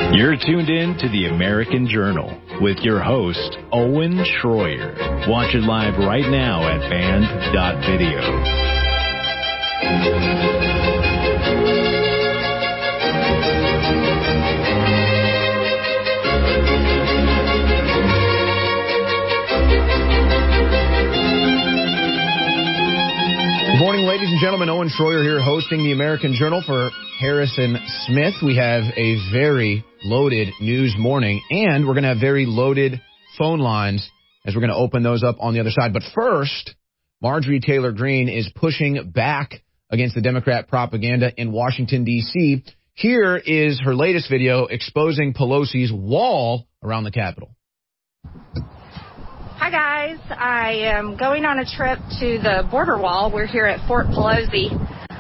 You're tuned in to the American Journal with your host, Owen Schroyer. Watch it live right now at band.video. Good morning, ladies and gentlemen. Owen Schroyer here hosting the American Journal for Harrison Smith. We have a very loaded news morning, and we're going to have very loaded phone lines as we're going to open those up on the other side. But first, Marjorie Taylor Greene is pushing back against the Democrat propaganda in Washington, D.C. Here is her latest video exposing Pelosi's wall around the Capitol. Hi guys, I am going on a trip to the border wall. We're here at Fort Pelosi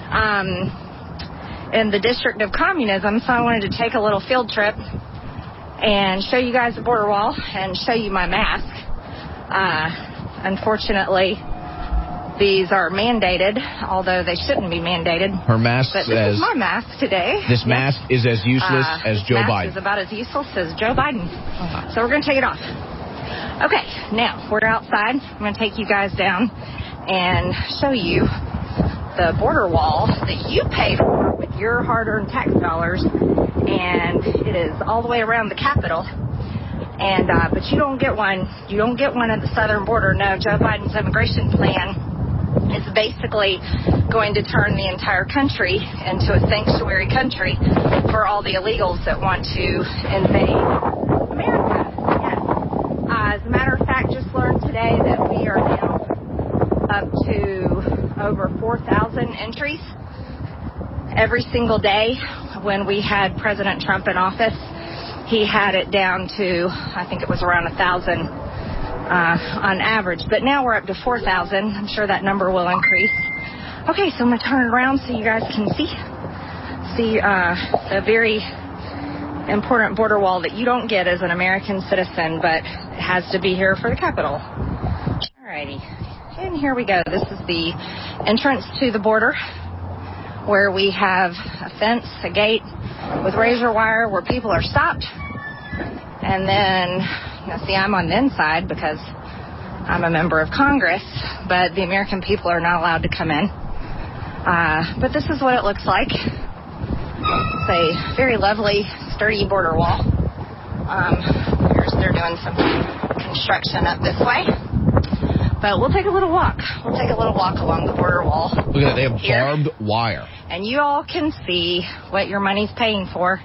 in the District of Communism, so I wanted to take a little field trip and show you guys the border wall and show you my mask. Unfortunately, these are mandated, although they shouldn't be mandated. Her mask says... This is my mask today. This mask is as useless as Joe Biden. This mask is about as useless as Joe Biden. So we're going to take it off. Okay, now we're outside. I'm going to take you guys down and show you the border wall that you pay for with your hard-earned tax dollars, and it is all the way around the Capitol. And but you don't get one. You don't get one at the southern border. No, Joe Biden's immigration plan is basically going to turn the entire country into a sanctuary country for all the illegals that want to invade America. As a matter of fact, just learned today that we are now up to over 4,000 entries every single day. When we had President Trump in office, he had it down to, I think it was around 1,000 on average. But now we're up to 4,000. I'm sure that number will increase. Okay, so I'm going to turn it around so you guys can see the very important border wall that you don't get as an American citizen, but it has to be here for the Capitol. Alrighty, and here we go. This is the entrance to the border, where we have a fence, a gate with razor wire where people are stopped. And then, see, I'm on the inside because I'm a member of Congress, but the American people are not allowed to come in. But this is what it looks like. It's a very lovely, sturdy border wall. They're doing some construction up this way. But we'll take a little walk. We'll take a little walk along the border wall. Look at that. They have barbed wire. And you all can see what your money's paying for.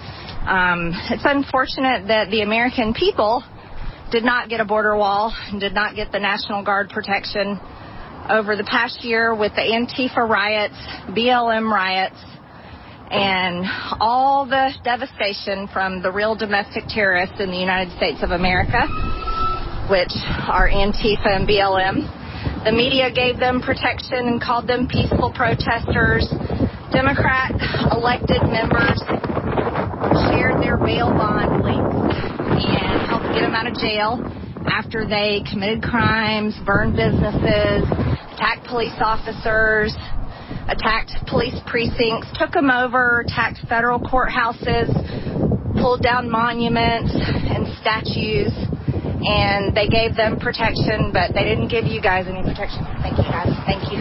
It's unfortunate that the American people did not get a border wall and did not get the National Guard protection over the past year with the Antifa riots, BLM riots, and all the devastation from the real domestic terrorists in the United States of America, which are Antifa and BLM. The media gave them protection and called them peaceful protesters. Democrat elected members shared their bail bond links and helped get them out of jail after they committed crimes, burned businesses, attacked police officers, attacked police precincts, took them over, attacked federal courthouses, pulled down monuments and statues, and they gave them protection, but they didn't give you guys any protection. Thank you, guys. Thank you.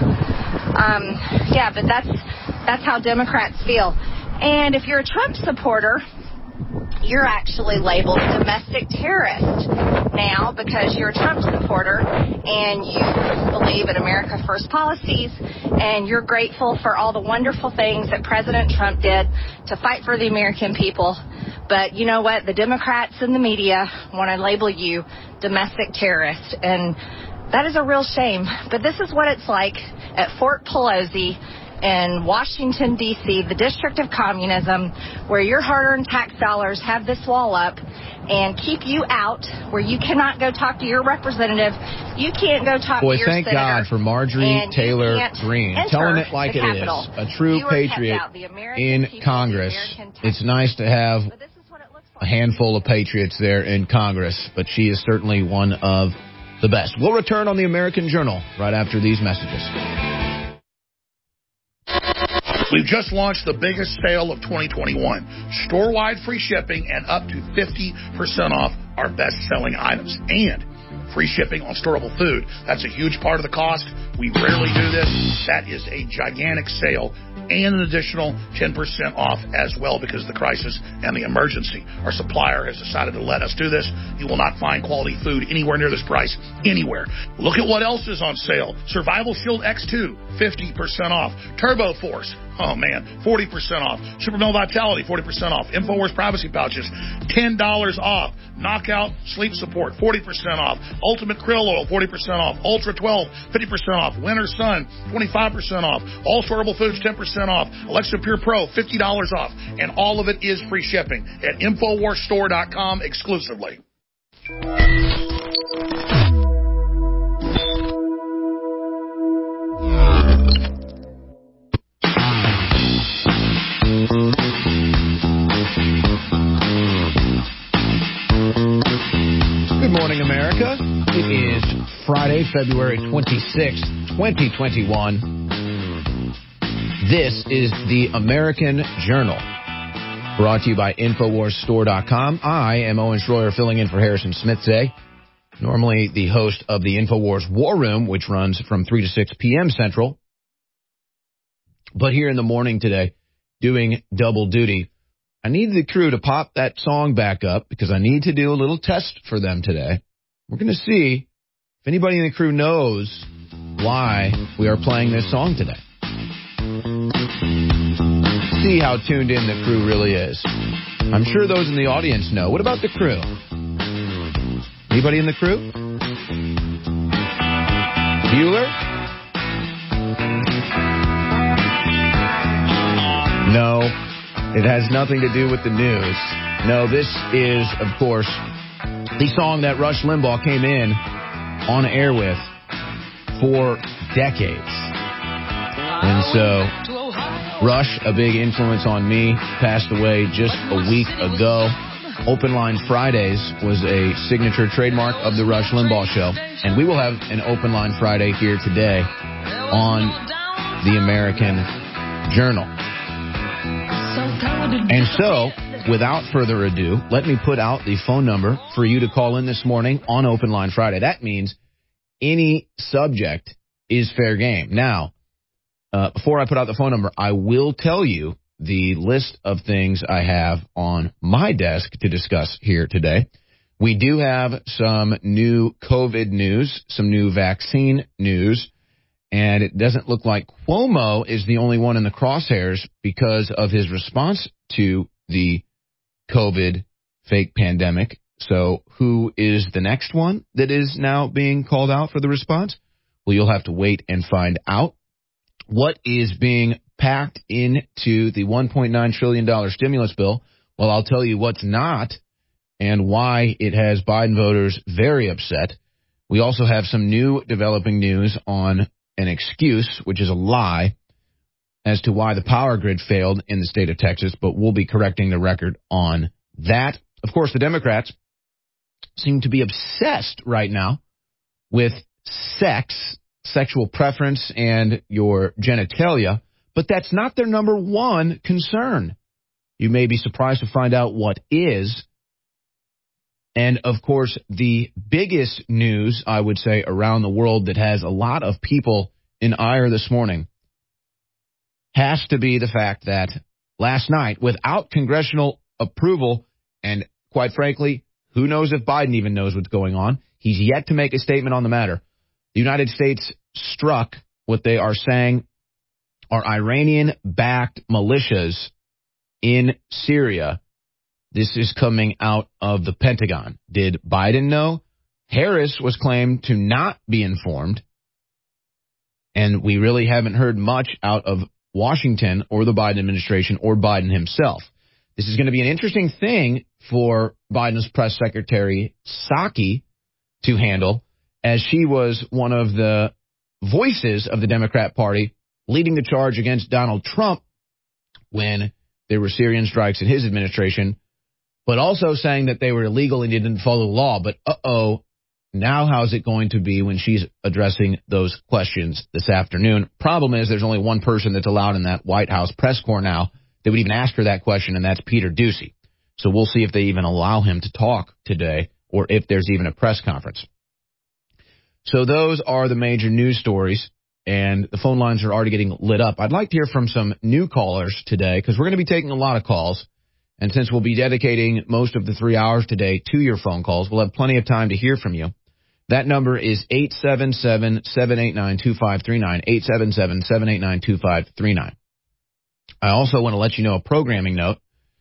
Yeah, but that's how Democrats feel. And if you're a Trump supporter, you're actually labeled domestic terrorist now because you're a Trump supporter and you believe in America First policies and you're grateful for all the wonderful things that President Trump did to fight for the American people. But you know what? The Democrats and the media want to label you domestic terrorist, and that is a real shame. But this is what it's like at Fort Pelosi in Washington, D.C., the District of Communism, where your hard-earned tax dollars have this wall up and keep you out, where you cannot go talk to your representative. You can't go talk to your senator. Boy, thank God for Marjorie Taylor Greene telling it like it is. A true patriot in Congress. It's nice to have a handful of patriots there in Congress, but she is certainly one of the best. We'll return on the American Journal right after these messages. We've just launched the biggest sale of 2021. Store-wide free shipping and up to 50% off our best-selling items. And free shipping on storable food. That's a huge part of the cost. We rarely do this. That is a gigantic sale and an additional 10% off as well because of the crisis and the emergency. Our supplier has decided to let us do this. You will not find quality food anywhere near this price, anywhere. Look at what else is on sale. Survival Shield X2, 50% off. Turbo Force, oh man, 40% off. Super Male Vitality, 40% off. InfoWars Privacy Pouches, $10 off. Knockout Sleep Support, 40% off. Ultimate Krill Oil, 40% off. Ultra 12, 50% off. Winter Sun, 25% off. All Sortable Foods, 10% off. Alexa Pure Pro, $50 off. And all of it is free shipping at InfoWarsStore.com exclusively. Good morning, America. It is Friday, February 26th, 2021. This is the American Journal, brought to you by InfoWarsStore.com. I am Owen Schroyer, filling in for Harrison Smith today. Normally the host of the InfoWars War Room, which runs from 3 to 6 p.m. Central. But here in the morning today, doing double duty, I need the crew to pop that song back up because I need to do a little test for them today. We're going to see if anybody in the crew knows why we are playing this song today. See how tuned in the crew really is. I'm sure those in the audience know. What about the crew? Anybody in the crew? Bueller? No, it has nothing to do with the news. No, this is, of course, the song that Rush Limbaugh came in on air with for decades. And so, Rush, a big influence on me, passed away just a week ago. Open Line Fridays was a signature trademark of the Rush Limbaugh Show. And we will have an Open Line Friday here today on the American Journal. And so, without further ado, let me put out the phone number for you to call in this morning on Open Line Friday. That means any subject is fair game. Now, before I put out the phone number, I will tell you the list of things I have on my desk to discuss here today. We do have some new COVID news, some new vaccine news, and it doesn't look like Cuomo is the only one in the crosshairs because of his response to the COVID fake pandemic. So who is the next one that is now being called out for the response? Well, you'll have to wait and find out. What is being packed into the $1.9 trillion stimulus bill? Well, I'll tell you what's not and why it has Biden voters very upset. We also have some new developing news on an excuse, which is a lie, as to why the power grid failed in the state of Texas, but we'll be correcting the record on that. Of course, the Democrats seem to be obsessed right now with sex, sexual preference, and your genitalia, but that's not their number one concern. You may be surprised to find out what is. And, of course, the biggest news, I would say, around the world that has a lot of people in ire this morning has to be the fact that last night, without congressional approval, and quite frankly, who knows if Biden even knows what's going on, he's yet to make a statement on the matter. The United States struck what they are saying are Iranian-backed militias in Syria. This is coming out of the Pentagon. Did Biden know? Harris was claimed to not be informed. And we really haven't heard much out of Washington or the Biden administration or Biden himself. This is going to be an interesting thing for Biden's press secretary, Psaki, to handle, as she was one of the voices of the Democrat Party leading the charge against Donald Trump when there were Syrian strikes in his administration, but also saying that they were illegal and didn't follow the law. But Now how's it going to be when she's addressing those questions this afternoon? Problem is there's only one person that's allowed in that White House press corps now that would even ask her that question, and that's Peter Doocy. So we'll see if they even allow him to talk today or if there's even a press conference. So those are the major news stories, and the phone lines are already getting lit up. I'd like to hear from some new callers today because we're going to be taking a lot of calls. And since we'll be dedicating most of the 3 hours today to your phone calls, we'll have plenty of time to hear from you. That number is 877-789-2539, 877-789-2539. I also want to let you know a programming note.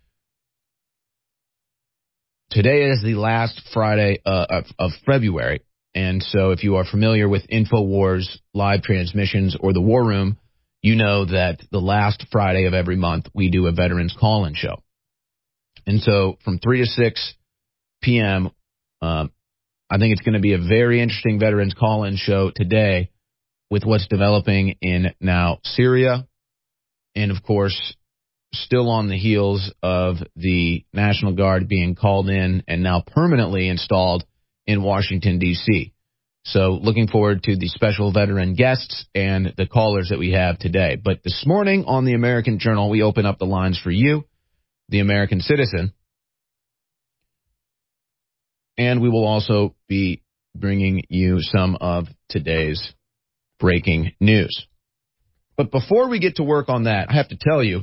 Today is the last Friday of February, and so if you are familiar with InfoWars live transmissions or the War Room, you know that the last Friday of every month we do a Veterans Call-In show. And so from 3 to 6 p.m., I think it's going to be a very interesting Veterans Call-In show today with what's developing in now Syria and, of course, still on the heels of the National Guard being called in and now permanently installed in Washington, D.C. So looking forward to the special veteran guests and the callers that we have today. But this morning on the American Journal, we open up the lines for you, the American citizen. And we will also be bringing you some of today's breaking news. But before we get to work on that, I have to tell you,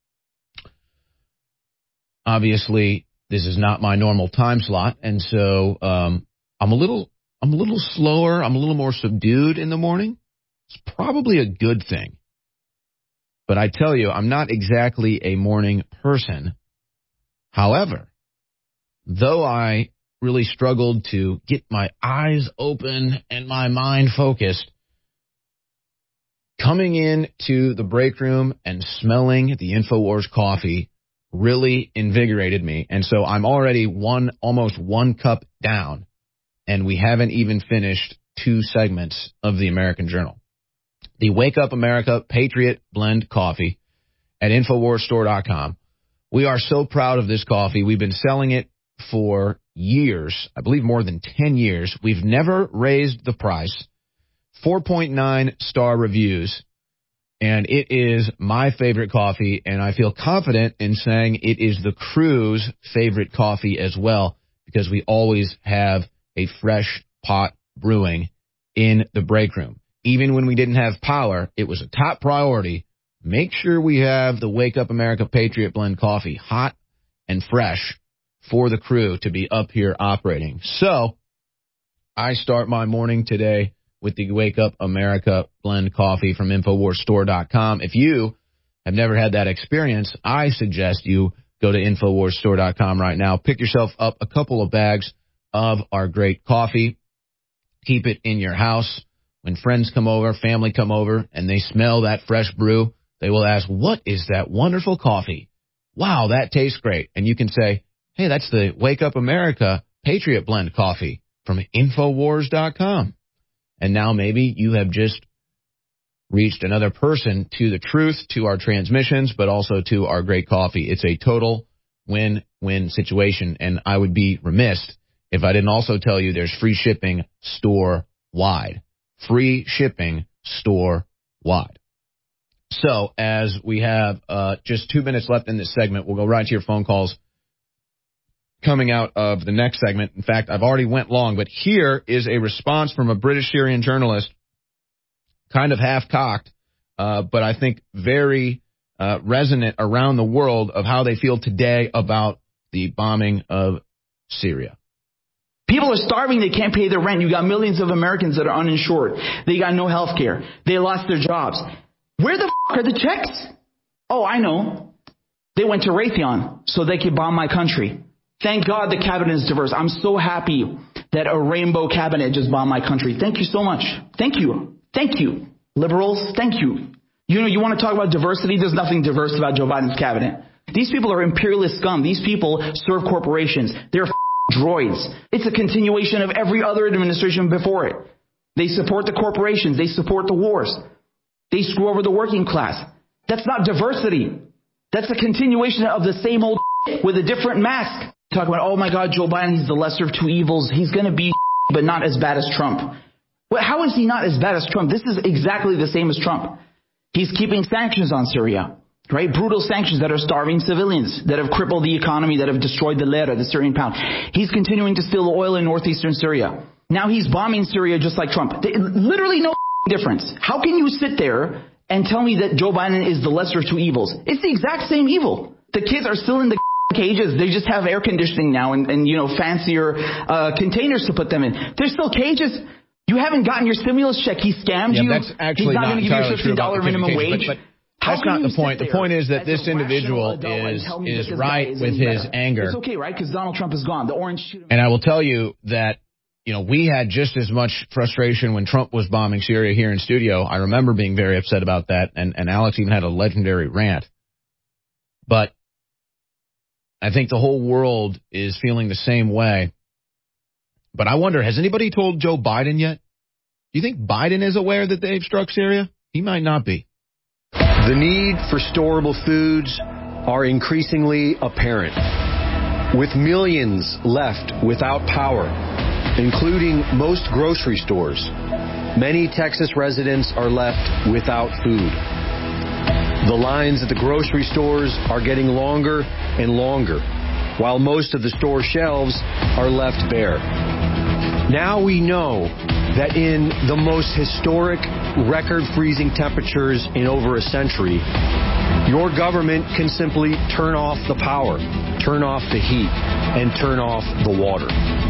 obviously, this is not my normal time slot, and so I'm a little slower. I'm a little more subdued in the morning. It's probably a good thing. But I tell you, I'm not exactly a morning person. However, though I really struggled to get my eyes open and my mind focused, coming into the break room and smelling the InfoWars coffee really invigorated me. And so I'm already almost one cup down, and we haven't even finished 2 segments of the American Journal. The Wake Up America Patriot Blend Coffee at InfoWarsStore.com. We are so proud of this coffee. We've been selling it for years, I believe more than 10 years. We've never raised the price. 4.9 star reviews, and it is my favorite coffee, and I feel confident in saying it is the crew's favorite coffee as well, because we always have a fresh pot brewing in the break room. Even when we didn't have power, it was a top priority. Make sure we have the Wake Up America Patriot Blend coffee hot and fresh for the crew to be up here operating. So I start my morning today with the Wake Up America Blend coffee from InfoWarsStore.com. If you have never had that experience, I suggest you go to InfoWarsStore.com right now. Pick yourself up a couple of bags of our great coffee. Keep it in your house. When friends come over, family come over, and they smell that fresh brew, they will ask, "What is that wonderful coffee? Wow, that tastes great." And you can say, "Hey, that's the Wake Up America Patriot Blend coffee from InfoWars.com. And now maybe you have just reached another person to the truth, to our transmissions, but also to our great coffee. It's a total win-win situation, and I would be remiss if I didn't also tell you there's free shipping store-wide. Free shipping store-wide. So as we have just 2 minutes left in this segment, we'll go right to your phone calls coming out of the next segment. In fact, I've already went long, but here is a response from a British Syrian journalist, kind of half-cocked, but I think very resonant around the world of how they feel today about the bombing of Syria. People are starving. They can't pay their rent. You got millions of Americans that are uninsured. They got no health care. They lost their jobs. Where the are the checks? Oh, I know. They went to Raytheon so they could bomb my country. Thank God the cabinet is diverse. I'm so happy that a rainbow cabinet just bombed my country. Thank you so much. Thank you. Thank you. Liberals, thank you. You know, you want to talk about diversity? There's nothing diverse about Joe Biden's cabinet. These people are imperialist scum. These people serve corporations. They're droids. It's a continuation of every other administration before it. They support the corporations. They support the wars. They screw over the working class. That's not diversity. That's a continuation of the same old with a different mask. Talk about, oh my God, Joe Biden, he's the lesser of two evils. He's going to be but not as bad as Trump. Well, how is he not as bad as Trump? This is exactly the same as Trump. He's keeping sanctions on Syria, right? Brutal sanctions that are starving civilians, that have crippled the economy, that have destroyed the lira, the Syrian pound. He's continuing to steal oil in northeastern Syria. Now he's bombing Syria just like Trump. Literally no difference. How can you sit there and tell me that Joe Biden is the lesser of two evils? It's the exact same evil. The kids are still in the cages. They just have air conditioning now and fancier containers to put them in. They're still cages. You haven't gotten your stimulus check. He scammed you. That's actually He's not going to give you a $50 minimum wage. But that's not the point. The point is that this individual is right with his anger. It's okay, right? Because Donald Trump is gone. The orange. And I will tell you that, we had just as much frustration when Trump was bombing Syria here in studio. I remember being very upset about that. And Alex even had a legendary rant. But I think the whole world is feeling the same way. But I wonder, has anybody told Joe Biden yet? Do you think Biden is aware that they've struck Syria? He might not be. The need for storable foods are increasingly apparent. With millions left without power, including most grocery stores, many Texas residents are left without food. The lines at the grocery stores are getting longer and longer, while most of the store shelves are left bare. Now we know that in the most historic record-freezing temperatures in over a century, your government can simply turn off the power, turn off the heat, and turn off the water.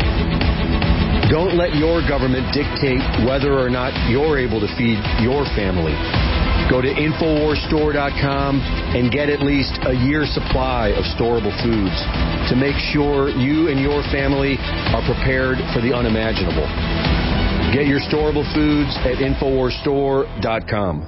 Don't let your government dictate whether or not you're able to feed your family. Go to InfoWarsStore.com and get at least a year's supply of storable foods to make sure you and your family are prepared for the unimaginable. Get your storable foods at InfoWarsStore.com.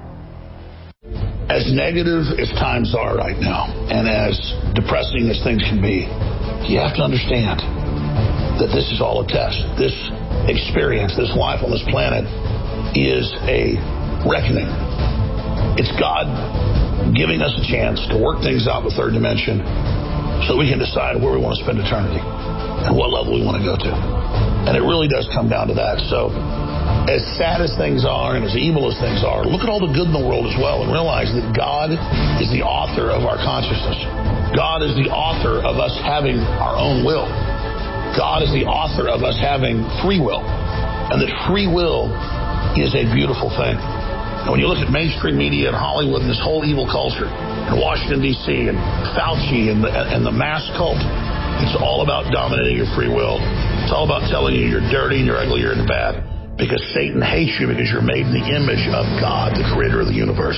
As negative as times are right now, and as depressing as things can be, you have to understand that this is all a test. This experience, this life on this planet, is a reckoning. It's God giving us a chance to work things out with third dimension so we can decide where we want to spend eternity and what level we want to go to. And it really does come down to that. So as sad as things are and as evil as things are, look at all the good in the world as well and realize that God is the author of our consciousness. God is the author of us having our own will. God is the author of us having free will. And that free will is a beautiful thing. And when you look at mainstream media and Hollywood and this whole evil culture, and Washington, D.C., and Fauci and the mass cult, it's all about dominating your free will. It's all about telling you you're dirty and you're ugly, you're bad. Because Satan hates you because you're made in the image of God, the creator of the universe.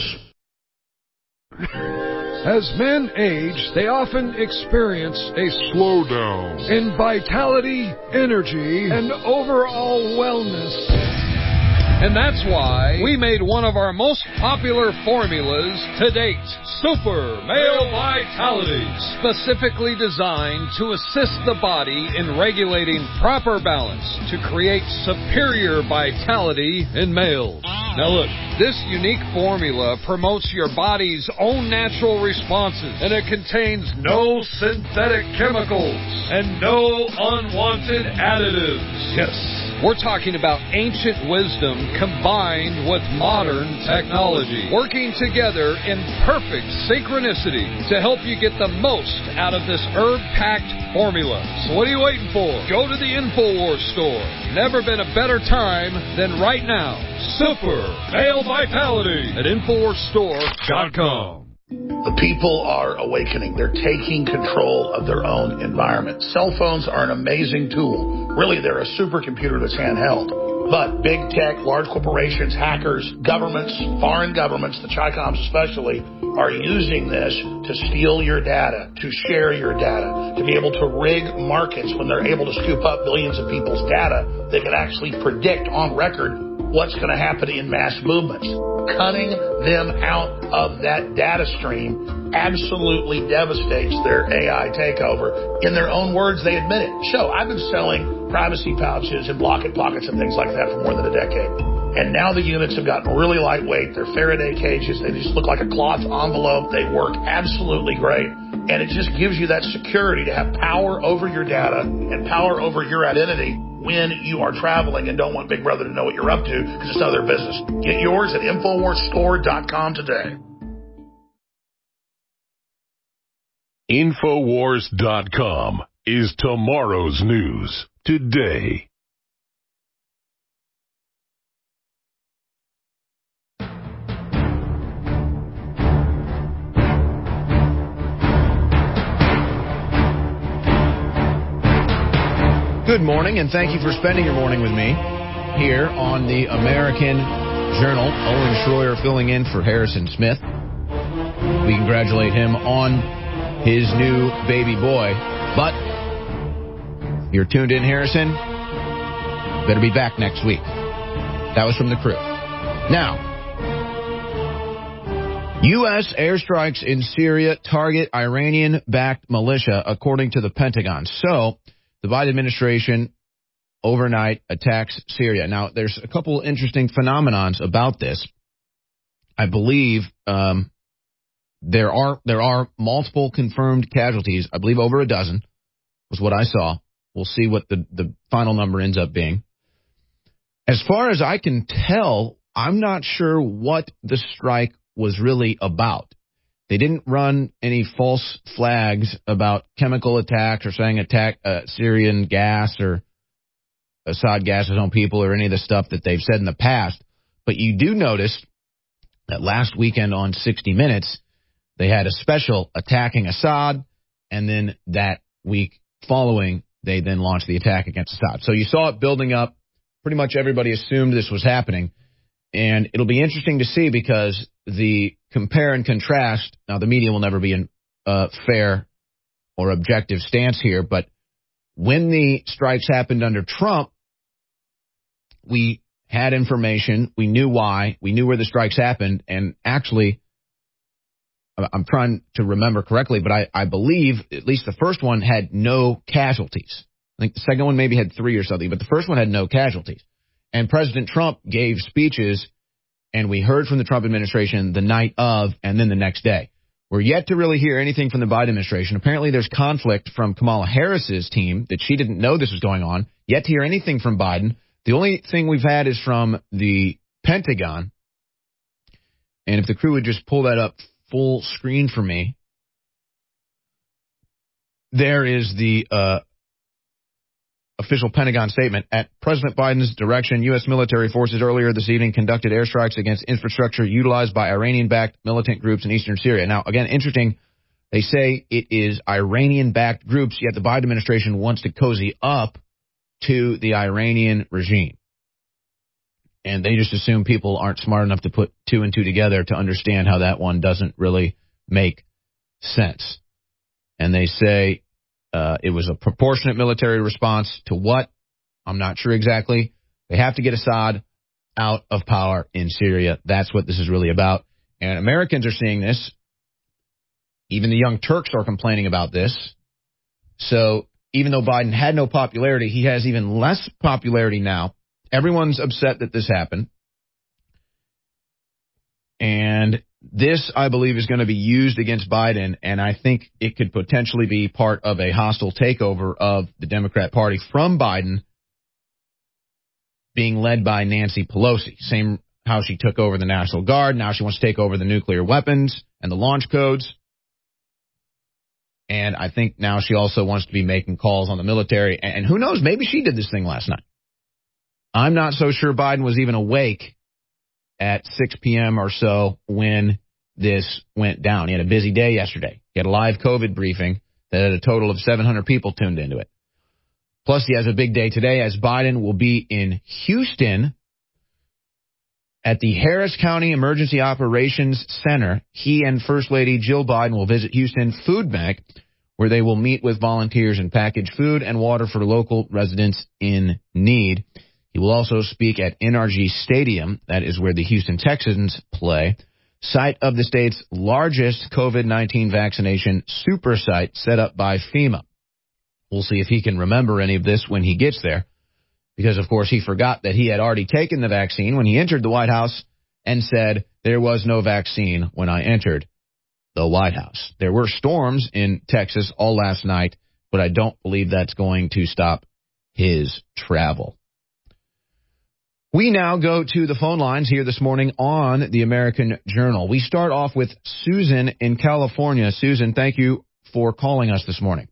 As men age, they often experience a slowdown in vitality, energy, and overall wellness. And that's why we made one of our most popular formulas to date, Super Male Vitality, specifically designed to assist the body in regulating proper balance to create superior vitality in males. Now look, this unique formula promotes your body's own natural responses, and it contains no synthetic chemicals and no unwanted additives. Yes. We're talking about ancient wisdom combined with modern technology, working together in perfect synchronicity to help you get the most out of this herb-packed formula. So what are you waiting for? Go to the InfoWars store. Never been a better time than right now. Super Male Vitality at InfoWarsStore.com. The people are awakening. They're taking control of their own environment. Cell phones are an amazing tool. Really, they're a supercomputer that's handheld. But big tech, large corporations, hackers, governments, foreign governments, the Chi-Coms especially, are using this to steal your data, to share your data, to be able to rig markets when they're able to scoop up billions of people's data. They can actually predict on record what's going to happen in mass movements. Cutting them out of that data stream absolutely devastates their AI takeover. In their own words, they admit it. I've been selling privacy pouches and Blocket Pockets and things like that for more than a decade. And now the units have gotten really lightweight. They're Faraday cages. They just look like a cloth envelope. They work absolutely great. And it just gives you that security to have power over your data and power over your identity when you are traveling and don't want Big Brother to know what you're up to because it's none of their business. Get yours at InfoWarsStore.com today. InfoWars.com is tomorrow's news today. Good morning, and thank you for spending your morning with me here on the American Journal. Owen Schroyer filling in for Harrison Smith. We congratulate him on his new baby boy. But if you're tuned in, Harrison, better be back next week. That was from the crew. Now, U.S. airstrikes in Syria target Iranian-backed militia, according to the Pentagon. So, the Biden administration overnight attacks Syria. Now, there's a couple interesting phenomenons about this. I believe there are multiple confirmed casualties. I believe over a dozen was what I saw. We'll see what the final number ends up being. As far as I can tell, I'm not sure what the strike was really about. They didn't run any false flags about chemical attacks or saying attack Syrian gas or Assad gas his own people or any of the stuff that they've said in the past. But you do notice that last weekend on 60 Minutes, they had a special attacking Assad, and then that week following, they then launched the attack against Assad. So you saw it building up. Pretty much everybody assumed this was happening. And it'll be interesting to see because the compare and contrast, now the media will never be in fair or objective stance here, but when the strikes happened under Trump, we had information, we knew why, we knew where the strikes happened, and actually, I'm trying to remember correctly, but I believe at least the first one had no casualties. I think the second one maybe had 3 or something, but the first one had no casualties. And President Trump gave speeches, and we heard from the Trump administration the night of and then the next day. We're yet to really hear anything from the Biden administration. Apparently there's conflict from Kamala Harris's team that she didn't know this was going on. Yet to hear anything from Biden. The only thing we've had is from the Pentagon. And if the crew would just pull that up full screen for me. There is the official Pentagon statement. At President Biden's direction, U.S. military forces earlier this evening conducted airstrikes against infrastructure utilized by Iranian-backed militant groups in eastern Syria. Now, again, interesting, they say it is Iranian-backed groups, yet the Biden administration wants to cozy up to the Iranian regime. And they just assume people aren't smart enough to put two and two together to understand how that one doesn't really make sense. And they say it was a proportionate military response to what? I'm not sure exactly. They have to get Assad out of power in Syria. That's what this is really about. And Americans are seeing this. Even the Young Turks are complaining about this. So even though Biden had no popularity, he has even less popularity now. Everyone's upset that this happened. And this, I believe, is going to be used against Biden, and I think it could potentially be part of a hostile takeover of the Democrat Party from Biden being led by Nancy Pelosi. Same how she took over the National Guard. Now she wants to take over the nuclear weapons and the launch codes. And I think now she also wants to be making calls on the military. And who knows, maybe she did this thing last night. I'm not so sure Biden was even awake at 6 p.m. or so when this went down. He had a busy day yesterday. He had a live COVID briefing that had a total of 700 people tuned into it. Plus, he has a big day today as Biden will be in Houston at the Harris County Emergency Operations Center. He and First Lady Jill Biden will visit Houston Food Bank, where they will meet with volunteers and package food and water for local residents in need. He will also speak at NRG Stadium, that is where the Houston Texans play, site of the state's largest COVID-19 vaccination super site set up by FEMA. We'll see if he can remember any of this when he gets there, because, of course, he forgot that he had already taken the vaccine when he entered the White House and said, there was no vaccine when I entered the White House. There were storms in Texas all last night, but I don't believe that's going to stop his travel. We now go to the phone lines here this morning on the American Journal. We start off with Susan in California. Susan, thank you for calling us this morning.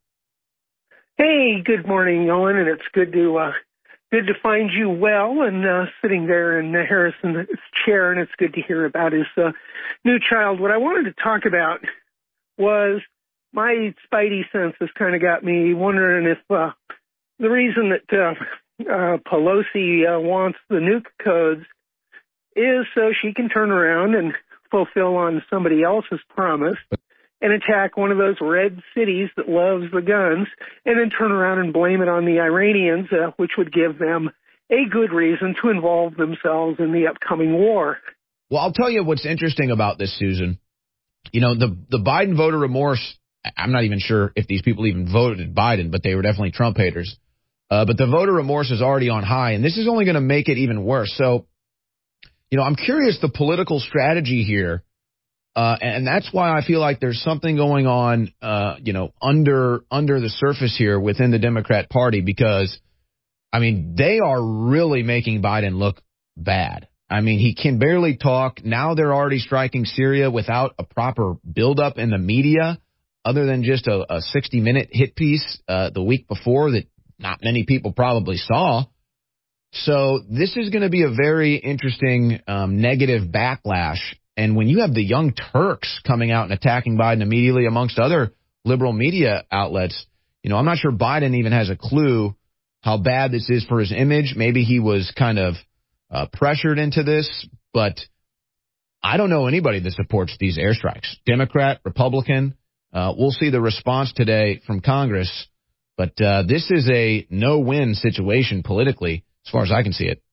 Hey, good morning, Owen, and it's good to find you well and sitting there in Harrison's chair, and it's good to hear about his new child. What I wanted to talk about was my spidey sense has kind of got me wondering if the reason that Pelosi wants the nuke codes is so she can turn around and fulfill on somebody else's promise and attack one of those red cities that loves the guns and then turn around and blame it on the Iranians, which would give them a good reason to involve themselves in the upcoming war. Well, I'll tell you what's interesting about this, Susan. You know, the Biden voter remorse, I'm not even sure if these people even voted Biden, but they were definitely Trump haters. But the voter remorse is already on high, and this is only going to make it even worse. So, you know, I'm curious the political strategy here, and that's why I feel like there's something going on, you know, under the surface here within the Democrat Party, because, I mean, they are really making Biden look bad. I mean, he can barely talk. Now they're already striking Syria without a proper buildup in the media, other than just a 60-minute hit piece the week before that not many people probably saw. So this is going to be a very interesting negative backlash. And when you have the Young Turks coming out and attacking Biden immediately amongst other liberal media outlets, you know, I'm not sure Biden even has a clue how bad this is for his image. Maybe he was kind of pressured into this, but I don't know anybody that supports these airstrikes. Democrat, Republican, we'll see the response today from Congress. But this is a no-win situation politically, as far as I can see it.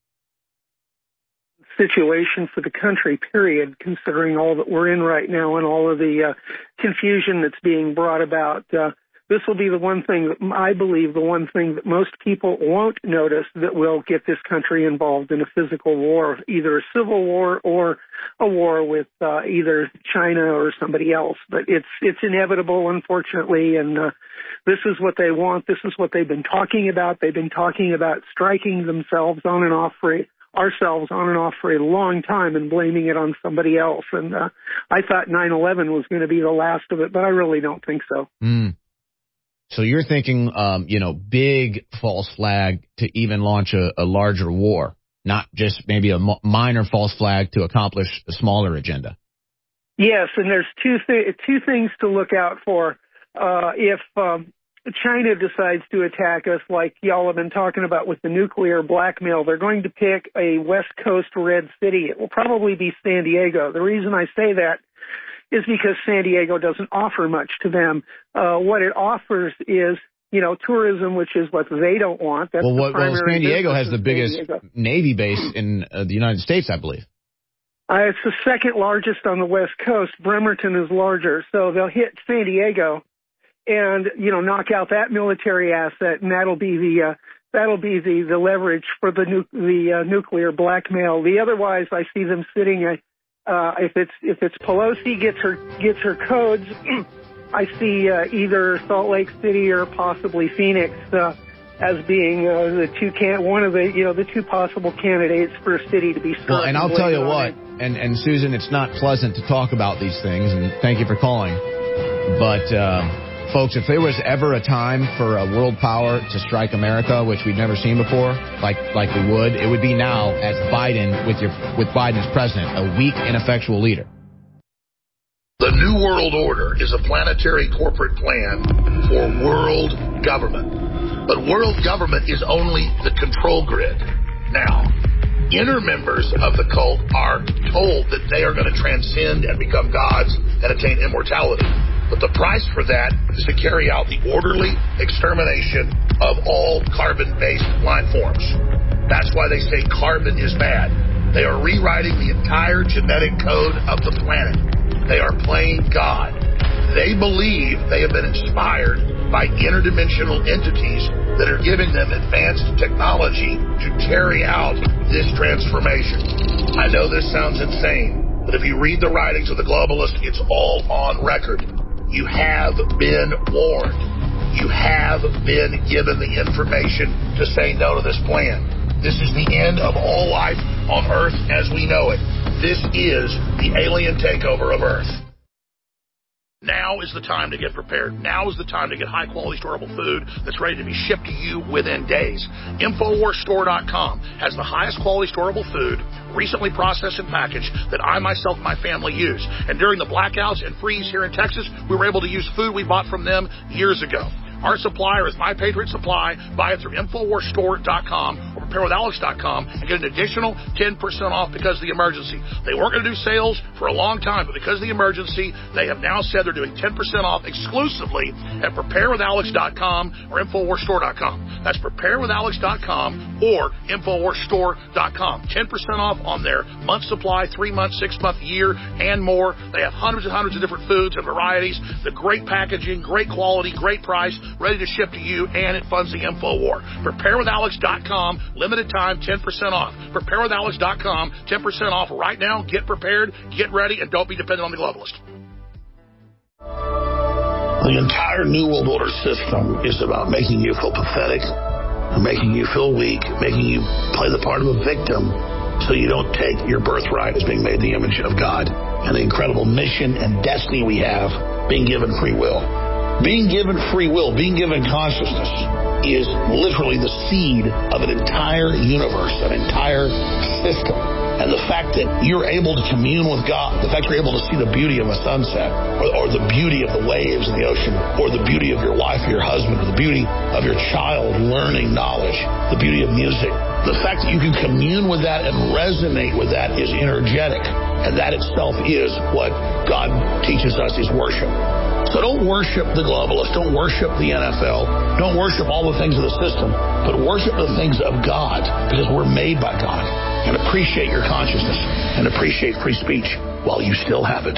Situation for the country, period, considering all that we're in right now and all of the confusion that's being brought about. This will be the one thing that I believe the one thing that most people won't notice that will get this country involved in a physical war, either a civil war or a war with either China or somebody else. But it's inevitable, unfortunately, and this is what they want. This is what they've been talking about. They've been talking about striking themselves on and off for ourselves on and off for a long time and blaming it on somebody else. And I thought 9/11 was going to be the last of it, but I really don't think so. So you're thinking, you know, big false flag to even launch a larger war, not just maybe a minor false flag to accomplish a smaller agenda. Yes, and there's two things to look out for. If China decides to attack us, like y'all have been talking about with the nuclear blackmail, they're going to pick a West Coast red city. It will probably be San Diego. The reason I say that is because San Diego doesn't offer much to them. What it offers is, you know, tourism, which is what they don't want. That's well, San Diego has the biggest Navy base in the United States, I believe. It's the second largest on the West Coast. Bremerton is larger, so they'll hit San Diego and, you know, knock out that military asset, and that'll be the leverage for the nuclear blackmail. Otherwise, I see them sitting if it's Pelosi gets her codes, I see either Salt Lake City or possibly Phoenix as being the two possible candidates for a city to be struck. Well, and I'll tell you what, and Susan, it's not pleasant to talk about these things, and thank you for calling. But folks, if there was ever a time for a world power to strike America, which we've never seen before, like we would, it would be now as Biden with Biden as president, a weak, ineffectual leader. The New World Order is a planetary corporate plan for world government. But world government is only the control grid. Now, inner members of the cult are told that they are going to transcend and become gods and attain immortality. But the price for that is to carry out the orderly extermination of all carbon-based life forms. That's why they say carbon is bad. They are rewriting the entire genetic code of the planet. They are playing God. They believe they have been inspired by interdimensional entities that are giving them advanced technology to carry out this transformation. I know this sounds insane, but if you read the writings of the globalists, it's all on record. You have been warned. You have been given the information to say no to this plan. This is the end of all life on Earth as we know it. This is the alien takeover of Earth. Now is the time to get prepared. Now is the time to get high-quality, storable food that's ready to be shipped to you within days. InfoWarsStore.com has the highest quality, storable food, recently processed and packaged, that I, myself, and my family use. And during the blackouts and freeze here in Texas, we were able to use food we bought from them years ago. Our supplier is My Patriot Supply. Buy it through InfoWarsStore.com or PrepareWithAlex.com and get an additional 10% off because of the emergency. They weren't going to do sales for a long time, but because of the emergency, they have now said they're doing 10% off exclusively at PrepareWithAlex.com or InfoWarsStore.com. That's PrepareWithAlex.com or InfoWarsStore.com. 10% off on their month supply, 3 months, 6 month, year, and more. They have hundreds and hundreds of different foods and varieties. The great packaging, great quality, great price, ready to ship to you, and it funds the InfoWar. PrepareWithAlex.com, limited time, 10% off. PrepareWithAlex.com, 10% off right now. Get prepared, get ready, and don't be dependent on the globalist. The entire New World Order system is about making you feel pathetic, making you feel weak, making you play the part of a victim so you don't take your birthright as being made in the image of God and the incredible mission and destiny we have, being given free will. Being given free will, being given consciousness, is literally the seed of an entire universe, an entire system. And the fact that you're able to commune with God, the fact you're able to see the beauty of a sunset, or the beauty of the waves in the ocean, or the beauty of your wife or your husband, or the beauty of your child learning knowledge, the beauty of music, the fact that you can commune with that and resonate with that is energetic. And that itself is what God teaches us is worship. So don't worship the globalists, don't worship the NFL, don't worship all the things of the system, but worship the things of God, because we're made by God. And appreciate your consciousness and appreciate free speech while you still have it,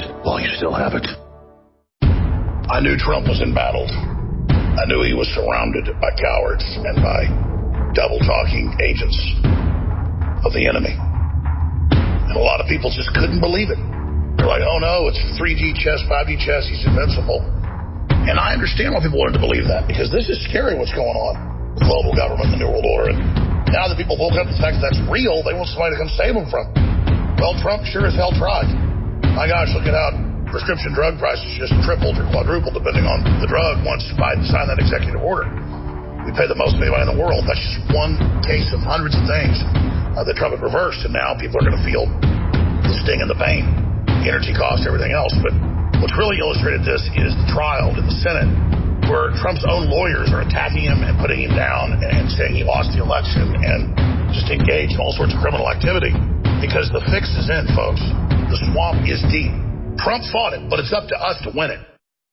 I knew Trump was embattled. I knew he was surrounded by cowards and by double-talking agents of the enemy. And a lot of people just couldn't believe it. They're like, oh no, it's 3G chess, 5G chess, he's invincible. And I understand why people wanted to believe that, because this is scary what's going on with global government and the New World Order. And now that people woke up to the fact that that's real, they want somebody to come save them from it. Well, Trump sure as hell tried. My gosh, look at how prescription drug prices just tripled or quadrupled depending on the drug once Biden signed that executive order. We pay the most of anybody in the world. That's just one case of hundreds of things that Trump had reversed, and now people are going to feel the sting and the pain. Energy costs, everything else. But what's really illustrated this is the trial in the Senate, where Trump's own lawyers are attacking him and putting him down and saying he lost the election and just engaged in all sorts of criminal activity. Because the fix is in, folks. The swamp is deep. Trump fought it, but it's up to us to win it.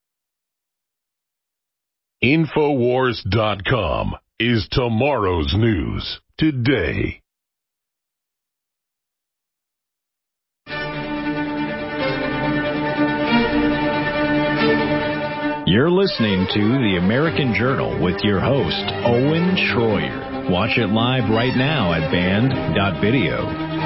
InfoWars.com is tomorrow's news today. You're listening to The American Journal with your host, Owen Schroyer. Watch it live right now at band.video.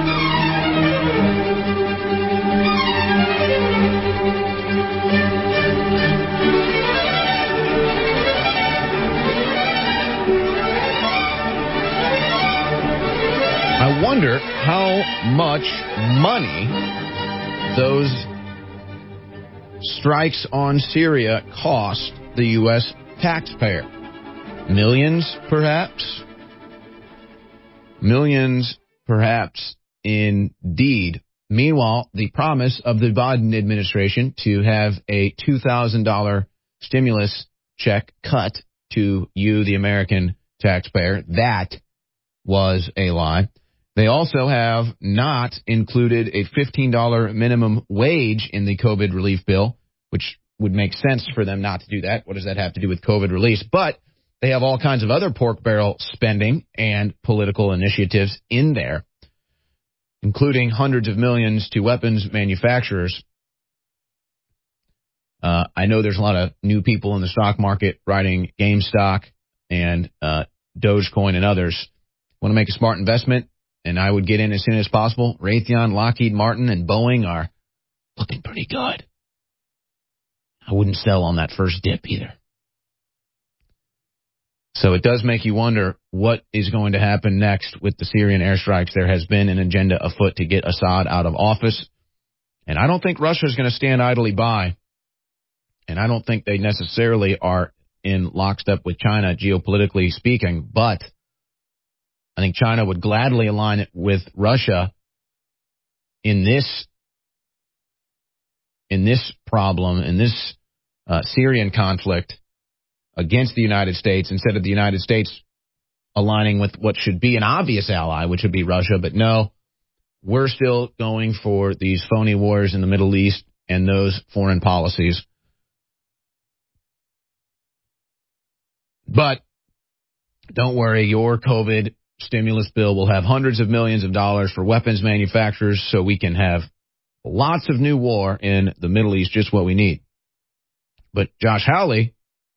I wonder how much money those strikes on Syria cost the U.S. taxpayer. Millions, perhaps? Millions, perhaps, indeed. Meanwhile, the promise of the Biden administration to have a $2,000 stimulus check cut to you, the American taxpayer, that was a lie. They also have not included a $15 minimum wage in the COVID relief bill, which would make sense for them not to do that. What does that have to do with COVID relief? But they have all kinds of other pork barrel spending and political initiatives in there, including hundreds of millions to weapons manufacturers. I know there's a lot of new people in the stock market riding GameStop and Dogecoin and others. Want to make a smart investment? And I would get in as soon as possible. Raytheon, Lockheed Martin, and Boeing are looking pretty good. I wouldn't sell on that first dip either. So it does make you wonder what is going to happen next with the Syrian airstrikes. There has been an agenda afoot to get Assad out of office. And I don't think Russia is going to stand idly by. And I don't think they necessarily are in lockstep with China, geopolitically speaking. But I think China would gladly align it with Russia in this problem, in this Syrian conflict against the United States, instead of the United States aligning with what should be an obvious ally, which would be Russia. But no, we're still going for these phony wars in the Middle East and those foreign policies. But don't worry, your COVID stimulus bill will have hundreds of millions of dollars for weapons manufacturers so we can have lots of new war in the Middle East, just what we need. But Josh Hawley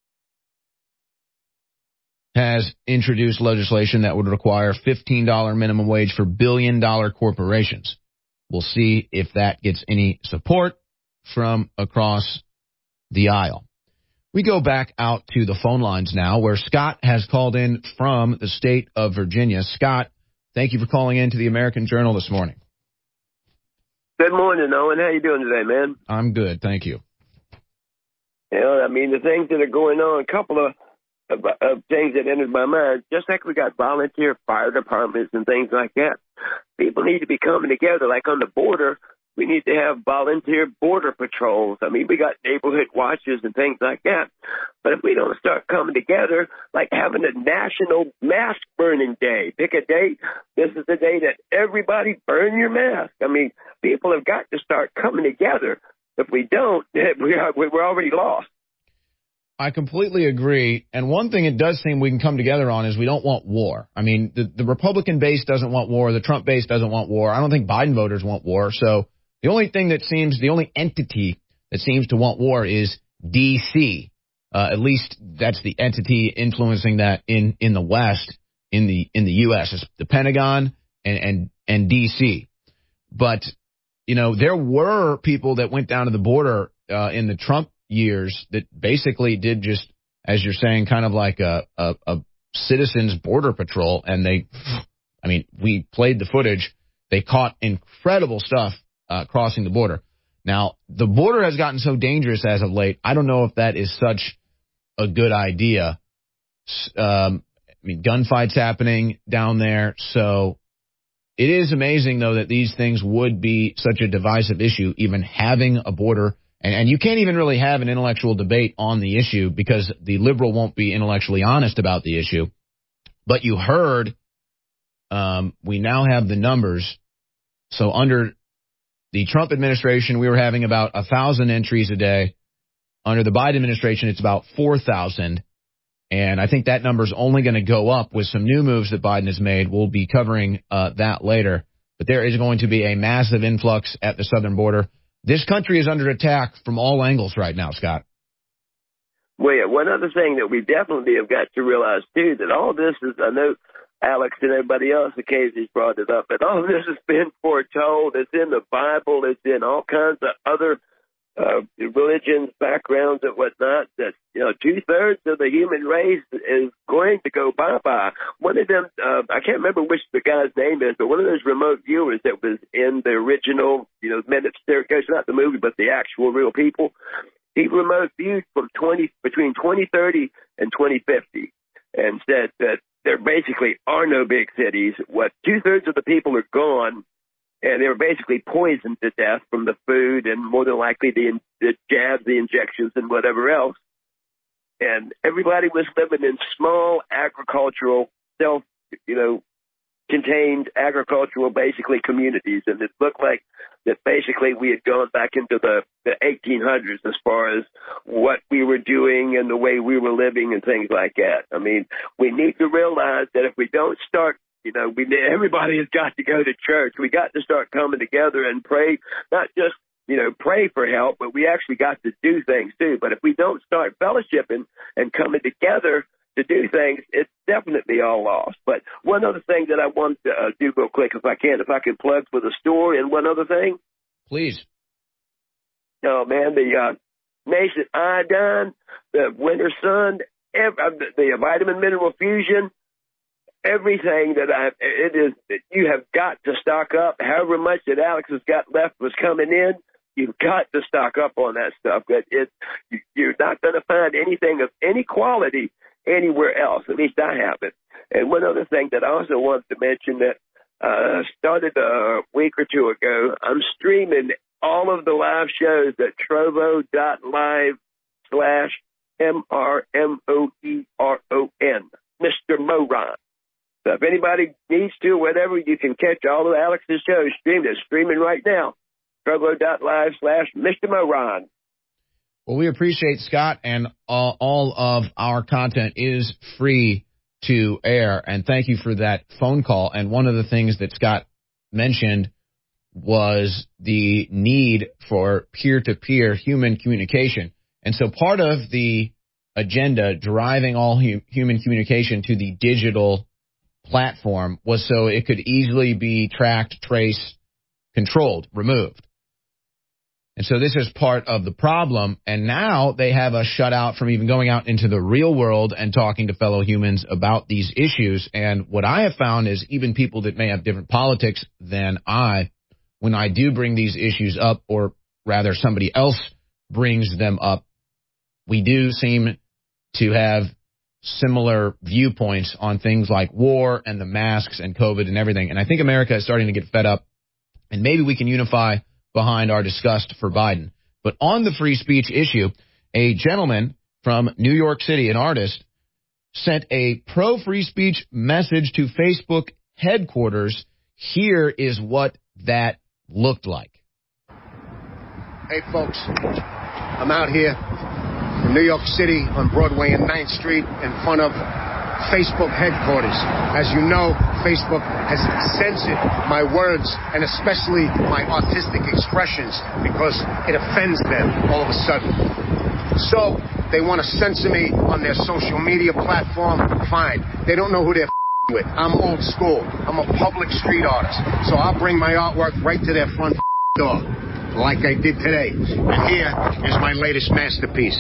has introduced legislation that would require $15 minimum wage for billion-dollar corporations. We'll see if that gets any support from across the aisle. We go back out to the phone lines now, where Scott has called in from the state of Virginia. Scott, thank you for calling in to the American Journal this morning. Good morning, Owen. How you doing today, man? I'm good, thank you. I mean, the things that are going on, a couple of things that entered my mind, just like we got volunteer fire departments and things like that. People need to be coming together, like on the border. We need to have volunteer border patrols. I mean, we got neighborhood watches and things like that. But if we don't start coming together, like having a national mask burning day, pick a date. This is the day that everybody burn your mask. I mean, people have got to start coming together. If we don't, we're already lost. I completely agree. And one thing it does seem we can come together on is we don't want war. I mean, the Republican base doesn't want war. The Trump base doesn't want war. I don't think Biden voters want war. So the only entity that seems to want war is D.C. At least that's the entity influencing that in the West, in the U.S. It's the Pentagon and D.C. But, you know, there were people that went down to the border in the Trump years that basically did just, as you're saying, kind of like a citizens border patrol. And we played the footage. They caught incredible stuff crossing the border. Now, the border has gotten so dangerous as of late. I don't know if that is such a good idea. Gunfights happening down there. So it is amazing, though, that these things would be such a divisive issue, even having a border. And you can't even really have an intellectual debate on the issue because the liberal won't be intellectually honest about the issue. But you heard we now have the numbers. So under the Trump administration, we were having about 1,000 entries a day. Under the Biden administration, it's about 4,000. And I think that number is only going to go up with some new moves that Biden has made. We'll be covering that later. But there is going to be a massive influx at the southern border. This country is under attack from all angles right now, Scott. Well, yeah, one other thing that we definitely have got to realize, too, that all this is, I know Alex and everybody else occasionally brought it up, but all of this has been foretold. It's in the Bible. It's in all kinds of other religions, backgrounds, and whatnot, that, 2/3 of the human race is going to go bye-bye. One of them, I can't remember which the guy's name is, but one of those remote viewers that was in the original, Men at Staircase, not the movie, but the actual real people, he remote viewed from between 2030 and 2050 and said that there basically are no big cities. 2/3 of the people are gone. And they were basically poisoned to death from the food and more than likely the jabs, the injections, and whatever else. And everybody was living in small agricultural, contained agricultural, basically, communities. And it looked like that basically we had gone back into the 1800s as far as what we were doing and the way we were living and things like that. I mean, we need to realize that if we don't start, everybody has got to go to church. We got to start coming together and pray, not just, pray for help, but we actually got to do things too. But if we don't start fellowshipping and coming together to do things, it's definitely all lost. But one other thing that I want to do real quick, if I can plug for the store and one other thing. Please. Oh, man, the Nation Iodine, the Winter Sun, the vitamin mineral fusion, everything you have got to stock up. However much that Alex has got left was coming in, you've got to stock up on that stuff. You're not going to find anything of any quality anywhere else. At least I haven't. And one other thing that I also wanted to mention that started a week or two ago, I'm streaming all of the live shows at trovo.live/MRMOERON, Mr. Moron. So if anybody needs to, whatever, you can catch all of Alex's shows streamed. It's streaming right now. trovo.live/Mr. Moron. Well, we appreciate Scott, and all of our content is free to air. And thank you for that phone call. And one of the things that Scott mentioned was the need for peer-to-peer human communication. And so part of the agenda driving all human communication to the digital platform was so it could easily be tracked, traced, controlled, removed. And so this is part of the problem, and now they have us shut out from even going out into the real world and talking to fellow humans about these issues. And what I have found is even people that may have different politics than when I do bring these issues up, or rather somebody else brings them up, we do seem to have similar viewpoints on things like war and the masks and COVID and everything. And I think America is starting to get fed up, and maybe we can unify behind our disgust for Biden. But on the free speech issue, a gentleman from New York City, an artist, sent a pro-free speech message to Facebook headquarters. Here is what that looked like. Hey, folks, I'm out here in New York City on Broadway and 9th Street in front of Facebook headquarters. As you know, Facebook has censored my words and especially my artistic expressions because it offends them all of a sudden. So they want to censor me on their social media platform. Fine. They don't know who they're with. I'm old school. I'm a public street artist. So I'll bring my artwork right to their front door, like I did today. And here is my latest masterpiece.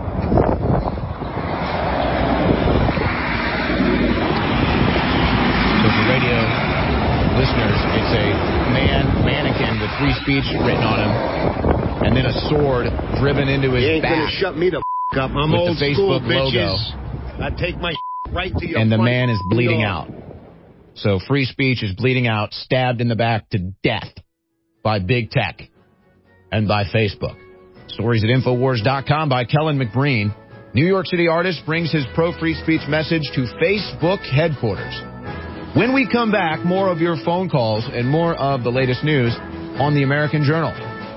Radio listeners, it's a mannequin with free speech written on him, and then a sword driven into his back. You ain't gonna shut me the up. I'm with old the school, Facebook logo. I take my right to your and the front man is bleeding door. out. So free speech is bleeding out, stabbed in the back to death by big tech and by Facebook. Stories at Infowars.com by Kellen McBreen. New York City artist brings his pro-free speech message to Facebook headquarters. When we come back, more of your phone calls and more of the latest news on the American Journal.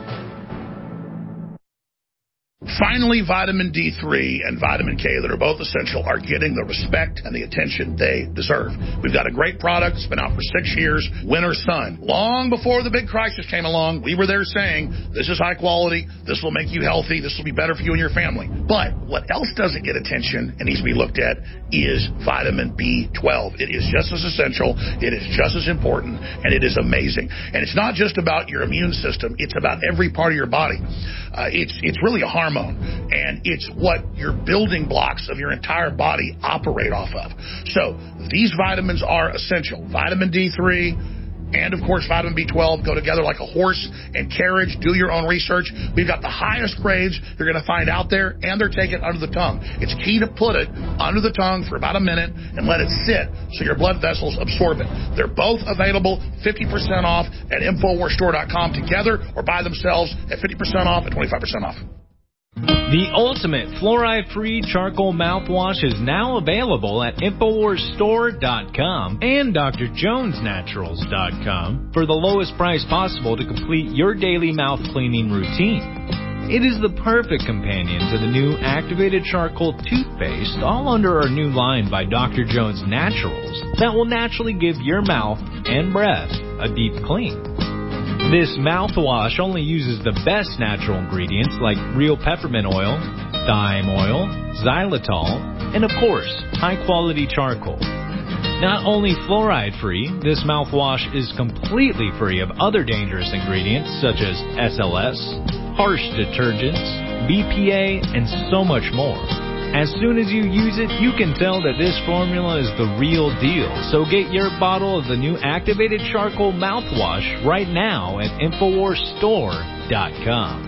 Finally, vitamin D3 and vitamin K that are both essential are getting the respect and the attention they deserve. We've got a great product. It's been out for 6 years. Winter Sun. Long before the big crisis came along, we were there saying, this is high quality. This will make you healthy. This will be better for you and your family. But what else doesn't get attention and needs to be looked at is vitamin B12. It is just as essential. It is just as important. And it is amazing. And it's not just about your immune system. It's about every part of your body. It's really a hormone, and it's what your building blocks of your entire body operate off of. So these vitamins are essential. Vitamin D3 and, of course, vitamin B12 go together like a horse and carriage. Do your own research. We've got the highest grades you're going to find out there, and they're taken under the tongue. It's key to put it under the tongue for about a minute and let it sit so your blood vessels absorb it. They're both available 50% off at InfoWarsStore.com together, or by themselves at 50% off and 25% off. The ultimate fluoride-free charcoal mouthwash is now available at InfoWarsStore.com and DrJonesNaturals.com for the lowest price possible to complete your daily mouth cleaning routine. It is the perfect companion to the new activated charcoal toothpaste, all under our new line by Dr. Jones Naturals, that will naturally give your mouth and breath a deep clean. This mouthwash only uses the best natural ingredients like real peppermint oil, thyme oil, xylitol, and of course, high-quality charcoal. Not only fluoride-free, this mouthwash is completely free of other dangerous ingredients such as SLS, harsh detergents, BPA, and so much more. As soon as you use it, you can tell that this formula is the real deal. So get your bottle of the new activated charcoal mouthwash right now at InfoWarsStore.com.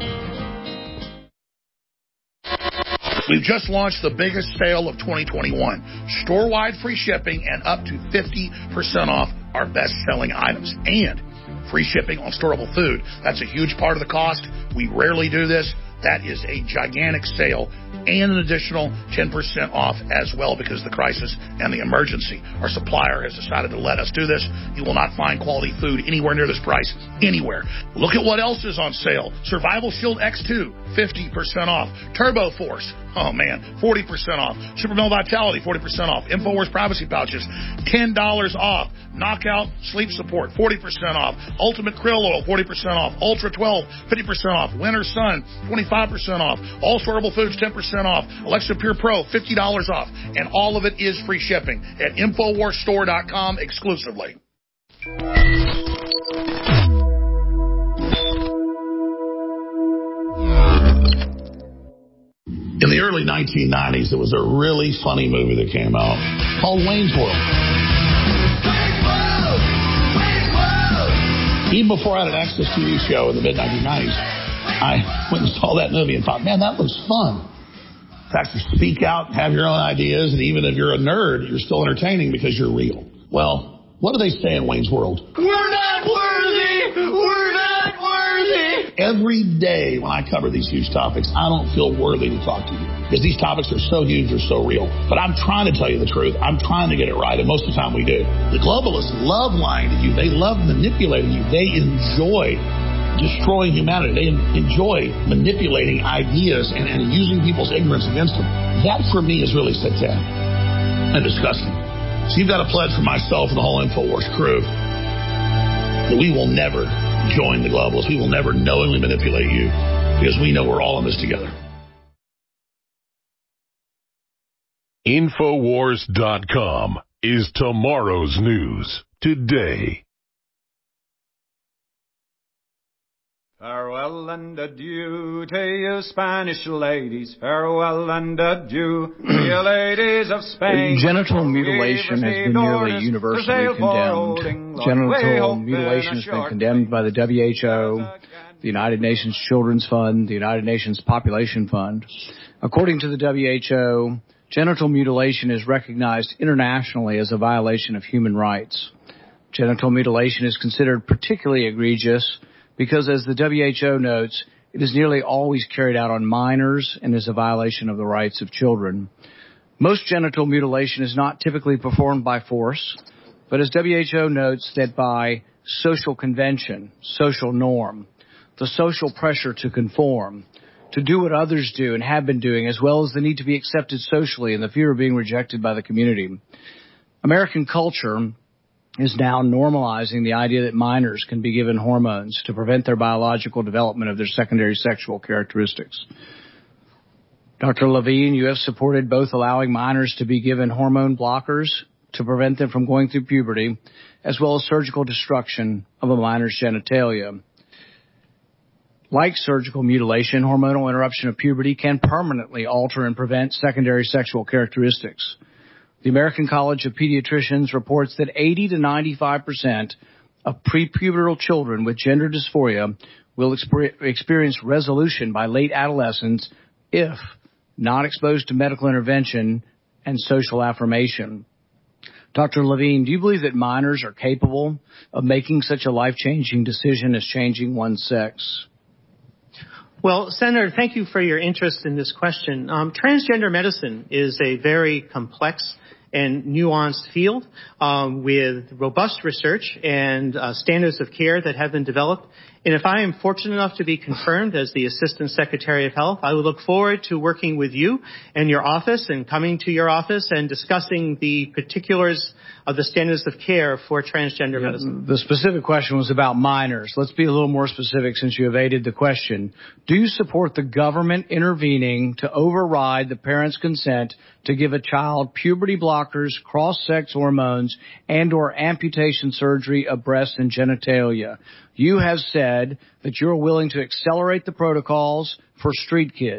We've just launched the biggest sale of 2021. Store-wide free shipping and up to 50% off our best-selling items. And free shipping on storable food. That's a huge part of the cost. We rarely do this. That is a gigantic sale and an additional 10% off as well because of the crisis and the emergency. Our supplier has decided to let us do this. You will not find quality food anywhere near this price, anywhere. Look at what else is on sale. Survival Shield X2, 50% off. Turbo Force, oh man, 40% off. Super Male Vitality, 40% off. InfoWars Privacy Pouches, $10 off. Knockout Sleep Support, 40% off. Ultimate Krill Oil, 40% off. Ultra 12, 50% off. Winter Sun, 25% off. All Storable Foods, 10% off. Alexa Pure Pro, $50 off. And all of it is free shipping at InfoWarsStore.com exclusively. In the early 1990s, there was a really funny movie that came out called Wayne's World. Even before I had an Access TV show in the mid-1990s, I went and saw that movie and thought, man, that looks fun. To actually speak out, have your own ideas, and even if you're a nerd, you're still entertaining because you're real. Well, what do they say in Wayne's World? We're not worthy! We're not worthy! Every day when I cover these huge topics, I don't feel worthy to talk to you because these topics are so huge, they're so real. But I'm trying to tell you the truth. I'm trying to get it right, and most of the time we do. The globalists love lying to you. They love manipulating you. They enjoy destroying humanity. They enjoy manipulating ideas and using people's ignorance against them. That, for me, is really satanic and disgusting. So you've got to pledge for myself and the whole InfoWars crew that we will never join the globalists. We will never knowingly manipulate you because we know we're all in this together. InfoWars.com is tomorrow's news today. Farewell and adieu to you Spanish ladies. Farewell and adieu to you ladies of Spain. Genital mutilation has been nearly universally condemned. Genital mutilation has been condemned by the WHO, the United Nations Children's Fund, the United Nations Population Fund. According to the WHO, genital mutilation is recognized internationally as a violation of human rights. Genital mutilation is considered particularly egregious because, as the WHO notes, it is nearly always carried out on minors and is a violation of the rights of children. Most genital mutilation is not typically performed by force, but as WHO notes, that by social convention, social norm, the social pressure to conform, to do what others do and have been doing, as well as the need to be accepted socially and the fear of being rejected by the community. American culture is now normalizing the idea that minors can be given hormones to prevent their biological development of their secondary sexual characteristics. Dr. Levine, you have supported both allowing minors to be given hormone blockers to prevent them from going through puberty, as well as surgical destruction of a minor's genitalia. Like surgical mutilation, hormonal interruption of puberty can permanently alter and prevent secondary sexual characteristics. The American College of Pediatricians reports that 80 to 95% of prepubertal children with gender dysphoria will experience resolution by late adolescence if not exposed to medical intervention and social affirmation. Dr. Levine, do you believe that minors are capable of making such a life-changing decision as changing one's sex? Well, Senator, thank you for your interest in this question. Transgender medicine is a very complex and nuanced field with robust research and standards of care that have been developed. And if I am fortunate enough to be confirmed as the Assistant Secretary of Health, I would look forward to working with you and your office and coming to your office and discussing the particulars of the standards of care for transgender medicine. The specific question was about minors. Let's be a little more specific since you evaded the question. Do you support the government intervening to override the parent's consent to give a child puberty blockers, cross-sex hormones, and or amputation surgery of breasts and genitalia? You have said that you're willing to accelerate the protocols for street kids.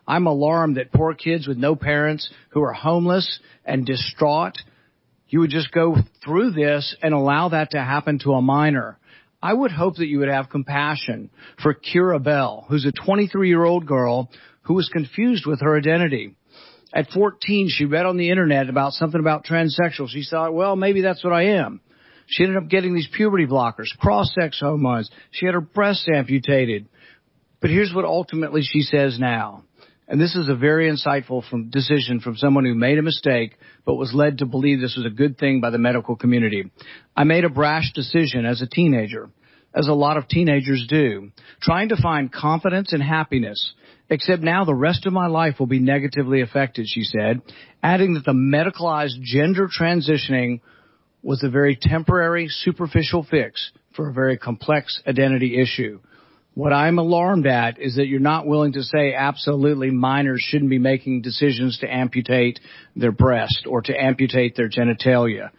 I'm alarmed that poor kids with no parents who are homeless and distraught, you would just go through this and allow that to happen to a minor. I would hope that you would have compassion for Kira Bell, who's a 23-year-old girl who was confused with her identity. At 14, she read on the internet about something about transsexual. She thought, well, maybe that's what I am. She ended up getting these puberty blockers, cross-sex hormones. She had her breasts amputated. But here's what ultimately she says now. And this is a very insightful decision from someone who made a mistake but was led to believe this was a good thing by the medical community. I made a brash decision as a teenager, as a lot of teenagers do, trying to find confidence and happiness, except now the rest of my life will be negatively affected, she said, adding that the medicalized gender transitioning was a very temporary, superficial fix for a very complex identity issue. What I'm alarmed at is that you're not willing to say absolutely minors shouldn't be making decisions to amputate their breast or to amputate their genitalia.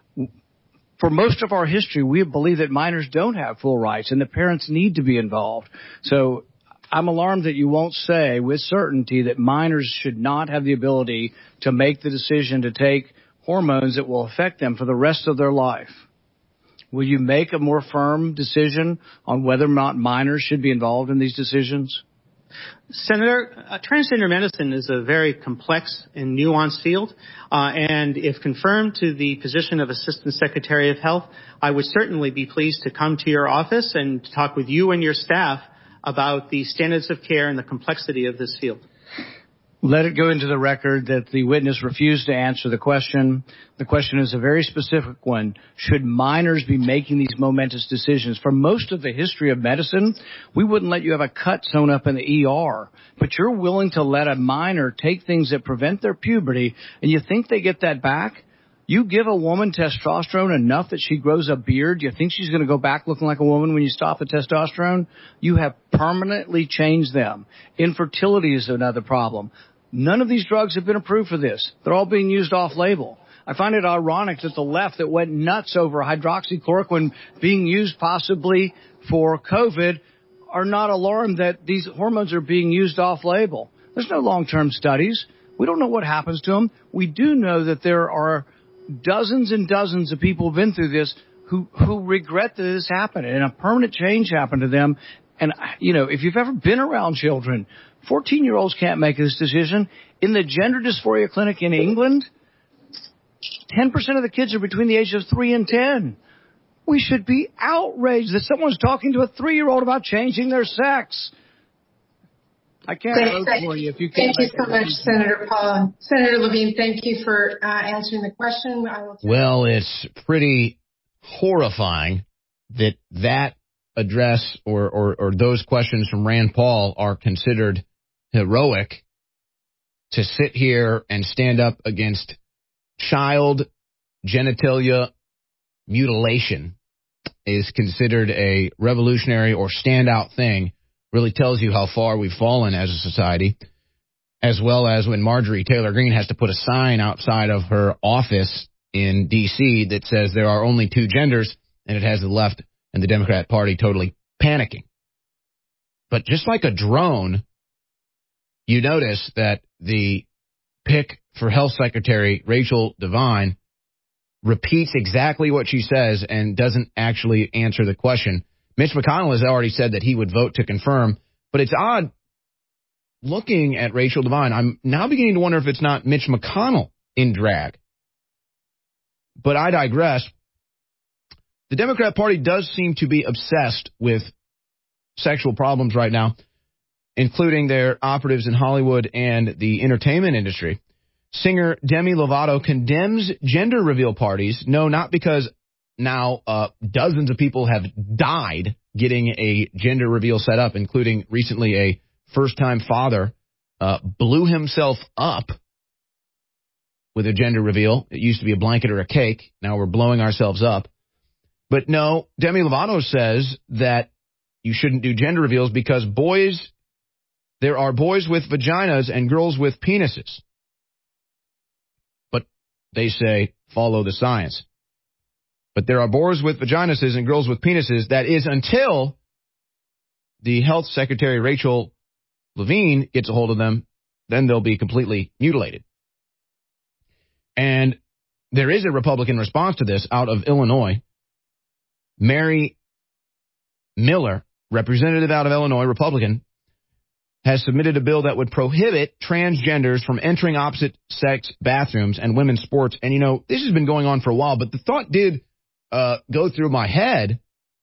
For most of our history, we believe that minors don't have full rights and the parents need to be involved. So I'm alarmed that you won't say with certainty that minors should not have the ability to make the decision to take hormones that will affect them for the rest of their life. Will you make a more firm decision on whether or not minors should be involved in these decisions? Senator, transgender medicine is a very complex and nuanced field, and if confirmed to the position of Assistant Secretary of Health, I would certainly be pleased to come to your office and talk with you and your staff about the standards of care and the complexity of this field. Let it go into the record that the witness refused to answer the question. The question is a very specific one. Should minors be making these momentous decisions? For most of the history of medicine, we wouldn't let you have a cut sewn up in the ER. But you're willing to let a minor take things that prevent their puberty, and you think they get that back? You give a woman testosterone enough that she grows a beard, you think she's going to go back looking like a woman when you stop the testosterone? You have permanently changed them. Infertility is another problem. None of these drugs have been approved for this. They're all being used off-label. I find it ironic that the left that went nuts over hydroxychloroquine being used possibly for COVID are not alarmed that these hormones are being used off-label. There's no long-term studies. We don't know what happens to them. We do know that there are dozens and dozens of people who've been through this who regret that this happened and a permanent change happened to them. And, you know, if you've ever been around children, 14-year-olds can't make this decision. In the gender dysphoria clinic in England, 10% of the kids are between the ages of 3 and 10. We should be outraged that someone's talking to a 3-year-old about changing their sex. I can't vote for you if you can't. Thank you so much, Senator Paul. Senator Levine, thank you for answering the question. Well, it's pretty horrifying that address or those questions from Rand Paul are considered heroic. To sit here and stand up against child genitalia mutilation is considered a revolutionary or standout thing. Really tells you how far we've fallen as a society, as well as when Marjorie Taylor Greene has to put a sign outside of her office in D.C. that says there are only two genders, and it has the left and the Democrat Party totally panicking. But just like a drone, you notice that the pick for Health Secretary Rachel Devine repeats exactly what she says and doesn't actually answer the question. Mitch McConnell has already said that he would vote to confirm, but it's odd looking at Rachel Devine. I'm now beginning to wonder if it's not Mitch McConnell in drag. But I digress. The Democrat Party does seem to be obsessed with sexual problems right now, including their operatives in Hollywood and the entertainment industry. Singer Demi Lovato condemns gender reveal parties. No, not because now dozens of people have died getting a gender reveal set up, including recently a first-time father blew himself up with a gender reveal. It used to be a blanket or a cake. Now we're blowing ourselves up. But no, Demi Lovato says that you shouldn't do gender reveals because there are boys with vaginas and girls with penises. But they say follow the science. But there are boys with vaginas and girls with penises. That is until the Health Secretary Rachel Levine gets a hold of them then they'll be completely mutilated. And there is a Republican response to this out of Illinois. Mary Miller, representative out of Illinois, Republican, has submitted a bill that would prohibit transgenders from entering opposite-sex bathrooms and women's sports. And, this has been going on for a while, but the thought did go through my head,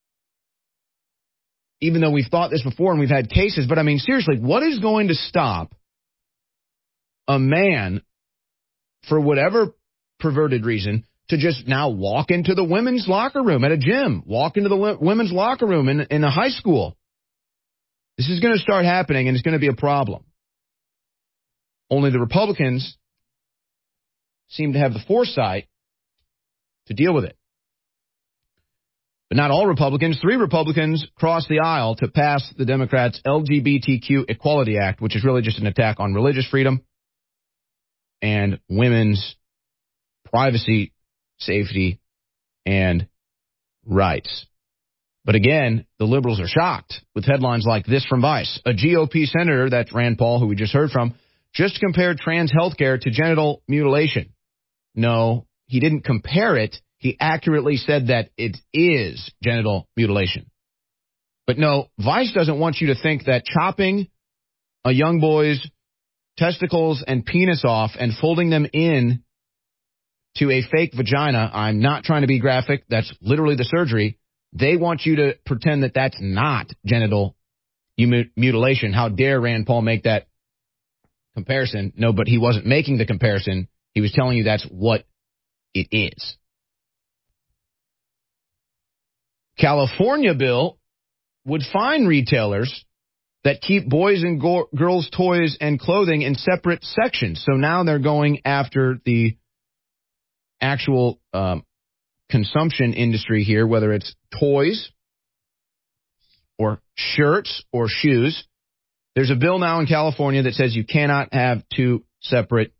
even though we've thought this before and we've had cases. But, seriously, what is going to stop a man, for whatever perverted reason, to just now walk into the women's locker room at a gym, walk into the women's locker room in a high school? This is going to start happening, and it's going to be a problem. Only the Republicans seem to have the foresight to deal with it. But not all Republicans. 3 Republicans crossed the aisle to pass the Democrats' LGBTQ Equality Act, which is really just an attack on religious freedom and women's privacy, safety, and rights. But again, the liberals are shocked with headlines like this from Vice. A GOP senator, that's Rand Paul, who we just heard from, just compared trans health care to genital mutilation. No, he didn't compare it. He accurately said that it is genital mutilation. But no, Vice doesn't want you to think that chopping a young boy's testicles and penis off and folding them in to a fake vagina, I'm not trying to be graphic, that's literally the surgery. They want you to pretend that that's not genital mutilation. How dare Rand Paul make that comparison? No, but he wasn't making the comparison. He was telling you that's what it is. California bill would fine retailers that keep boys and girls' toys and clothing in separate sections. So now they're going after the actual consumption industry here, whether it's toys or shirts or shoes. There's a bill now in California that says you cannot have 2 separate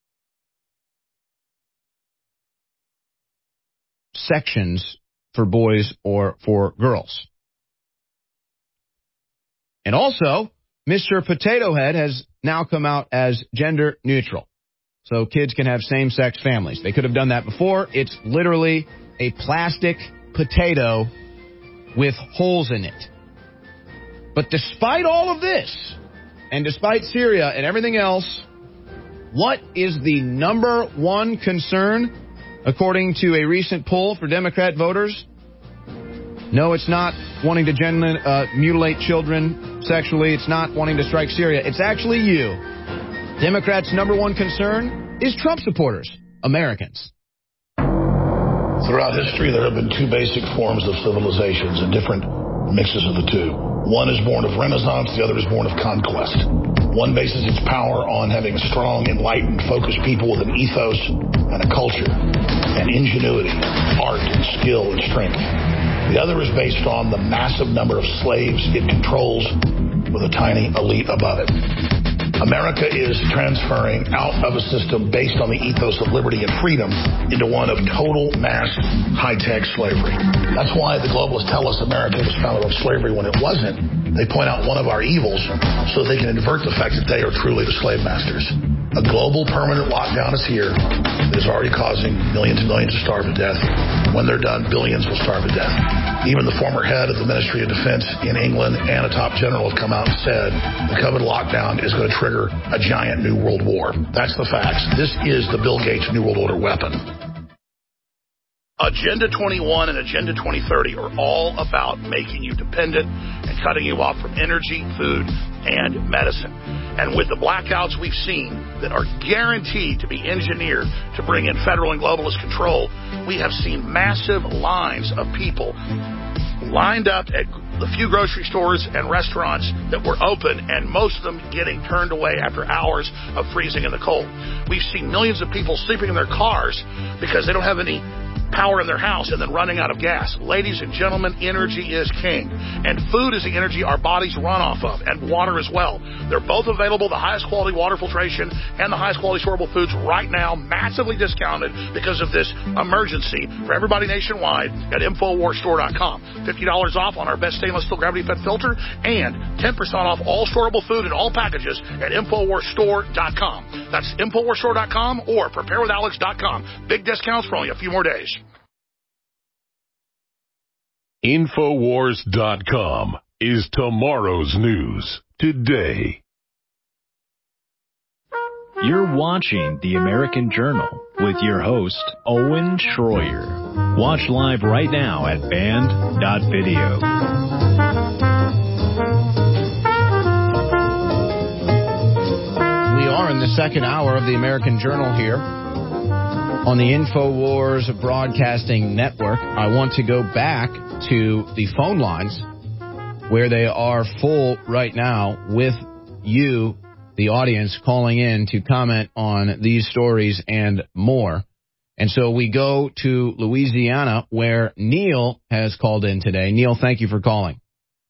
sections for boys or for girls. And also, Mr. Potato Head has now come out as gender neutral. So kids can have same-sex families. They could have done that before. It's literally a plastic potato with holes in it. But despite all of this, and despite Syria and everything else, what is the number one concern, according to a recent poll for Democrat voters? No, it's not wanting to mutilate children sexually. It's not wanting to strike Syria. It's actually you. Democrats' number one concern is Trump supporters, Americans. Throughout history, there have been 2 basic forms of civilizations and different mixes of the 2. One is born of Renaissance, the other is born of conquest. One bases its power on having a strong, enlightened, focused people with an ethos and a culture, and ingenuity, art, and skill, and strength. The other is based on the massive number of slaves it controls with a tiny elite above it. America is transferring out of a system based on the ethos of liberty and freedom into one of total mass high-tech slavery. That's why the globalists tell us America was founded on slavery when it wasn't. They point out one of our evils so they can invert the fact that they are truly the slave masters. A global permanent lockdown is here. It is already causing millions and millions to starve to death. When they're done, billions will starve to death. Even the former head of the Ministry of Defense in England and a top general have come out and said the COVID lockdown is going to trigger a giant new world war. That's the facts. This is the Bill Gates New World Order weapon. Agenda 21 and Agenda 2030 are all about making you dependent and cutting you off from energy, food, and medicine. And with the blackouts we've seen that are guaranteed to be engineered to bring in federal and globalist control, we have seen massive lines of people lined up at the few grocery stores and restaurants that were open, and most of them getting turned away after hours of freezing in the cold. We've seen millions of people sleeping in their cars because they don't have any power in their house and then running out of gas. Ladies and gentlemen, energy is king. And food is the energy our bodies run off of, and water as well. They're both available, the highest quality water filtration and the highest quality storable foods right now, massively discounted because of this emergency for everybody nationwide at InfoWarsStore.com. $50 off on our best stainless steel gravity-fed filter and 10% off all storable food and all packages at InfoWarsStore.com. That's InfoWarsStore.com or PrepareWithAlex.com. Big discounts for only a few more days. InfoWars.com is tomorrow's news today. You're watching The American Journal with your host, Owen Schroyer. Watch live right now at band.video. We are in the second hour of The American Journal here on the InfoWars Broadcasting Network. I want to go back to the phone lines where they are full right now with you, the audience, calling in to comment on these stories and more. And so we go to Louisiana, where Neil has called in today. Neil, thank you for calling.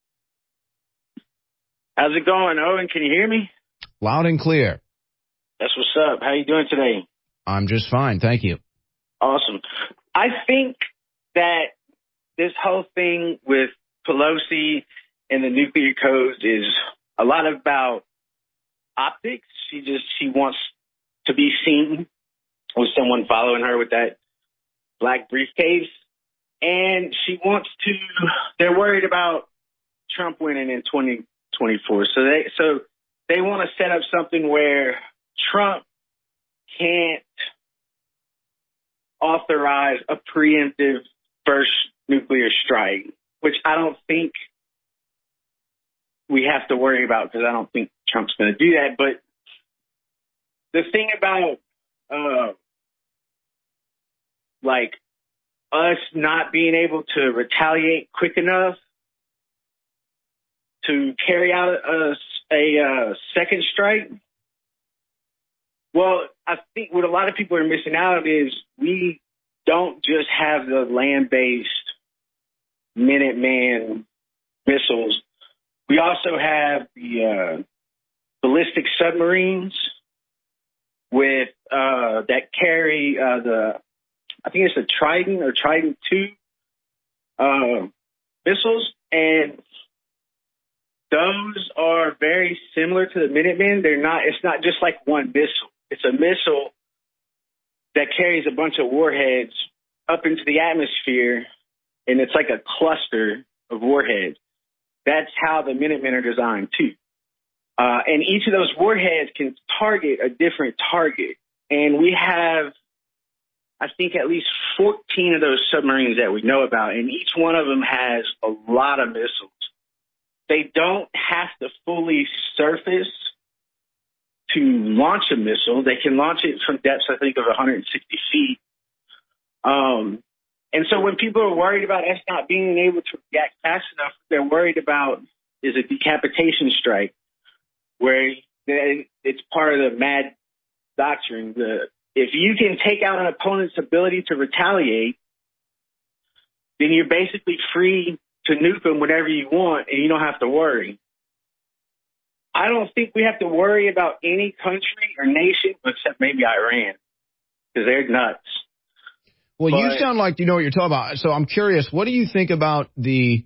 How's it going, Owen? Can you hear me? Loud and clear. That's what's up. How you doing today? I'm just fine, thank you. Awesome. I think that this whole thing with Pelosi and the nuclear codes is a lot about optics. She wants to be seen with someone following her with that black briefcase. And they're worried about Trump winning in 2024. So they want to set up something where Trump can't authorize a preemptive first nuclear strike, which I don't think we have to worry about because I don't think Trump's going to do that. But the thing about us not being able to retaliate quick enough to carry out a second strike, well, I think what a lot of people are missing out is we don't just have the land-based Minuteman missiles. We also have the ballistic submarines with that carry I think it's the Trident or Trident II missiles, and those are very similar to the Minutemen. It's not just like one missile. It's a missile that carries a bunch of warheads up into the atmosphere, and it's like a cluster of warheads. That's how the Minutemen are designed, too. And each of those warheads can target a different target. And we have, I think, at least 14 of those submarines that we know about, and each one of them has a lot of missiles. They don't have to fully surface to launch a missile. They can launch it from depths, I think, of 160 feet. And so when people are worried about us not being able to react fast enough, they're worried about is a decapitation strike, where it's part of the MAD doctrine. If you can take out an opponent's ability to retaliate, then you're basically free to nuke them whenever you want, and you don't have to worry. I don't think we have to worry about any country or nation except maybe Iran, because they're nuts. Well, you sound like you know what you're talking about. So I'm curious, what do you think about the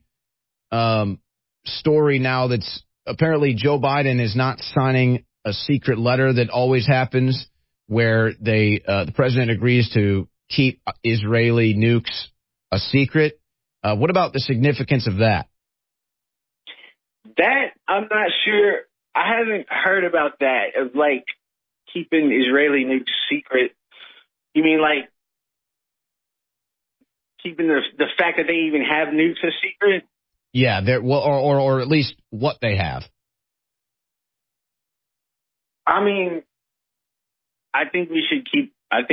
story now that's apparently Joe Biden is not signing a secret letter that always happens where the president agrees to keep Israeli nukes a secret? What about the significance of that? That, I'm not sure. I haven't heard about that, of like keeping Israeli nukes secret. You mean like keeping the fact that they even have nukes a secret? Yeah, or at least what they have. I mean, I think we should keep.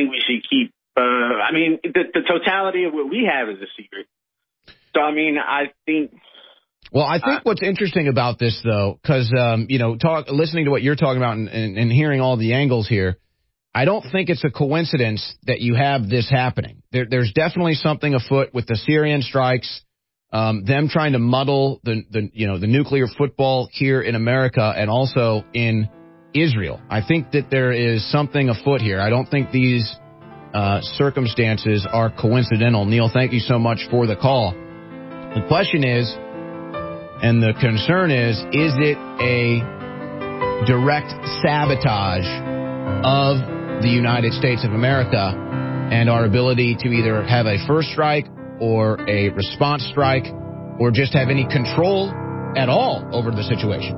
The totality of what we have is a secret. So I mean, I think. Well, I think what's interesting about this, though, because listening to what you're talking about and hearing all the angles here, I don't think it's a coincidence that you have this happening. There's definitely something afoot with the Syrian strikes, them trying to muddle the nuclear football here in America and also in Israel. I think that there is something afoot here. I don't think these circumstances are coincidental. Neil, thank you so much for the call. The question is, and the concern is it a direct sabotage of the United States of America and our ability to either have a first strike or a response strike or just have any control at all over the situation?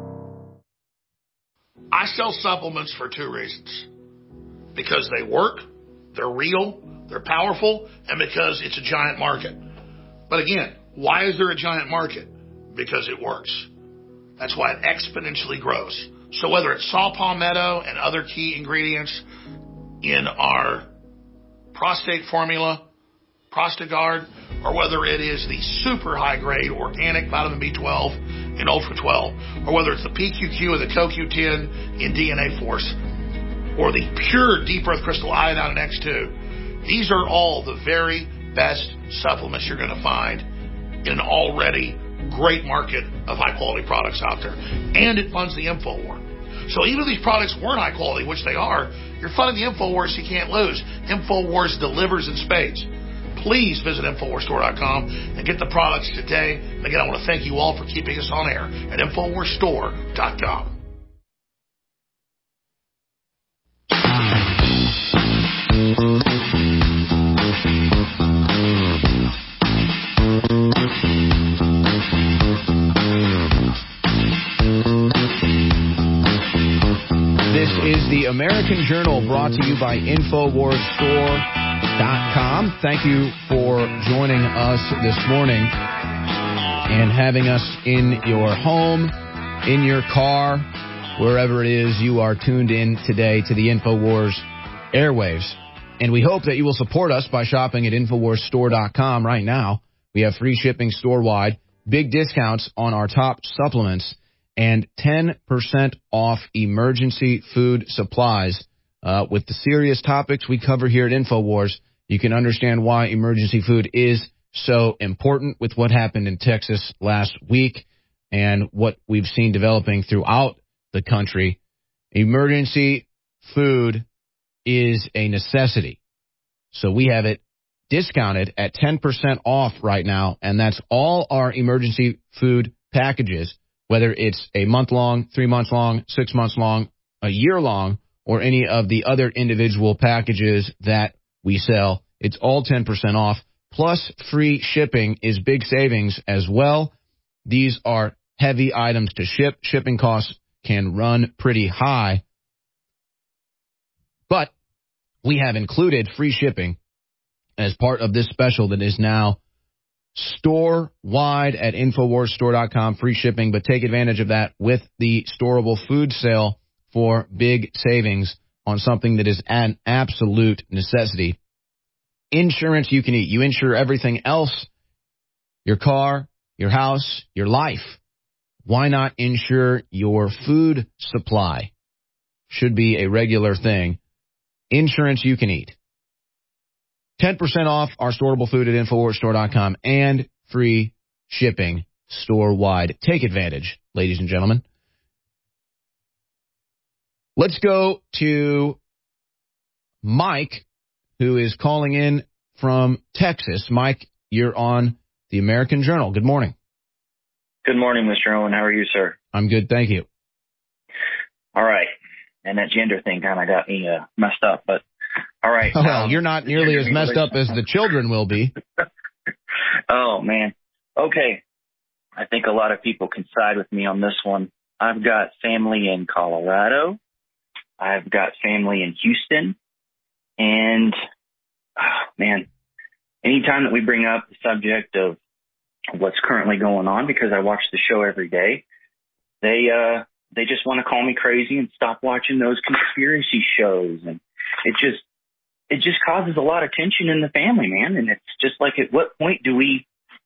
I sell supplements for two reasons. Because they work, they're real, they're powerful, and because it's a giant market. But again, why is there a giant market? Because it works. That's why it exponentially grows. So whether it's saw palmetto and other key ingredients in our prostate formula, Prostagard, or whether it is the super high grade organic vitamin B12 in Ultra 12, or whether it's the PQQ or the CoQ10 in DNA Force, or the pure deep earth crystal iodine in X2, these are all the very best supplements you're going to find in an already great market of high quality products out there. And it funds the InfoWar. So even if these products weren't high quality, which they are, you're funding the InfoWars you can't lose. InfoWars delivers in spades. Please visit InfoWarsStore.com and get the products today. And again, I want to thank you all for keeping us on air at InfoWarsStore.com. This is the American Journal, brought to you by InfoWarsStore.com. Thank you for joining us this morning and having us in your home, in your car, wherever it is you are tuned in today to the InfoWars airwaves. And we hope that you will support us by shopping at InfoWarsStore.com right now. We have free shipping store-wide, big discounts on our top supplements, and 10% off emergency food supplies. With the serious topics we cover here at InfoWars, you can understand why emergency food is so important with what happened in Texas last week and what we've seen developing throughout the country. Emergency food is a necessity. So we have it discounted at 10% off right now, and that's all our emergency food packages, whether it's a month long, 3 months long, 6 months long, a year long, or any of the other individual packages that we sell. It's all 10% off, plus free shipping is big savings as well. These are heavy items to ship. Shipping costs can run pretty high, but we have included free shipping as part of this special that is now store-wide at InfoWarsStore.com, free shipping, but take advantage of that with the storable food sale for big savings on something that is an absolute necessity. Insurance you can eat. You insure everything else, your car, your house, your life. Why not insure your food supply? Should be a regular thing. Insurance you can eat. 10% off our storable food at InfoWarsStore.com and free shipping store-wide. Take advantage, ladies and gentlemen. Let's go to Mike, who is calling in from Texas. Mike, you're on the American Journal. Good morning. Good morning, Mr. Owen. How are you, sir? I'm good, thank you. All right. And that gender thing kind of got me messed up, but all right. Well, you're not nearly as messed up as the children will be. Oh, man. Okay. I think a lot of people can side with me on this one. I've got family in Colorado. I've got family in Houston. And, man, anytime that we bring up the subject of what's currently going on, because I watch the show every day, they just want to call me crazy and stop watching those conspiracy shows. And it just causes a lot of tension in the family, man. And it's just like, at what point do we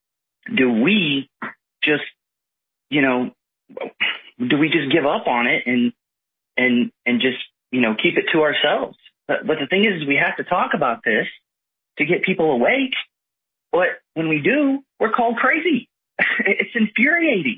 just, do we just give up on it and just, keep it to ourselves. But the thing is, we have to talk about this to get people awake. But when we do, we're called crazy. It's infuriating.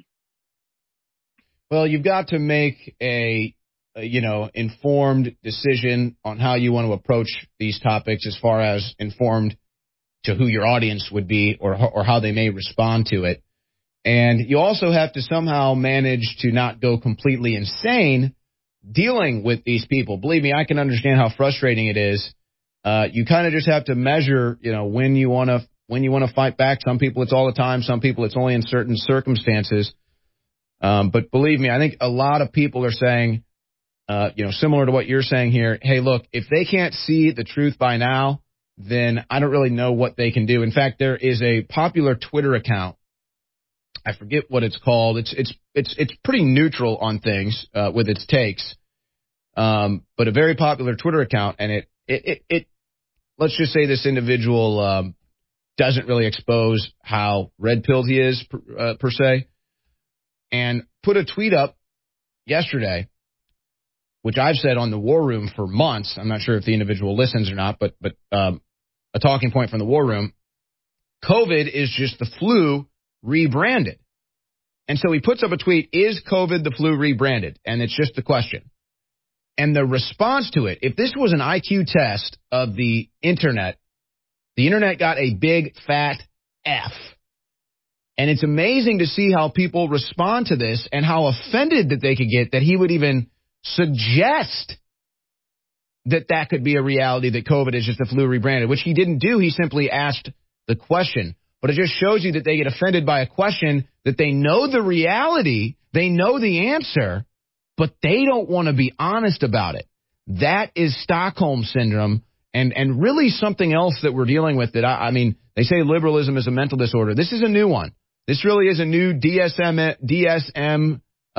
Well, you've got to make a informed decision on how you want to approach these topics, as far as informed to who your audience would be or how they may respond to it. And you also have to somehow manage to not go completely insane dealing with these people. Believe me, I can understand how frustrating it is. You kind of just have to measure, when you want to fight back. Some people it's all the time. Some people it's only in certain circumstances. But believe me, I think a lot of people are saying, similar to what you're saying here, hey, look, if they can't see the truth by now, then I don't really know what they can do. In fact, there is a popular Twitter account. I forget what it's called. It's pretty neutral on things with its takes, but a very popular Twitter account. And it let's just say this individual doesn't really expose how red-pilled he is per se, and put a tweet up yesterday, which I've said on the War Room for months. I'm not sure if the individual listens or not, but a talking point from the War Room. COVID is just the flu rebranded. And so he puts up a tweet, is COVID the flu rebranded? And it's just the question. And the response to it, if this was an IQ test of the internet got a big fat F. And it's amazing to see how people respond to this and how offended that they could get that he would even suggest that could be a reality, that COVID is just the flu rebranded, which he didn't do. He simply asked the question. But it just shows you that they get offended by a question that they know the reality, they know the answer, but they don't want to be honest about it. That is Stockholm Syndrome, and really something else that we're dealing with that, I mean, they say liberalism is a mental disorder. This is a new one. This really is a new DSM-6,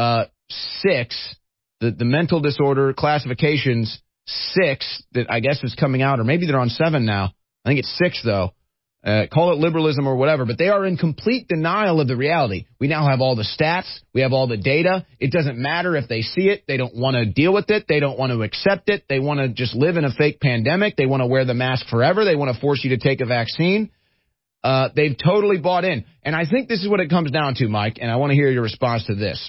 the mental disorder classifications 6 that I guess is coming out, or maybe they're on 7 now. I think it's 6, though. Call it liberalism or whatever, but they are in complete denial of the reality. We now have all the stats. We have all the data. It doesn't matter if they see it. They don't want to deal with it. They don't want to accept it. They want to just live in a fake pandemic. They want to wear the mask forever. They want to force you to take a vaccine. They've totally bought in. And I think this is what it comes down to, Mike, and I want to hear your response to this.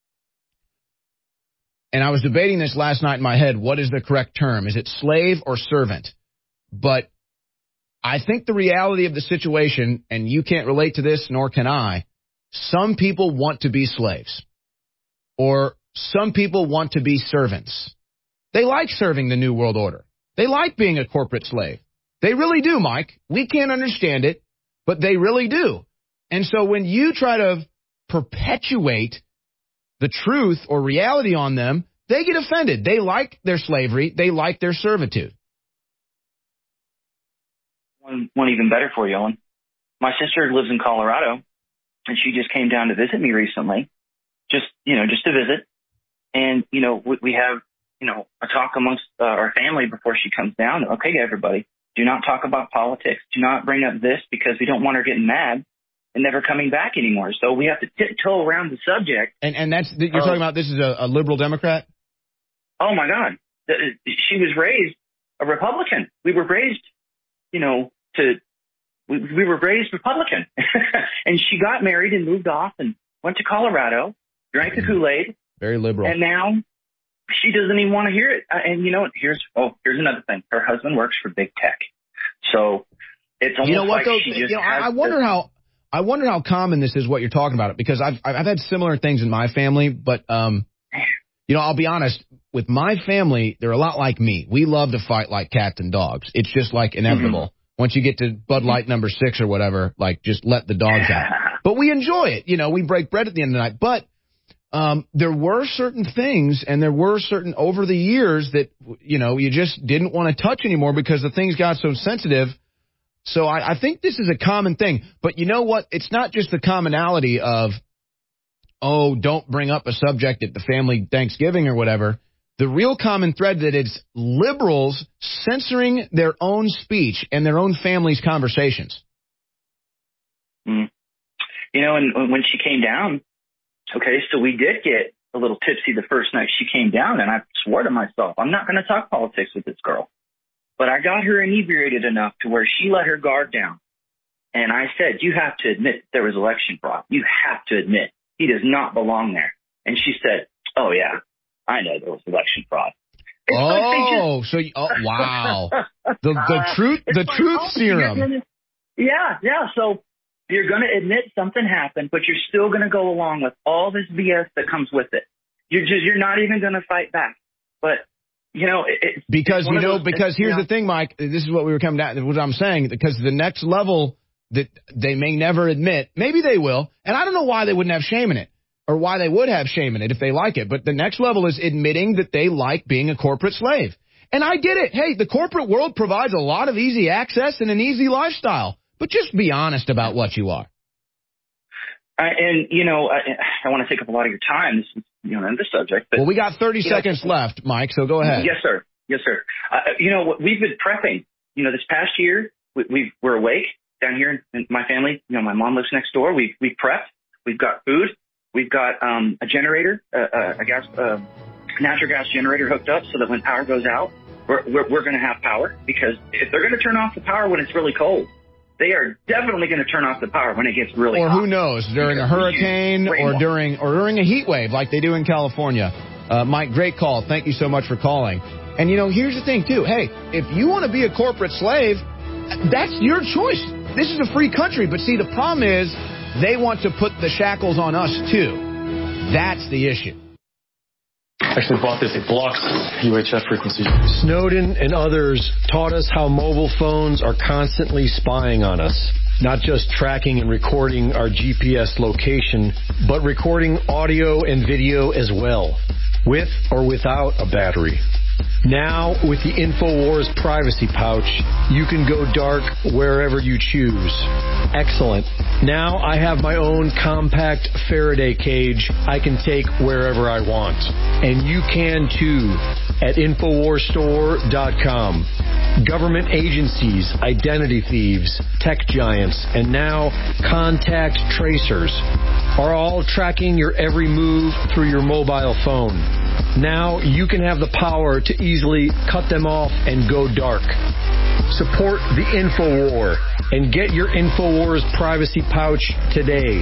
And I was debating this last night in my head. What is the correct term? Is it slave or servant? But I think the reality of the situation, and you can't relate to this, nor can I, some people want to be slaves. Or some people want to be servants. They like serving the New World Order. They like being a corporate slave. They really do, Mike. We can't understand it, but they really do. And so when you try to perpetuate the truth or reality on them, they get offended. They like their slavery. They like their servitude. One even better for you, Owen. My sister lives in Colorado, and she just came down to visit me recently, just to visit. And, we have, a talk amongst our family before she comes down. Okay, everybody, do not talk about politics. Do not bring up this, because we don't want her getting mad and never coming back anymore. So we have to tiptoe around the subject. And that's, you're talking about this is a liberal Democrat? Oh, my God. She was raised a Republican. We were raised, we were raised Republican. And she got married and moved off and went to Colorado, drank the Kool-Aid. Very liberal. And now she doesn't even want to hear it. And here's another thing. Her husband works for big tech. So it's almost like she just I wonder how common this is, what you're talking about, because I've had similar things in my family, but I'll be honest, with my family, they're a lot like me. We love to fight like cats and dogs. It's just like inevitable. Mm-hmm. Once you get to Bud Light number 6 or whatever, like just let the dogs out. But we enjoy it. We break bread at the end of the night. But there were certain things, and there were certain over the years that, you just didn't want to touch anymore because the things got so sensitive. So I think this is a common thing. But you know what? It's not just the commonality of, don't bring up a subject at the family Thanksgiving or whatever. The real common thread that it's liberals censoring their own speech and their own family's conversations. Mm. And when she came down, okay, so we did get a little tipsy the first night she came down, and I swore to myself, I'm not going to talk politics with this girl. But I got her inebriated enough to where she let her guard down. And I said, you have to admit there was election fraud. You have to admit he does not belong there. And she said, oh, yeah, I know there was election fraud. Wow. The truth serum. Yeah. So you're going to admit something happened, but you're still going to go along with all this BS that comes with it. You're not even going to fight back. But, because here's the thing, Mike, this is what we were coming down, what I'm saying, because the next level that they may never admit, maybe they will, and I don't know why they wouldn't have shame in it, or why they would have shame in it if they like it, but the next level is admitting that they like being a corporate slave. And I get it. Hey, the corporate world provides a lot of easy access and an easy lifestyle, but just be honest about what you are. I want to take up a lot of your time. This is, in this subject. But, we got 30 seconds left, Mike, so go ahead. Yes, sir. We've been prepping. This past year, we're awake down here in my family. My mom lives next door. We've prepped. We've got food. We've got a generator, a natural gas generator hooked up so that when power goes out, we're going to have power. Because if they're going to turn off the power when it's really cold, they are definitely going to turn off the power when it gets really hot. Or who knows, during a hurricane or during a heat wave like they do in California. Mike, great call. Thank you so much for calling. And, here's the thing, too. Hey, if you want to be a corporate slave, that's your choice. This is a free country. But, see, the problem is they want to put the shackles on us, too. That's the issue. Actually bought this. It blocks UHF frequencies. Snowden and others taught us how mobile phones are constantly spying on us. Not just tracking and recording our GPS location, but recording audio and video as well, with or without a battery. Now, with the InfoWars privacy pouch, you can go dark wherever you choose. Excellent. Now I have my own compact Faraday cage I can take wherever I want. And you can too at InfoWarsStore.com. Government agencies, identity thieves, tech giants, and now contact tracers are all tracking your every move through your mobile phone. Now you can have the power to easily cut them off and go dark. Support the InfoWar and get your InfoWars privacy pouch today.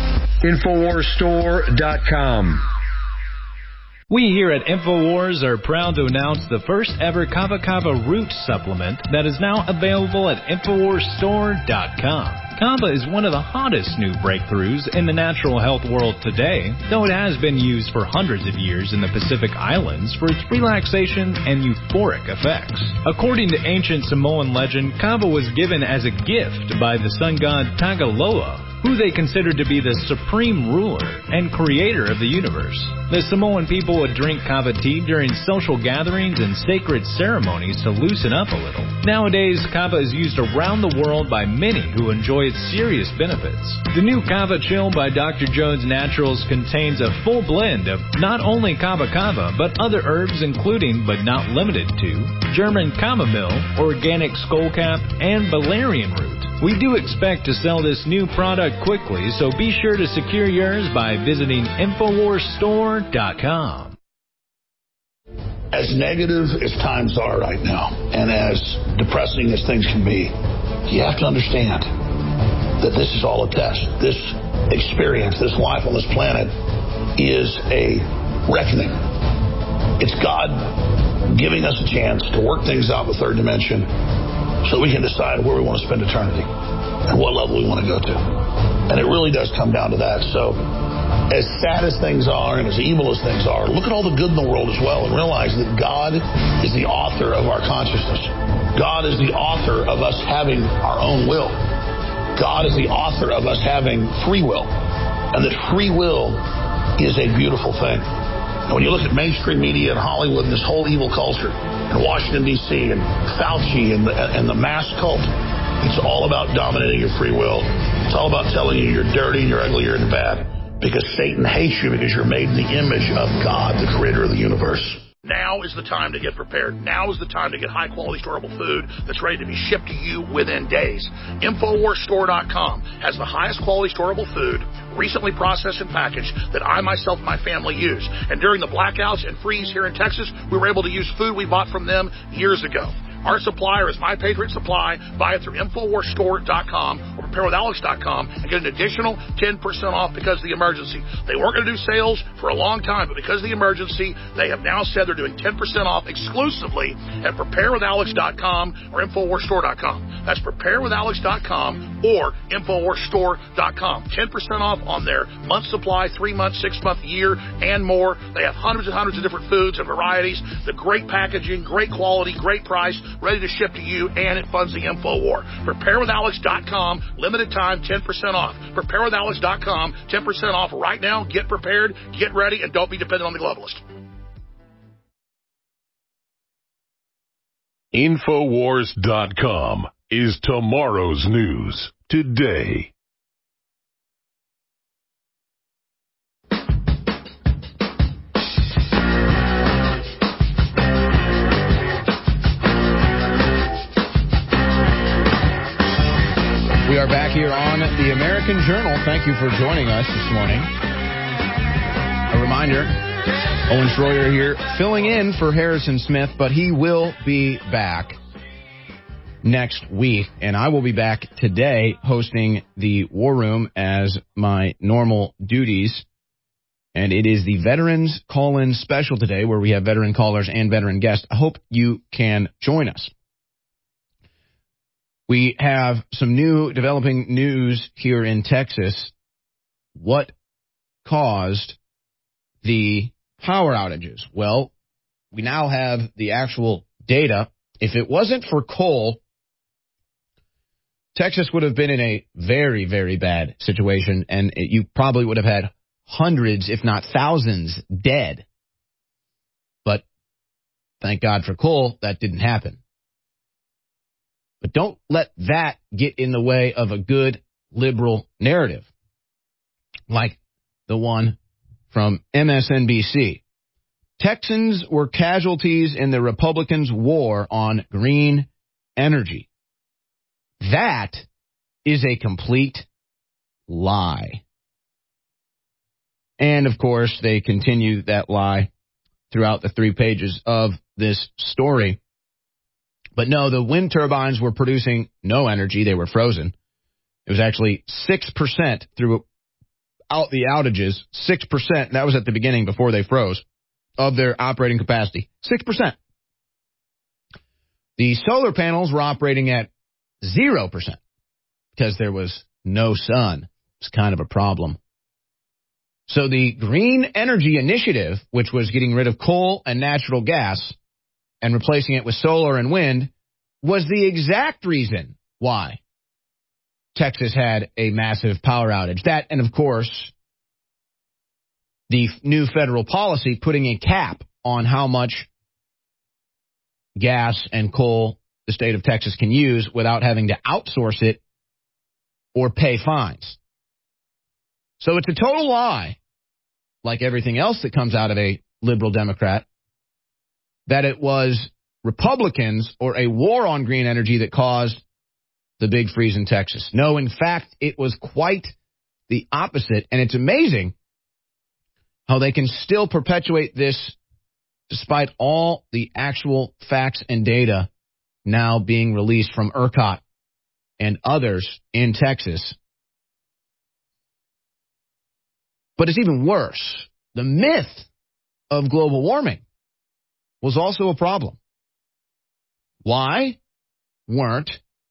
InfoWarsStore.com. We here at InfoWars are proud to announce the first ever Kava Kava Root supplement that is now available at InfoWarsStore.com. Kava is one of the hottest new breakthroughs in the natural health world today, though it has been used for hundreds of years in the Pacific Islands for its relaxation and euphoric effects. According to ancient Samoan legend, Kava was given as a gift by the sun god Tagaloa, who they considered to be the supreme ruler and creator of the universe. The Samoan people would drink kava tea during social gatherings and sacred ceremonies to loosen up a little. Nowadays, kava is used around the world by many who enjoy its serious benefits. The new Kava Chill by Dr. Jones Naturals contains a full blend of not only kava kava, but other herbs including, but not limited to, German chamomile, organic skullcap, and valerian root. We do expect to sell this new product quickly, so be sure to secure yours by visiting InfoWarsStore.com. As negative as times are right now, and as depressing as things can be, you have to understand that this is all a test. This experience, this life on this planet, is a reckoning. It's God giving us a chance to work things out in the third dimension so we can decide where we want to spend eternity and what level we want to go to. And it really does come down to that. So as sad as things are and as evil as things are, look at all the good in the world as well and realize that God is the author of our consciousness. God is the author of us having our own will. God is the author of us having free will. And that free will is a beautiful thing. And when you look at mainstream media and Hollywood and this whole evil culture, and Washington, D.C., and Fauci and the mass cult, it's all about dominating your free will. It's all about telling you you're dirty, you're ugly, you're bad. Because Satan hates you because you're made in the image of God, the creator of the universe. Now is the time to get prepared. Now is the time to get high-quality storable food that's ready to be shipped to you within days. InfoWarsStore.com has the highest quality storable food, recently processed and packaged, that I, myself, and my family use. And during the blackouts and freeze here in Texas, we were able to use food we bought from them years ago. Our supplier is My Patriot Supply. Buy it through InfoWarsStore.com or PrepareWithAlex.com and get an additional 10% off because of the emergency. They weren't going to do sales for a long time, but because of the emergency, they have now said they're doing 10% off exclusively at PrepareWithAlex.com or InfoWarsStore.com. That's PrepareWithAlex.com or InfoWarsStore.com. 10% off on their month supply, 3 month, 6 month, year, and more. They have hundreds and hundreds of different foods and varieties. The great packaging, great quality, great price, ready to ship to you, and it funds the InfoWar. PrepareWithAlex.com, limited time, 10% off. PrepareWithAlex.com, 10% off right now. Get prepared, get ready, and don't be dependent on the globalist. InfoWars.com is tomorrow's news today. We are back here on the American Journal. Thank you for joining us this morning. A reminder, Owen Schroyer here, filling in for Harrison Smith, but he will be back next week, and I will be back today hosting the War Room as my normal duties, and it is the Veterans Call-In Special today, where we have veteran callers and veteran guests. I hope you can join us. We have some new developing news here in Texas. What caused the power outages? Well, we now have the actual data. If it wasn't for coal, Texas would have been in a very, very bad situation, and you probably would have had hundreds, if not thousands, dead. But thank God for coal, that didn't happen. But don't let that get in the way of a good liberal narrative, like the one from MSNBC. Texans were casualties in the Republicans' war on green energy. That is a complete lie. And, of course, they continue that lie throughout the 3 pages of this story. But no, the wind turbines were producing no energy. They were frozen. It was actually 6% throughout the outages, 6%. That was at the beginning before they froze, of their operating capacity. 6%. The solar panels were operating at 0% because there was no sun. It's kind of a problem. So the Green Energy Initiative, which was getting rid of coal and natural gas and replacing it with solar and wind, was the exact reason why Texas had a massive power outage. That, and of course, the new federal policy putting a cap on how much gas and coal the state of Texas can use without having to outsource it or pay fines. So it's a total lie, like everything else that comes out of a liberal Democrat, that it was Republicans or a war on green energy that caused the big freeze in Texas. No, in fact, it was quite the opposite. And it's amazing how they can still perpetuate this despite all the actual facts and data now being released from ERCOT and others in Texas. But it's even worse. The myth of global warming was also a problem. Why weren't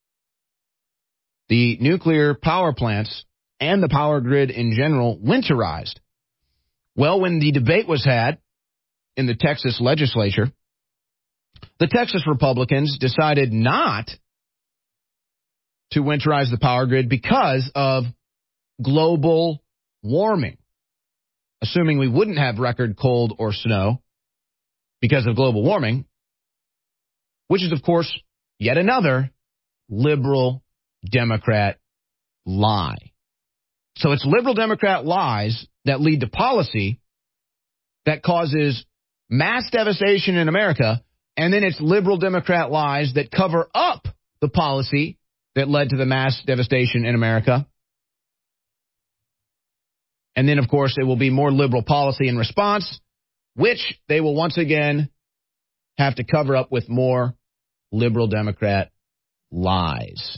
the nuclear power plants and the power grid in general winterized? Well, when the debate was had in the Texas legislature, the Texas Republicans decided not to winterize the power grid because of global warming, assuming we wouldn't have record cold or snow because of global warming, which is, of course, yet another liberal Democrat lie. So it's liberal Democrat lies that lead to policy that causes mass devastation in America, and then it's liberal Democrat lies that cover up the policy that led to the mass devastation in America. And then, of course, it will be more liberal policy in response, which they will once again have to cover up with more liberal Democrat lies.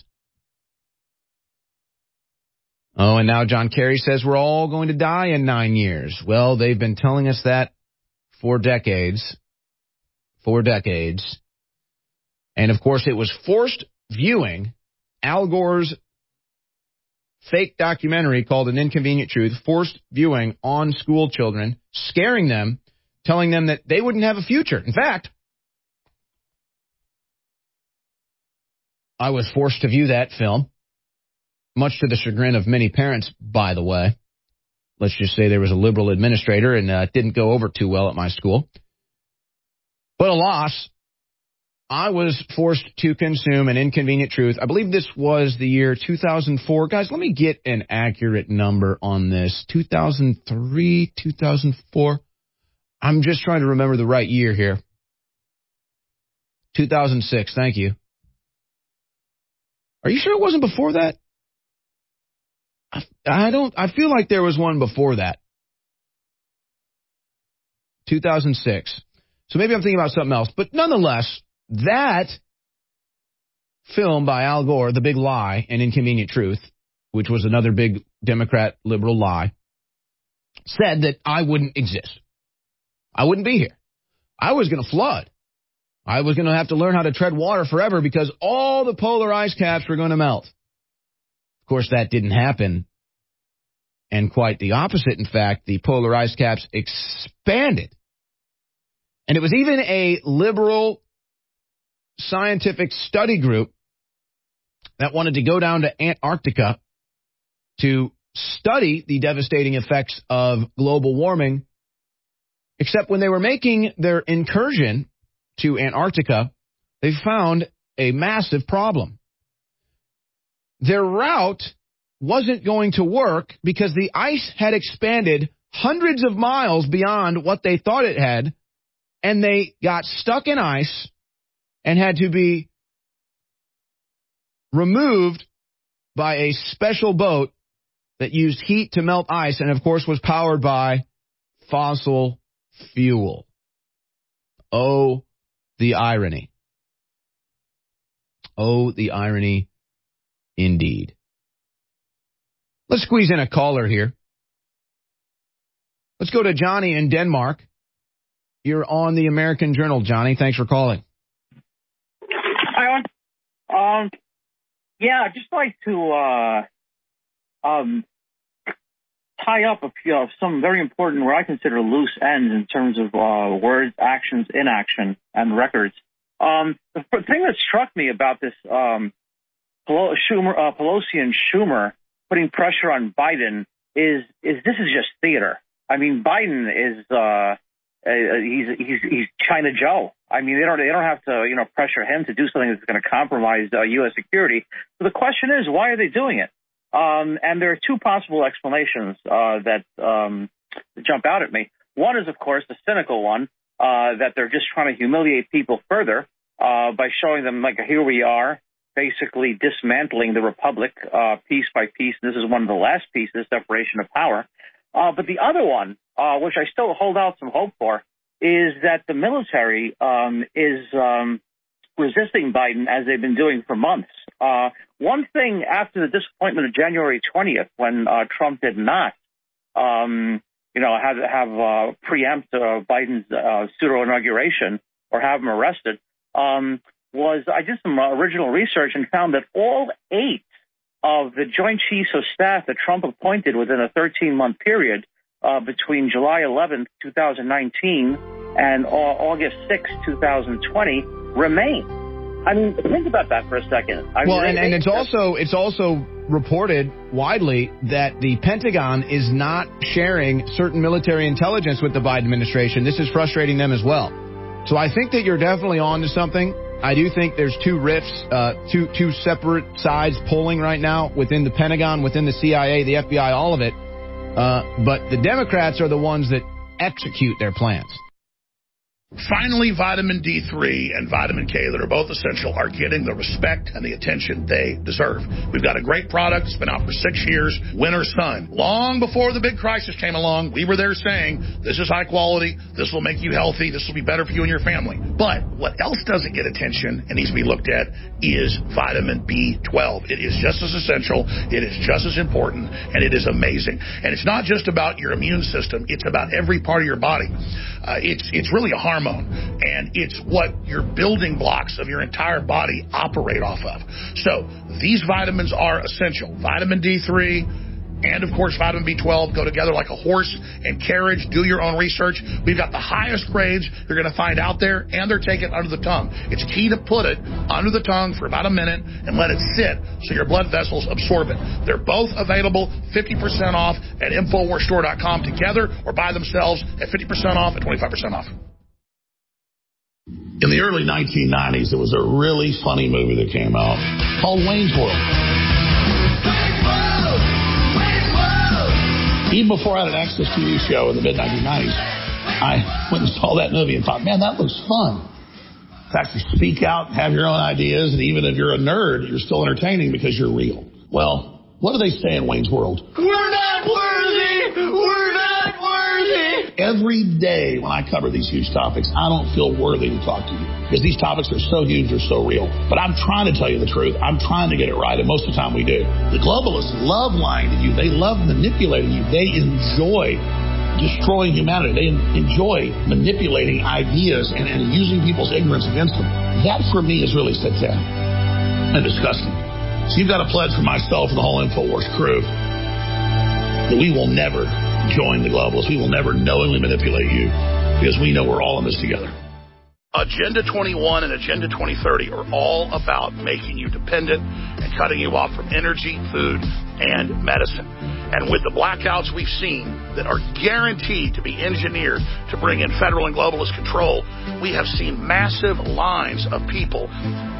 Oh, and now John Kerry says we're all going to die in 9 years. Well, they've been telling us that for decades. 4 decades. And, of course, it was forced viewing Al Gore's fake documentary called An Inconvenient Truth, forced viewing on school children, scaring them, telling them that they wouldn't have a future. In fact, I was forced to view that film, much to the chagrin of many parents, by the way. Let's just say there was a liberal administrator, and it didn't go over too well at my school. But alas, I was forced to consume An Inconvenient Truth. I believe this was the year 2004. Guys, let me get an accurate number on this. 2003, 2004. I'm just trying to remember the right year here. 2006, thank you. Are you sure it wasn't before that? I feel like there was one before that. 2006. So maybe I'm thinking about something else. But nonetheless, that film by Al Gore, The Big Lie, An Inconvenient Truth, which was another big Democrat liberal lie, said that I wouldn't exist. I wouldn't be here. I was going to flood. I was going to have to learn how to tread water forever because all the polar ice caps were going to melt. Of course, that didn't happen. And quite the opposite. In fact, the polar ice caps expanded. And it was even a liberal scientific study group that wanted to go down to Antarctica to study the devastating effects of global warming. Except when they were making their incursion to Antarctica, they found a massive problem. Their route wasn't going to work because the ice had expanded hundreds of miles beyond what they thought it had, and they got stuck in ice and had to be removed by a special boat that used heat to melt ice and, of course, was powered by fossil fuel. Oh, the irony. Oh, the irony indeed. Let's squeeze in a caller here. Let's go to Johnny in Denmark. You're on the American Journal, Johnny. Thanks for calling. Hi, Owen. Yeah, I'd just like to tie up some very important, what I consider loose ends in terms of words, actions, inaction, and records. The thing that struck me about this Pelosi and Schumer putting pressure on Biden is this is just theater. I mean, Biden is he's China Joe. I mean, they don't have to pressure him to do something that's going to compromise U.S. security. So the question is, why are they doing it? And there are two possible explanations that jump out at me. One is, of course, the cynical one, that they're just trying to humiliate people further by showing them, like, here we are, basically dismantling the republic piece by piece. This is one of the last pieces, separation of power. But the other one, which I still hold out some hope for, is that the military is resisting Biden as they've been doing for months. One thing after the disappointment of January 20th, when Trump did not, preempt Biden's pseudo inauguration or have him arrested, was I did some original research and found that all 8 of the Joint Chiefs of Staff that Trump appointed within a 13-month period between July 11th, 2019 and August 6th, 2020 remain. I mean, think about that for a second. It's also reported widely that the Pentagon is not sharing certain military intelligence with the Biden administration. This is frustrating them as well. So I think that you're definitely on to something. I do think there's two rifts, two separate sides pulling right now within the Pentagon, within the CIA, the FBI, all of it. But the Democrats are the ones that execute their plans. Finally, vitamin D3 and vitamin K that are both essential are getting the respect and the attention they deserve. We've got a great product. It's been out for 6 years. Winter Sun. Long before the big crisis came along, we were there saying, this is high quality. This will make you healthy. This will be better for you and your family. But what else doesn't get attention and needs to be looked at is vitamin B12. It is just as essential. It is just as important. And it is amazing. And it's not just about your immune system. It's about every part of your body. It's really a hormone, and it's what your building blocks of your entire body operate off of. So these vitamins are essential. Vitamin D3 and, of course, vitamin B12 go together like a horse and carriage. Do your own research. We've got the highest grades you're going to find out there, and they're taken under the tongue. It's key to put it under the tongue for about a minute and let it sit so your blood vessels absorb it. They're both available 50% off at InfoWarsStore.com together, or by themselves at 50% off and 25% off. In the early 1990s, there was a really funny movie that came out called Wayne's World. Even before I had an Access TV show in the mid-1990s, I went and saw that movie and thought, man, that looks fun. To actually speak out, have your own ideas, and even if you're a nerd, you're still entertaining because you're real. Well, what do they say in Wayne's World? We're not worthy! We're not worthy! Every day when I cover these huge topics, I don't feel worthy to talk to you because these topics are so huge, they're so real. But I'm trying to tell you the truth. I'm trying to get it right, and most of the time we do. The globalists love lying to you. They love manipulating you. They enjoy destroying humanity. They enjoy manipulating ideas and using people's ignorance against them. That, for me, is really satanic and disgusting. So you've got a pledge for myself and the whole InfoWars crew that we will never join the globalists. We will never knowingly manipulate you because we know we're all in this together. Agenda 21 and Agenda 2030 are all about making you dependent and cutting you off from energy, food, and medicine. And with the blackouts we've seen that are guaranteed to be engineered to bring in federal and globalist control, we have seen massive lines of people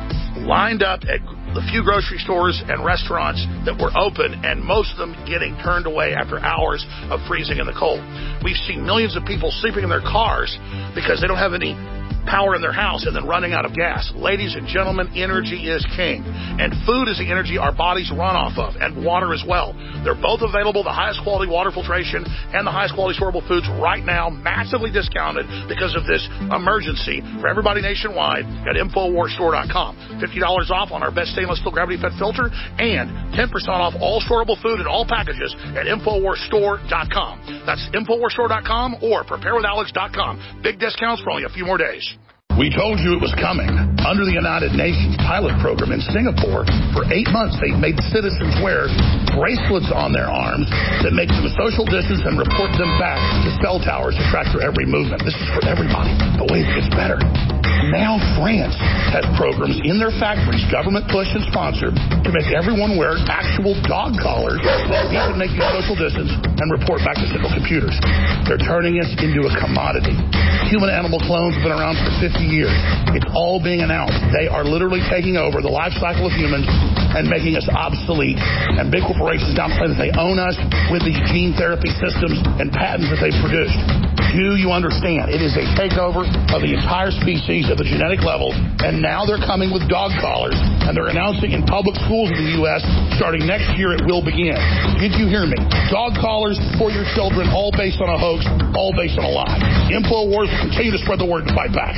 lined up at the few grocery stores and restaurants that were open, and most of them getting turned away after hours of freezing in the cold. We've seen millions of people sleeping in their cars because they don't have any power in their house and then running out of gas. Ladies and gentlemen, energy is king. And food is the energy our bodies run off of, and water as well. They're both available, the highest quality water filtration and the highest quality storable foods right now, massively discounted because of this emergency for everybody nationwide at InfoWarsStore.com. $50 off on our best stainless steel gravity-fed filter and 10% off all storable food and all packages at InfoWarsStore.com. That's InfoWarsStore.com or PrepareWithAlex.com. Big discounts for only a few more days. We told you it was coming. Under the United Nations pilot program in Singapore, for 8 months, they've made citizens wear bracelets on their arms that make them social distance and report them back to cell towers to track their every movement. This is for everybody. But wait, it gets better. Now France has programs in their factories, government pushed and sponsored, to make everyone wear actual dog collars that can make you social distance and report back to central computers. They're turning us into a commodity. Human-animal clones have been around for 50 years. It's all being announced. They are literally taking over the life cycle of humans and making us obsolete. And big corporations now say that they own us with these gene therapy systems and patents that they've produced. Do you understand? It is a takeover of the entire species at the genetic level, and now they're coming with dog collars, and they're announcing in public schools in the U.S. starting next year it will begin. Did you hear me? Dog collars for your children, all based on a hoax, all based on a lie. InfoWars will continue to spread the word to fight back.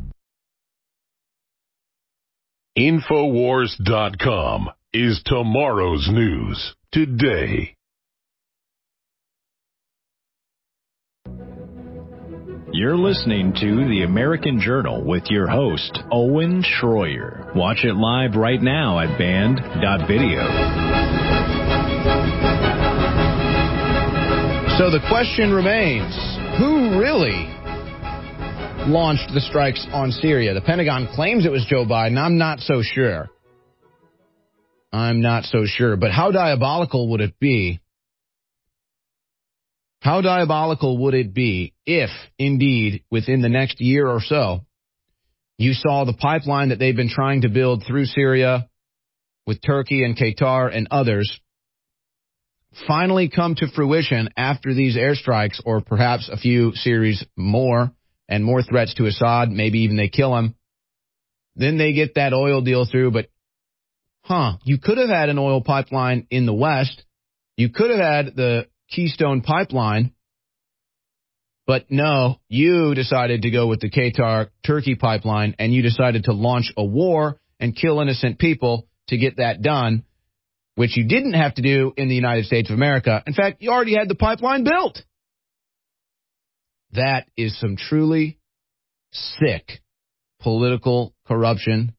InfoWars.com is tomorrow's news today. You're listening to The American Journal with your host, Owen Schroyer. Watch it live right now at band.video. So the question remains, who really launched the strikes on Syria? The Pentagon claims it was Joe Biden. I'm not so sure. But how diabolical would it be? How diabolical would it be if, indeed, within the next year or so, you saw the pipeline that they've been trying to build through Syria with Turkey and Qatar and others finally come to fruition after these airstrikes, or perhaps a few series more and more threats to Assad. Maybe even they kill him. Then they get that oil deal through. But, you could have had an oil pipeline in the West. You could have had the Keystone Pipeline. But no, you decided to go with the Qatar-Turkey pipeline, and you decided to launch a war and kill innocent people to get that done, which you didn't have to do in the United States of America. In fact, you already had the pipeline built. That is some truly sick political corruption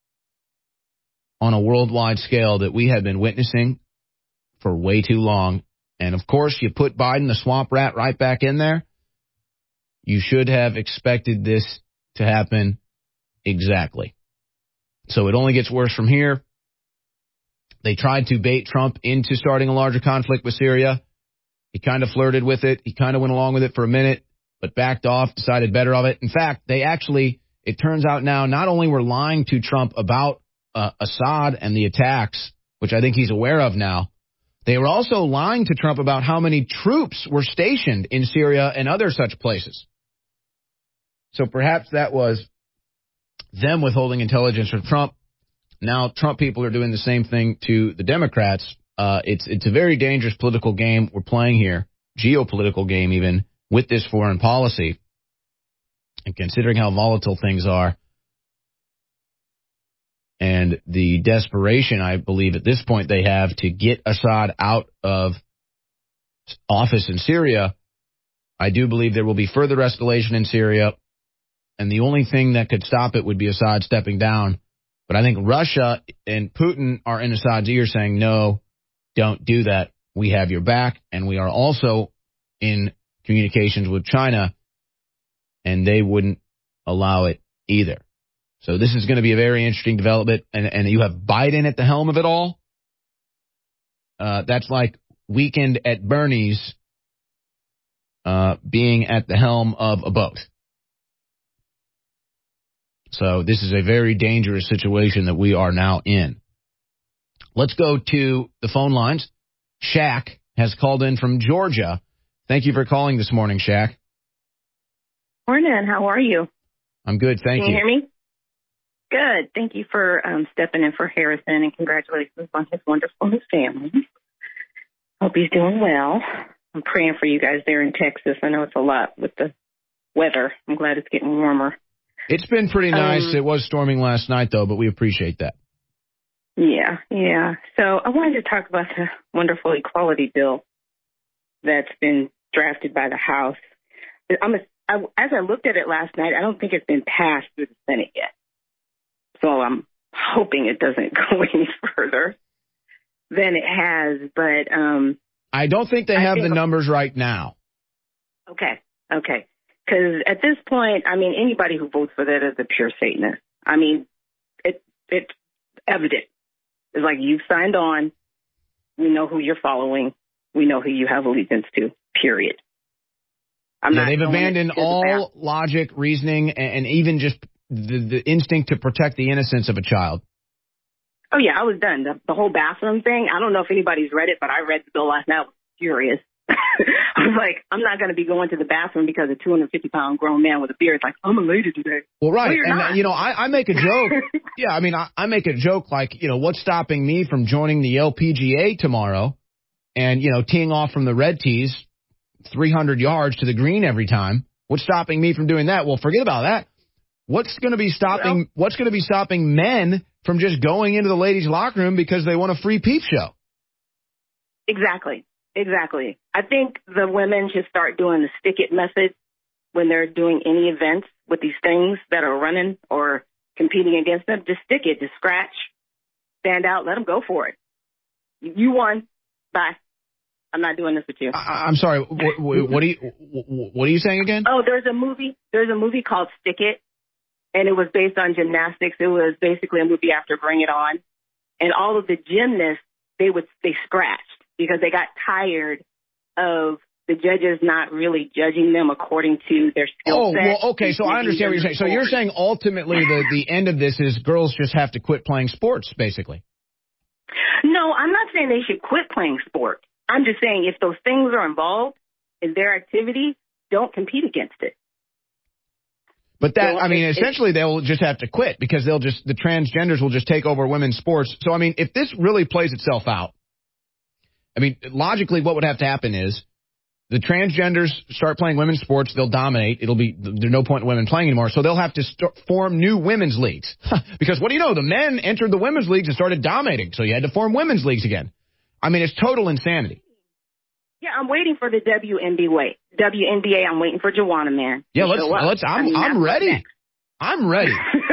on a worldwide scale that we have been witnessing for way too long. And, of course, you put Biden, the swamp rat, right back in there. You should have expected this to happen exactly. So it only gets worse from here. They tried to bait Trump into starting a larger conflict with Syria. He kind of flirted with it. He kind of went along with it for a minute, but backed off, decided better of it. In fact, they actually, it turns out now, not only were lying to Trump about Assad and the attacks, which I think he's aware of now, they were also lying to Trump about how many troops were stationed in Syria and other such places. So perhaps that was them withholding intelligence from Trump. Now Trump people are doing the same thing to the Democrats. It's a very dangerous political game we're playing here, geopolitical game even, with this foreign policy. And considering how volatile things are and the desperation, I believe, at this point they have to get Assad out of office in Syria, I do believe there will be further escalation in Syria. And the only thing that could stop it would be Assad stepping down. But I think Russia and Putin are in Assad's ear saying, no, don't do that. We have your back. And we are also in communications with China, and they wouldn't allow it either. So this is going to be a very interesting development. And you have Biden at the helm of it all. That's like Weekend at Bernie's being at the helm of a boat. So this is a very dangerous situation that we are now in. Let's go to the phone lines. Shaq has called in from Georgia. Thank you for calling this morning, Shaq. Morning. How are you? I'm good. Thank you. Can you hear me? Good. Thank you for stepping in for Harrison, and congratulations on his wonderful new family. Hope he's doing well. I'm praying for you guys there in Texas. I know it's a lot with the weather. I'm glad it's getting warmer. It's been pretty nice. It was storming last night, though, but we appreciate that. Yeah. So I wanted to talk about the wonderful equality bill that's been drafted by the House. As I looked at it last night, I don't think it's been passed through the Senate yet. So I'm hoping it doesn't go any further than it has. But I don't think they have the numbers right now. Okay. Because at this point, I mean, anybody who votes for that is a pure Satanist. I mean, it's evident. It's like you've signed on. We know who you're following. We know who you have allegiance to, period. They've abandoned all logic, reasoning, and even just the instinct to protect the innocence of a child. Oh, yeah, I was done. The whole bathroom thing, I don't know if anybody's read it, but I read the bill last night. I was furious. I was like, I'm not going to be going to the bathroom because a 250-pound grown man with a beard is like, I'm a lady today. Well, right. No, and, I make a joke. Yeah, I mean, I make a joke like, what's stopping me from joining the LPGA tomorrow and, teeing off from the red tees 300 yards to the green every time? What's stopping me from doing that? Well, forget about that. What's going to be stopping men from just going into the ladies' locker room because they want a free peep show? Exactly. I think the women should start doing the stick it method when they're doing any events with these things that are running or competing against them. Just stick it, just scratch, stand out, let them go for it. You won. Bye. I'm not doing this with you. I'm sorry. What are you saying again? Oh, there's a movie called Stick It, and it was based on gymnastics. It was basically a movie after Bring It On, and all of the gymnasts they scratched because they got tired of the judges not really judging them according to their skill set. Oh, well, okay, so I understand what you're saying. So you're saying ultimately the end of this is girls just have to quit playing sports, basically. No, I'm not saying they should quit playing sports. I'm just saying if those things are involved in their activity, don't compete against it. But that, I mean, essentially they'll just have to quit because the transgenders will just take over women's sports. So, I mean, if this really plays itself out, I mean, logically what would have to happen is the transgenders start playing women's sports, they'll dominate. There's no point in women playing anymore. So they'll have to form new women's leagues. Because what do you know? The men entered the women's leagues and started dominating. So you had to form women's leagues again. I mean, it's total insanity. Yeah, I'm waiting for the WNBA. I'm waiting for Joanna, man. Yeah, I'm ready. Next. I'm ready.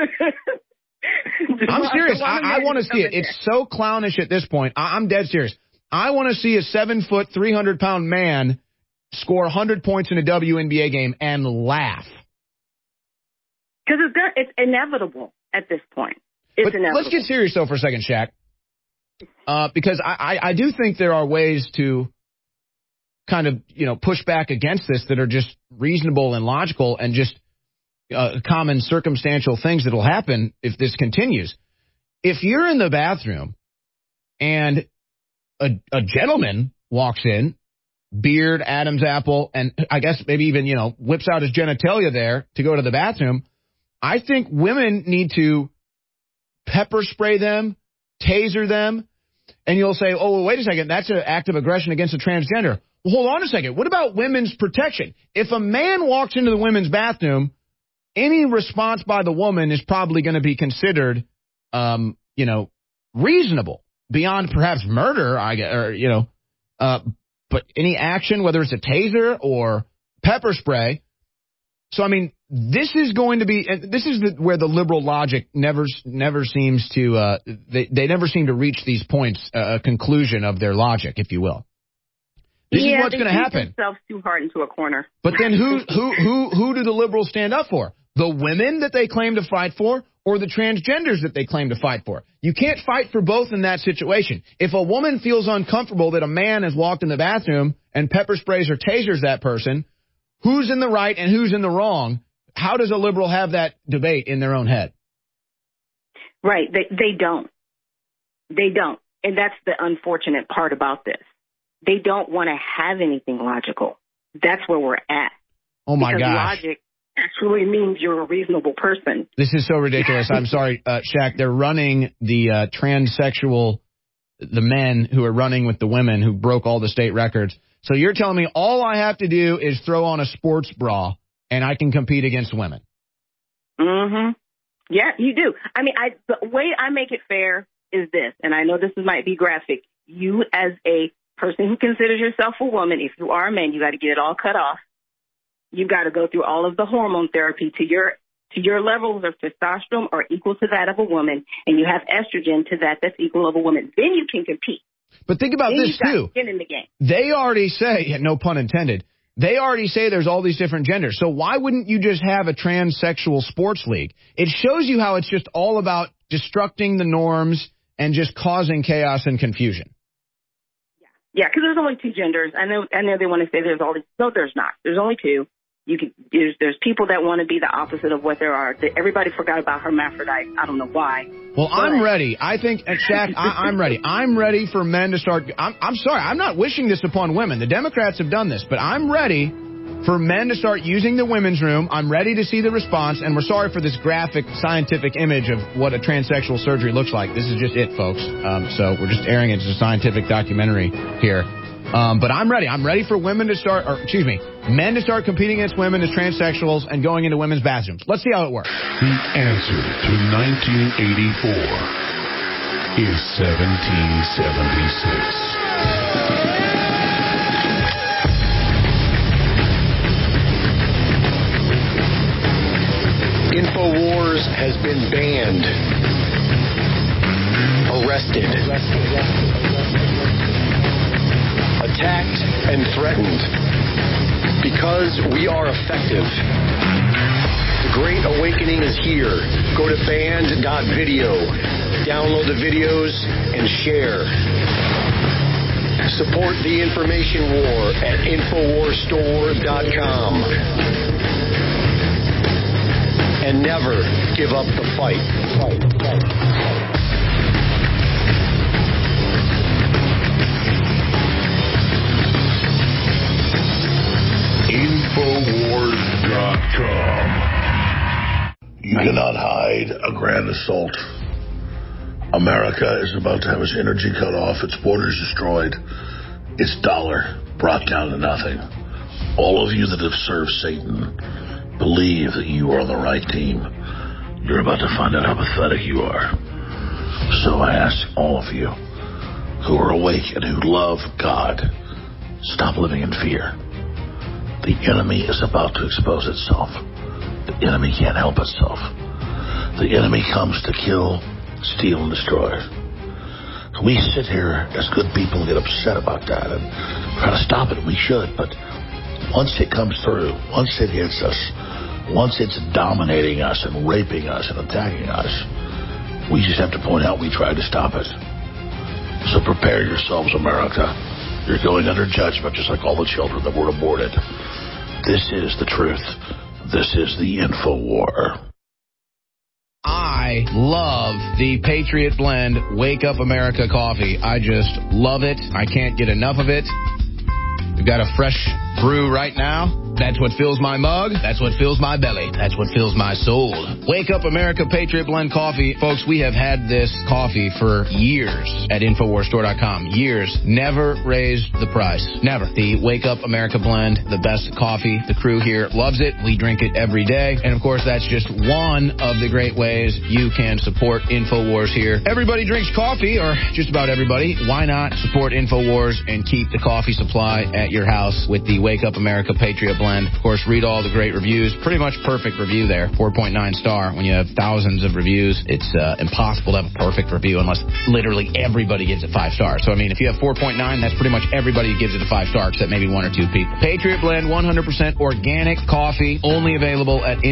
I'm serious. I want to see it. It's so clownish at this point. I'm dead serious. I want to see a 7-foot, 300-pound man score 100 points in a WNBA game and laugh. Because it's inevitable at this point. It's inevitable. Let's get serious, though, for a second, Shaq. Because I do think there are ways to kind of, push back against this that are just reasonable and logical and just common circumstantial things that will happen if this continues. If you're in the bathroom and a gentleman walks in, beard, Adam's apple, and I guess maybe even, whips out his genitalia there to go to the bathroom, I think women need to pepper spray them, taser them, and you'll say, oh, well, wait a second, that's an act of aggression against a transgender. Well, hold on a second. What about women's protection? If a man walks into the women's bathroom, any response by the woman is probably going to be considered, reasonable beyond perhaps murder, but any action, whether it's a taser or pepper spray. So, I mean, this is going to be, this is where the liberal logic never seems to, they never seem to reach these points, a conclusion of their logic, if you will. This is what's going to happen. Themselves too hard into a corner. But then who do the liberals stand up for? The women that they claim to fight for, or the transgenders that they claim to fight for? You can't fight for both in that situation. If a woman feels uncomfortable that a man has walked in the bathroom and pepper sprays or tasers that person, who's in the right and who's in the wrong? How does a liberal have that debate in their own head? Right. They don't. They don't. And that's the unfortunate part about this. They don't want to have anything logical. That's where we're at. Oh, my gosh. Because logic actually means you're a reasonable person. This is so ridiculous. I'm sorry, Shaq. They're running the transsexual, the men who are running with the women who broke all the state records. So you're telling me all I have to do is throw on a sports bra and I can compete against women? Mm-hmm. Yeah, you do. I mean, the way I make it fair is this, and I know this might be graphic. You as a person who considers yourself a woman, if you are a man, you got to get it all cut off. You've got to go through all of the hormone therapy to your levels of testosterone are equal to that of a woman, and you have estrogen to that's equal of a woman. Then you can compete. But think about this too. Get in the game. They already say, no pun intended, they already say there's all these different genders. So why wouldn't you just have a transsexual sports league? It shows you how it's just all about destructing the norms and just causing chaos and confusion. Yeah, because there's only two genders. I know they want to say there's all these. No, there's not. There's only two. There's people that want to be the opposite of what there are. Everybody forgot about hermaphrodite. I don't know why. Well, I'm ready. I think, Shaq, I'm ready. I'm ready for men to start. I'm sorry. I'm not wishing this upon women. The Democrats have done this, but I'm ready for men to start using the women's room. I'm ready to see the response, and we're sorry for this graphic scientific image of what a transsexual surgery looks like. This is just it, folks. So we're just airing it as a scientific documentary here. But I'm ready. I'm ready for men to start competing against women as transsexuals and going into women's bathrooms. Let's see how it works. The answer to 1984 is 1776. InfoWars has been banned, arrested, attacked, and threatened because we are effective. The Great Awakening is here. Go to banned.video, download the videos, and share. Support the information war at InfoWarsStore.com. And never give up the fight. Infowars.com. a grand assault. America is about to have its energy cut off, its borders destroyed, its dollar brought down to nothing. All of you that have served Satan, believe that you are on the right team. You're about to find out how pathetic you are. So I ask all of you who are awake and who love God, stop living in fear. The enemy is about to expose itself. The enemy can't help itself. The enemy comes to kill, steal, and destroy. We sit here as good people and get upset about that and try to stop it. We should, but once it comes through, once it hits us, once it's dominating us and raping us and attacking us, we just have to point out we tried to stop it. So prepare yourselves, America. You're going under judgment just like all the children that were aborted. This is the truth. This is the InfoWar. I love the Patriot Blend Wake Up America coffee. I just love it. I can't get enough of it. We've got a fresh brew right now. That's what fills my mug. That's what fills my belly. That's what fills my soul. Wake Up America Patriot Blend Coffee. Folks, we have had this coffee for years at InfoWarsStore.com. Years. Never raised the price. Never. The Wake Up America Blend, the best coffee. The crew here loves it. We drink it every day. And, of course, that's just one of the great ways you can support InfoWars here. Everybody drinks coffee, or just about everybody. Why not support InfoWars and keep the coffee supply at your house with the Wake Up America Patriot Blend? Of course, read all the great reviews. Pretty much perfect review there. 4.9 star. When you have thousands of reviews, it's impossible to have a perfect review unless literally everybody gives it 5 stars. So, I mean, if you have 4.9, that's pretty much everybody who gives it a 5 star except maybe 1 or 2 people. Patriot Blend, 100% organic coffee, only available at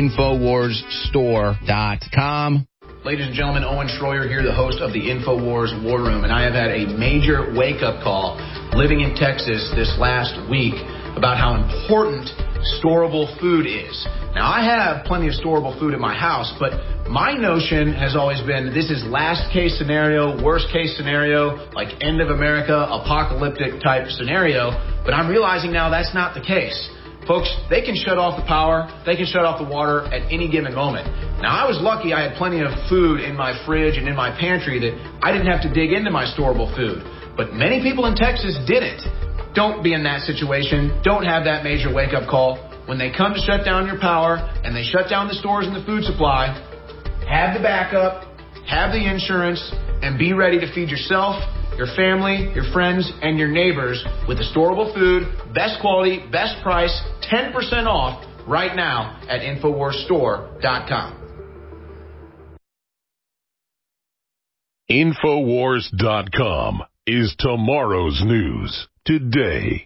InfoWarsStore.com. Ladies and gentlemen, Owen Schroyer here, the host of the InfoWars War Room, and I have had a major wake-up call living in Texas this last week about how important storable food is. Now, I have plenty of storable food in my house, but my notion has always been this is last case scenario, worst case scenario, like end of America, apocalyptic type scenario, but I'm realizing now that's not the case. Folks, they can shut off the power, they can shut off the water at any given moment. Now, I was lucky I had plenty of food in my fridge and in my pantry that I didn't have to dig into my storable food. But many people in Texas didn't. Don't be in that situation. Don't have that major wake-up call. When they come to shut down your power and they shut down the stores and the food supply, have the backup, have the insurance, and be ready to feed yourself, your family, your friends, and your neighbors with the storable food, best quality, best price, 10% off right now at InfoWarsStore.com. InfoWars.com is tomorrow's news today.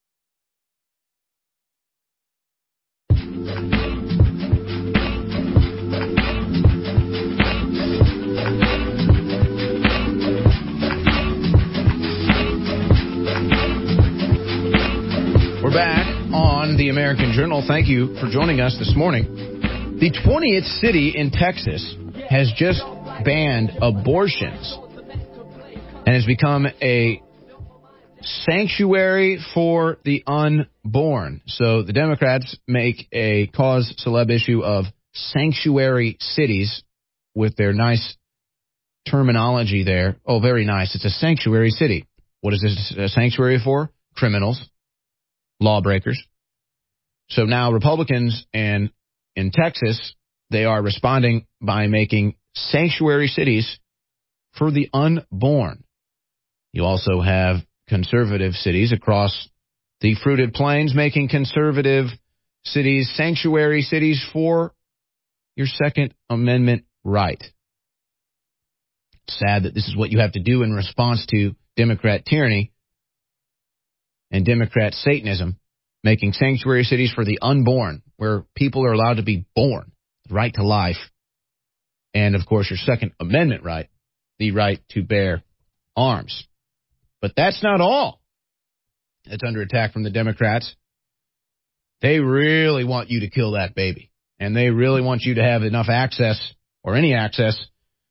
We're back on the American Journal. Thank you for joining us this morning. The 20th city in Texas has just banned abortions and has become a sanctuary for the unborn. So the Democrats make a cause celeb issue of sanctuary cities with their nice terminology there. Oh, very nice. It's a sanctuary city. What is this a sanctuary for? Criminals, lawbreakers. So now Republicans in Texas, they are responding by making sanctuary cities for the unborn. You also have conservative cities across the fruited plains making conservative cities sanctuary cities for your Second Amendment right. It's sad that this is what you have to do in response to Democrat tyranny and Democrat Satanism, making sanctuary cities for the unborn, where people are allowed to be born, the right to life, and, of course, your Second Amendment right, the right to bear arms. But that's not all that's under attack from the Democrats. They really want you to kill that baby, and they really want you to have enough access, or any access,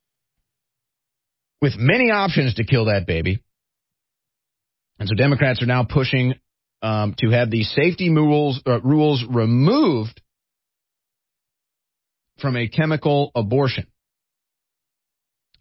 with many options to kill that baby. And so Democrats are now pushing to have the safety rules removed from a chemical abortion.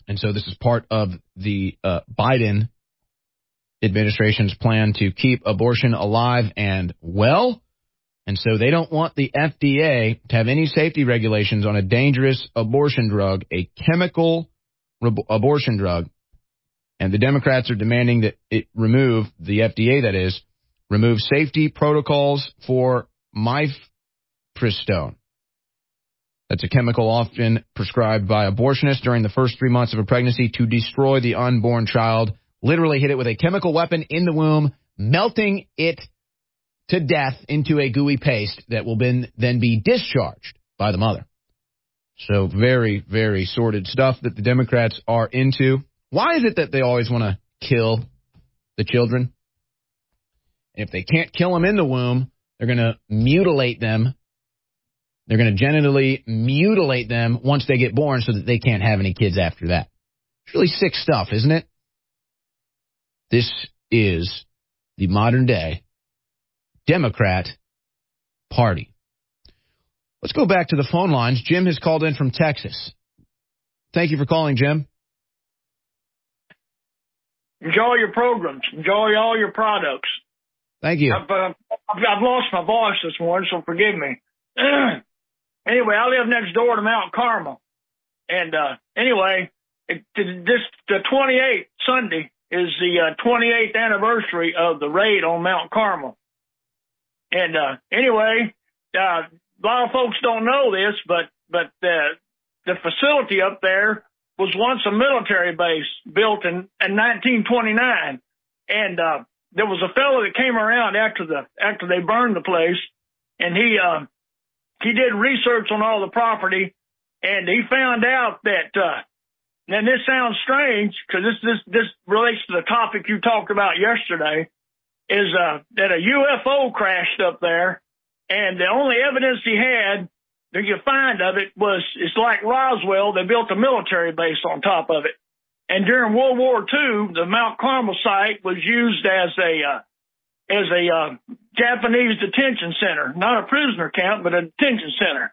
And so this is part of the Biden administration's plan to keep abortion alive and well. And so they don't want the FDA to have any safety regulations on a dangerous abortion drug, a chemical abortion drug. And the Democrats are demanding that it remove, the FDA that is, remove safety protocols for mifepristone. That's a chemical often prescribed by abortionists during the first 3 months of a pregnancy to destroy the unborn child. Literally hit it with a chemical weapon in the womb, melting it to death into a gooey paste that will then be discharged by the mother. So very, very sordid stuff that the Democrats are into. Why is it that they always want to kill the children? And if they can't kill them in the womb, they're going to mutilate them. They're going to genitally mutilate them once they get born so that they can't have any kids after that. It's really sick stuff, isn't it? This is the modern day Democrat Party. Let's go back to the phone lines. Jim has called in from Texas. Thank you for calling, Jim. Enjoy your programs. Enjoy all your products. Thank you. I've lost my voice this morning, so forgive me. Anyway, I live next door to Mount Carmel. And anyway, the 28th Sunday is the 28th anniversary of the raid on Mount Carmel. And anyway, a lot of folks don't know this, but the facility up there was once a military base built in 1929. And there was a fellow that came around after they burned the place, and he did research on all the property, and he found out that and this sounds strange because this relates to the topic you talked about yesterday, is that a UFO crashed up there, and the only evidence he had that you find of it was, it's like Roswell, they built a military base on top of it. And during World War II, the Mount Carmel site was used as a Japanese detention center, not a prisoner camp, but a detention center.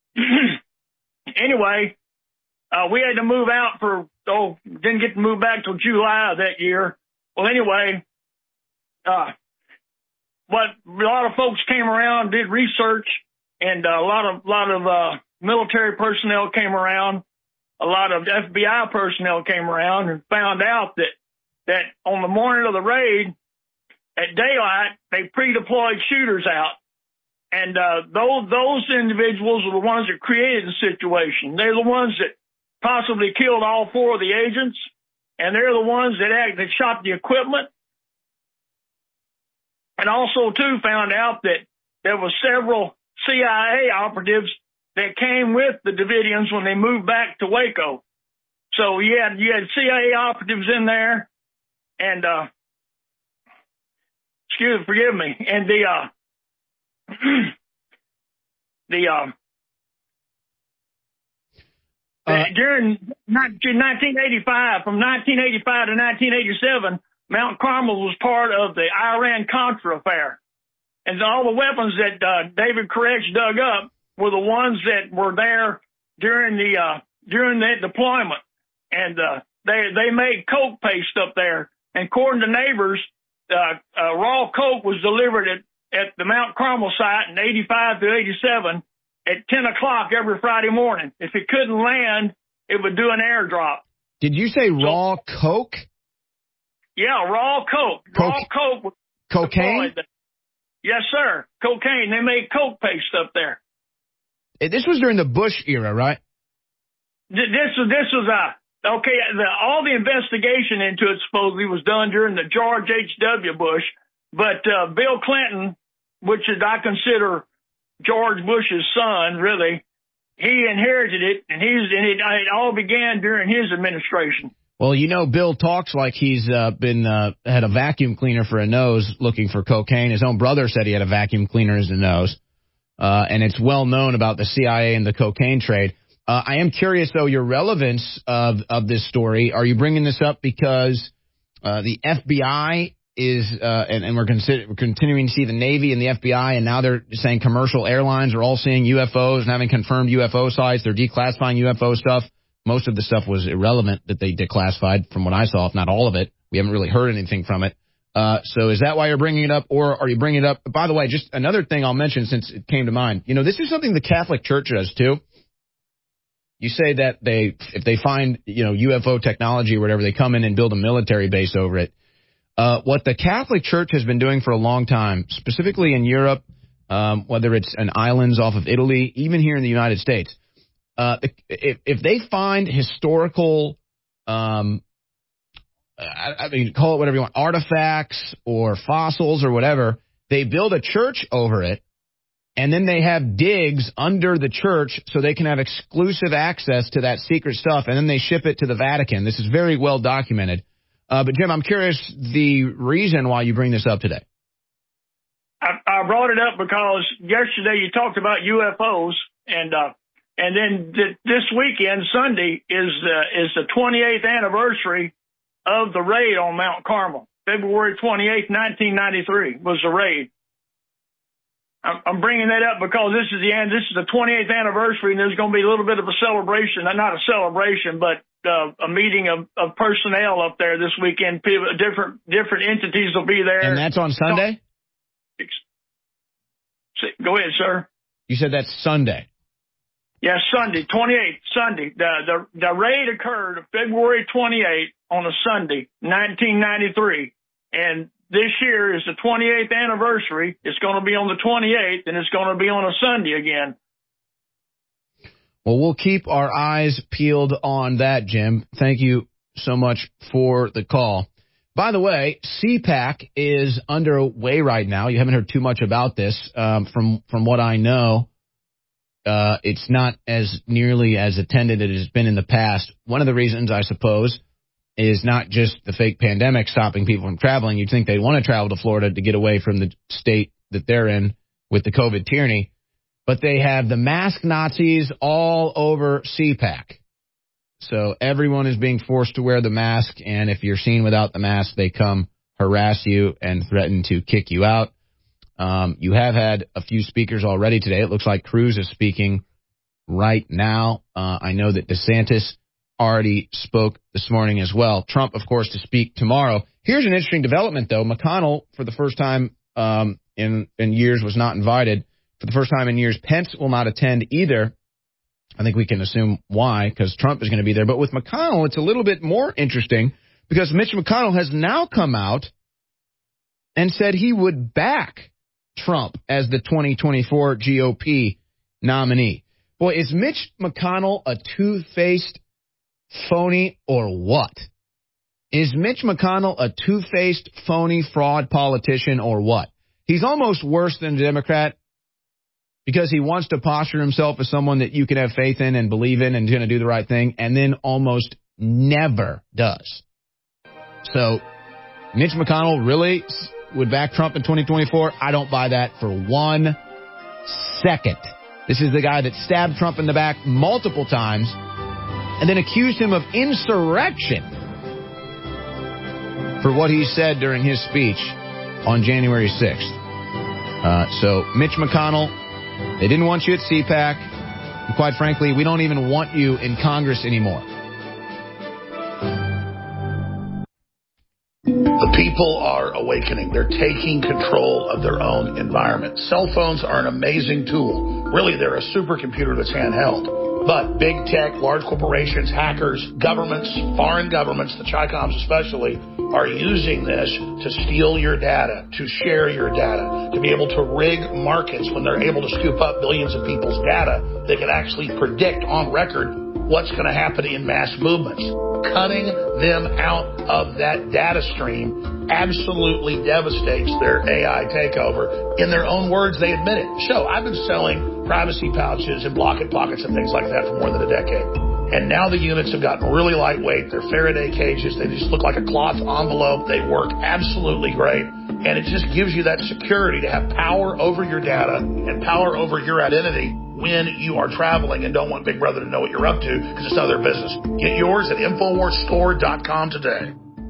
Anyway, we had to move out didn't get to move back till July of that year. Well, anyway, but a lot of folks came around, did research, and a lot of military personnel came around. A lot of FBI personnel came around and found out that on the morning of the raid, at daylight, they pre-deployed shooters out. And those individuals were the ones that created the situation. They're the ones that possibly killed all four of the agents, and they're the ones that shot the equipment. And also, too, found out that there were several CIA operatives that came with the Davidians when they moved back to Waco. So you had CIA operatives in there, and forgive me, and during 1985, from 1985 to 1987, Mount Carmel was part of the Iran-Contra affair. And all the weapons that David Koresh dug up were the ones that were there during that deployment. And they made coke paste up there. And according to neighbors, raw coke was delivered at the Mount Carmel site in 85 to 87 at 10 o'clock every Friday morning. If it couldn't land, it would do an airdrop. Did you say raw coke? Yeah, raw coke. Raw coke. Cocaine? Yes, sir. Cocaine. They made coke paste up there. This was during the Bush era, right? This was okay. All the investigation into it supposedly was done during the George H.W. Bush, but Bill Clinton, which I consider George Bush's son, really, he inherited it, and it all began during his administration. Well, Bill talks like he's had a vacuum cleaner for a nose looking for cocaine. His own brother said he had a vacuum cleaner as a nose. And it's well known about the CIA and the cocaine trade. I am curious, though, your relevance of this story. Are you bringing this up because the FBI is, and we're continuing to see the Navy and the FBI, and now they're saying commercial airlines are all seeing UFOs and having confirmed UFO sites. They're declassifying UFO stuff. most of the stuff was irrelevant that they declassified from what I saw, if not all of it. We haven't really heard anything from it. So is that why you're bringing it up, or are you bringing it up? By the way, just another thing I'll mention since it came to mind. This is something the Catholic Church does, too. You say that if they find, UFO technology or whatever, they come in and build a military base over it. What the Catholic Church has been doing for a long time, specifically in Europe, whether it's in islands off of Italy, even here in the United States, if they find historical, call it whatever you want, artifacts or fossils or whatever, they build a church over it, and then they have digs under the church so they can have exclusive access to that secret stuff, and then they ship it to the Vatican. This is very well documented. But, Jim, I'm curious the reason why you bring this up today. I brought it up because yesterday you talked about UFOs, and then this weekend, Sunday, is the 28th anniversary of the raid on Mount Carmel. February 28th, 1993 was the raid. I'm bringing that up because this is the 28th anniversary, and there's going to be a little bit of a celebration. Not a celebration, but a meeting of personnel up there this weekend. Different entities will be there. And that's on Sunday? Go ahead, sir. You said that's Sunday. Yeah, Sunday, 28th, Sunday. The raid occurred February 28th on a Sunday, 1993. And this year is the 28th anniversary. It's going to be on the 28th, and it's going to be on a Sunday again. Well, we'll keep our eyes peeled on that, Jim. Thank you so much for the call. By the way, CPAC is underway right now. You haven't heard too much about this. From what I know, it's not as nearly as attended as it has been in the past. One of the reasons, I suppose, is not just the fake pandemic stopping people from traveling. You'd think they'd want to travel to Florida to get away from the state that they're in with the COVID tyranny. But they have the mask Nazis all over CPAC. So everyone is being forced to wear the mask, and if you're seen without the mask, they come harass you and threaten to kick you out. You have had a few speakers already today. It looks like Cruz is speaking right now. I know that DeSantis already spoke this morning as well. Trump, of course, to speak tomorrow. Here's an interesting development, though. McConnell, for the first time in years, was not invited. For the first time in years, Pence will not attend either. I think we can assume why, because Trump is going to be there. But with McConnell, it's a little bit more interesting because Mitch McConnell has now come out and said he would back Trump as the 2024 GOP nominee. Boy, is Mitch McConnell a two-faced phony or what? Is Mitch McConnell a two-faced, phony, fraud politician or what? He's almost worse than a Democrat because he wants to posture himself as someone that you can have faith in and believe in and is going to do the right thing, and then almost never does. So Mitch McConnell really would back Trump in 2024? I don't buy that for 1 second. This is the guy that stabbed Trump in the back multiple times and then accused him of insurrection for what he said during his speech on January 6th. So Mitch McConnell, they didn't want you at CPAC. And quite frankly, we don't even want you in Congress anymore. The people are awakening. They're taking control of their own environment. Cell phones are an amazing tool. Really, they're a supercomputer that's handheld. But big tech, large corporations, hackers, governments, foreign governments, the Chicoms especially, are using this to steal your data, to share your data, to be able to rig markets when they're able to scoop up billions of people's data. They can actually predict on record what's going to happen in mass movements. Cutting them out of that data stream absolutely devastates their AI takeover. In their own words, they admit it. So I've been selling privacy pouches and Blocket Pockets and things like that for more than a decade. And now the units have gotten really lightweight. They're Faraday cages. They just look like a cloth envelope. They work absolutely great. And it just gives you that security to have power over your data and power over your identity when you are traveling and don't want Big Brother to know what you're up to because it's none of their business. Get yours at InfoWarsStore.com today.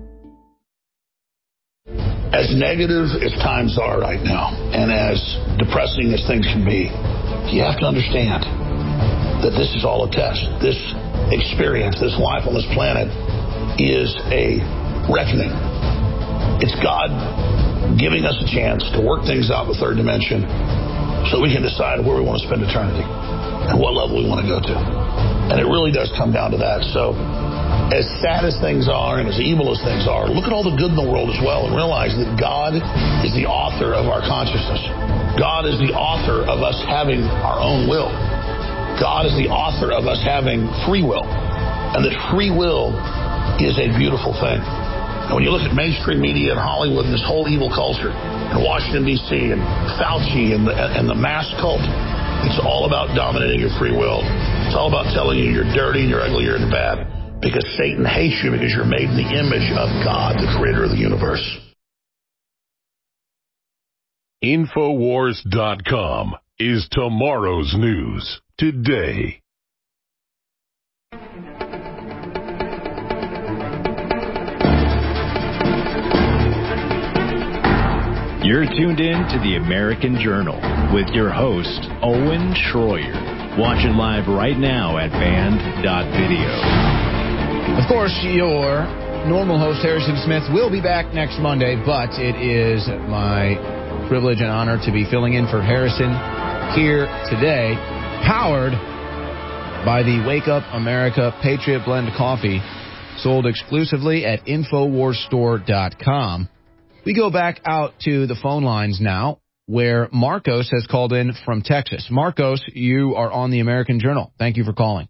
As negative as times are right now, and as depressing as things can be, you have to understand that this is all a test. This experience, this life on this planet, is a reckoning. It's God giving us a chance to work things out with third dimension so we can decide where we want to spend eternity and what level we want to go to. And it really does come down to that. So as sad as things are and as evil as things are, look at all the good in the world as well and realize that God is the author of our consciousness. God is the author of us having our own will. God is the author of us having free will. And that free will is a beautiful thing. And when you look at mainstream media and Hollywood and this whole evil culture and Washington, D.C. and Fauci and the mass cult, it's all about dominating your free will. It's all about telling you you're dirty and you're ugly and you're bad because Satan hates you because you're made in the image of God, the creator of the universe. Infowars.com is tomorrow's news today. You're tuned in to the American Journal with your host, Owen Schroyer. Watch it live right now at band.video. Of course, your normal host, Harrison Smith, will be back next Monday, but it is my privilege and honor to be filling in for Harrison here today, powered by the Wake Up America Patriot Blend Coffee, sold exclusively at InfoWarsStore.com. We go back out to the phone lines now, where Marcos has called in from Texas. Marcos, you are on the American Journal. Thank you for calling.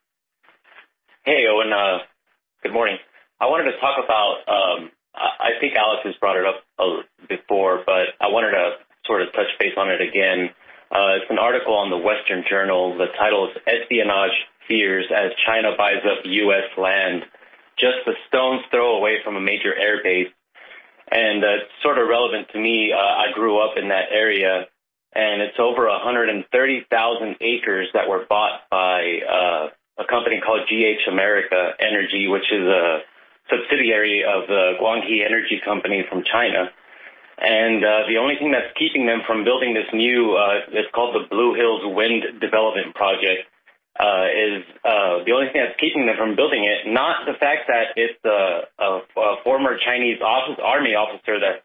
Hey, Owen. Good morning. I wanted to talk about, I think Alex has brought it up before, but I wanted to sort of touch base on it again. It's an article on the Western Journal. The title is Espionage Fears as China Buys Up U.S. Land, Just a Stone's Throw Away from a Major Air Base. And it's sort of relevant to me. I grew up in that area, and it's over 130,000 acres that were bought by a company called GH America Energy, which is a subsidiary of the Guanghe Energy Company from China. And the only thing that's keeping them from building this new, it's called the Blue Hills Wind Development Project, is the only thing that's keeping them from building it, not the fact that it's a former Chinese army officer that's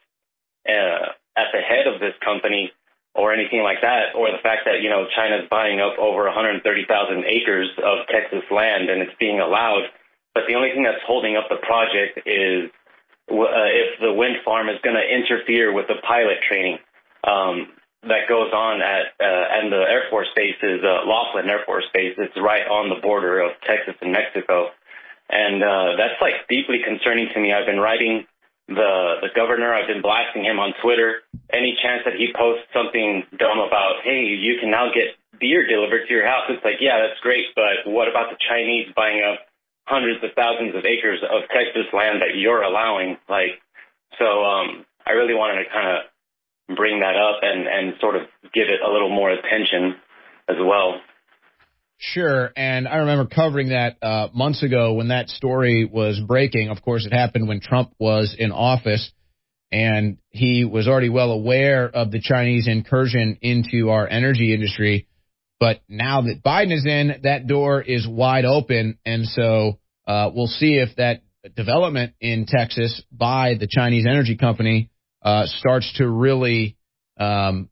at the head of this company or anything like that, or the fact that, you know, China's buying up over 130,000 acres of Texas land and it's being allowed. But the only thing that's holding up the project is if the wind farm is going to interfere with the pilot training that goes on at and the Air Force Base is Laughlin Air Force Base. It's right on the border of Texas and Mexico. And that's like deeply concerning to me. I've been writing the governor. I've been blasting him on Twitter. Any chance that he posts something dumb about, hey, you can now get beer delivered to your house. It's like, yeah, that's great. But what about the Chinese buying up hundreds of thousands of acres of Texas land that you're allowing? Like, so I really wanted to kind of bring that up and sort of give it a little more attention as well. Sure, and I remember covering that months ago when that story was breaking. Of course, it happened when Trump was in office, and he was already well aware of the Chinese incursion into our energy industry. But now that Biden is in, that door is wide open, and so we'll see if that development in Texas by the Chinese energy company starts to really go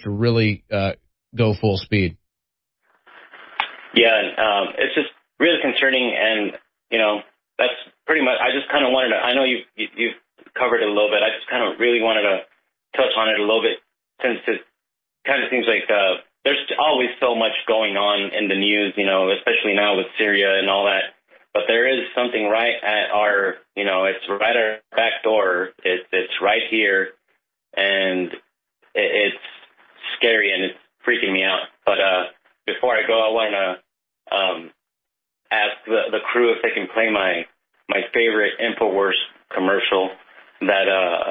full speed. Yeah, it's just really concerning, and you know that's pretty much. I just kind of wanted to. I know you've covered it a little bit. I just kind of really wanted to touch on it a little bit since it kind of seems like there's always so much going on in the news, you know, especially now with Syria and all that. But there is something right at our, you know, it's right at our back door. It's right here, and it's scary and it's freaking me out. But before I go, I want to ask the crew if they can play my favorite InfoWars commercial that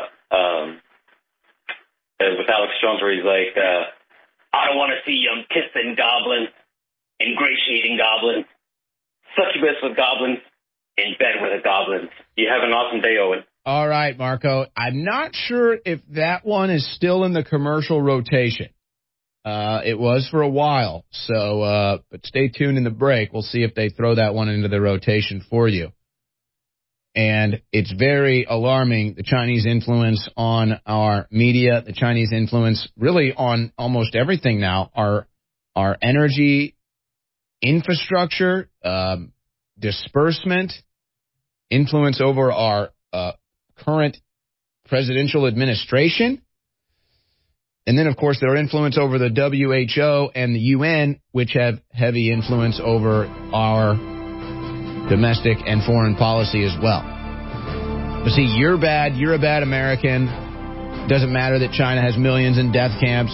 with Alex Jones, where he's like, I don't want to see them kissing goblins, ingratiating goblins, succubus with goblins, in bed with a goblin. You have an awesome day, Owen. All right, Marco. I'm not sure if that one is still in the commercial rotation. It was for a while. So, but stay tuned in the break. We'll see if they throw that one into the rotation for you. And it's very alarming, the Chinese influence on our media, the Chinese influence really on almost everything now, our energy infrastructure, disbursement, influence over our current presidential administration. And then, of course, their influence over the WHO and the UN, which have heavy influence over our domestic and foreign policy as well. But see, you're bad. You're a bad American. Doesn't matter that China has millions in death camps.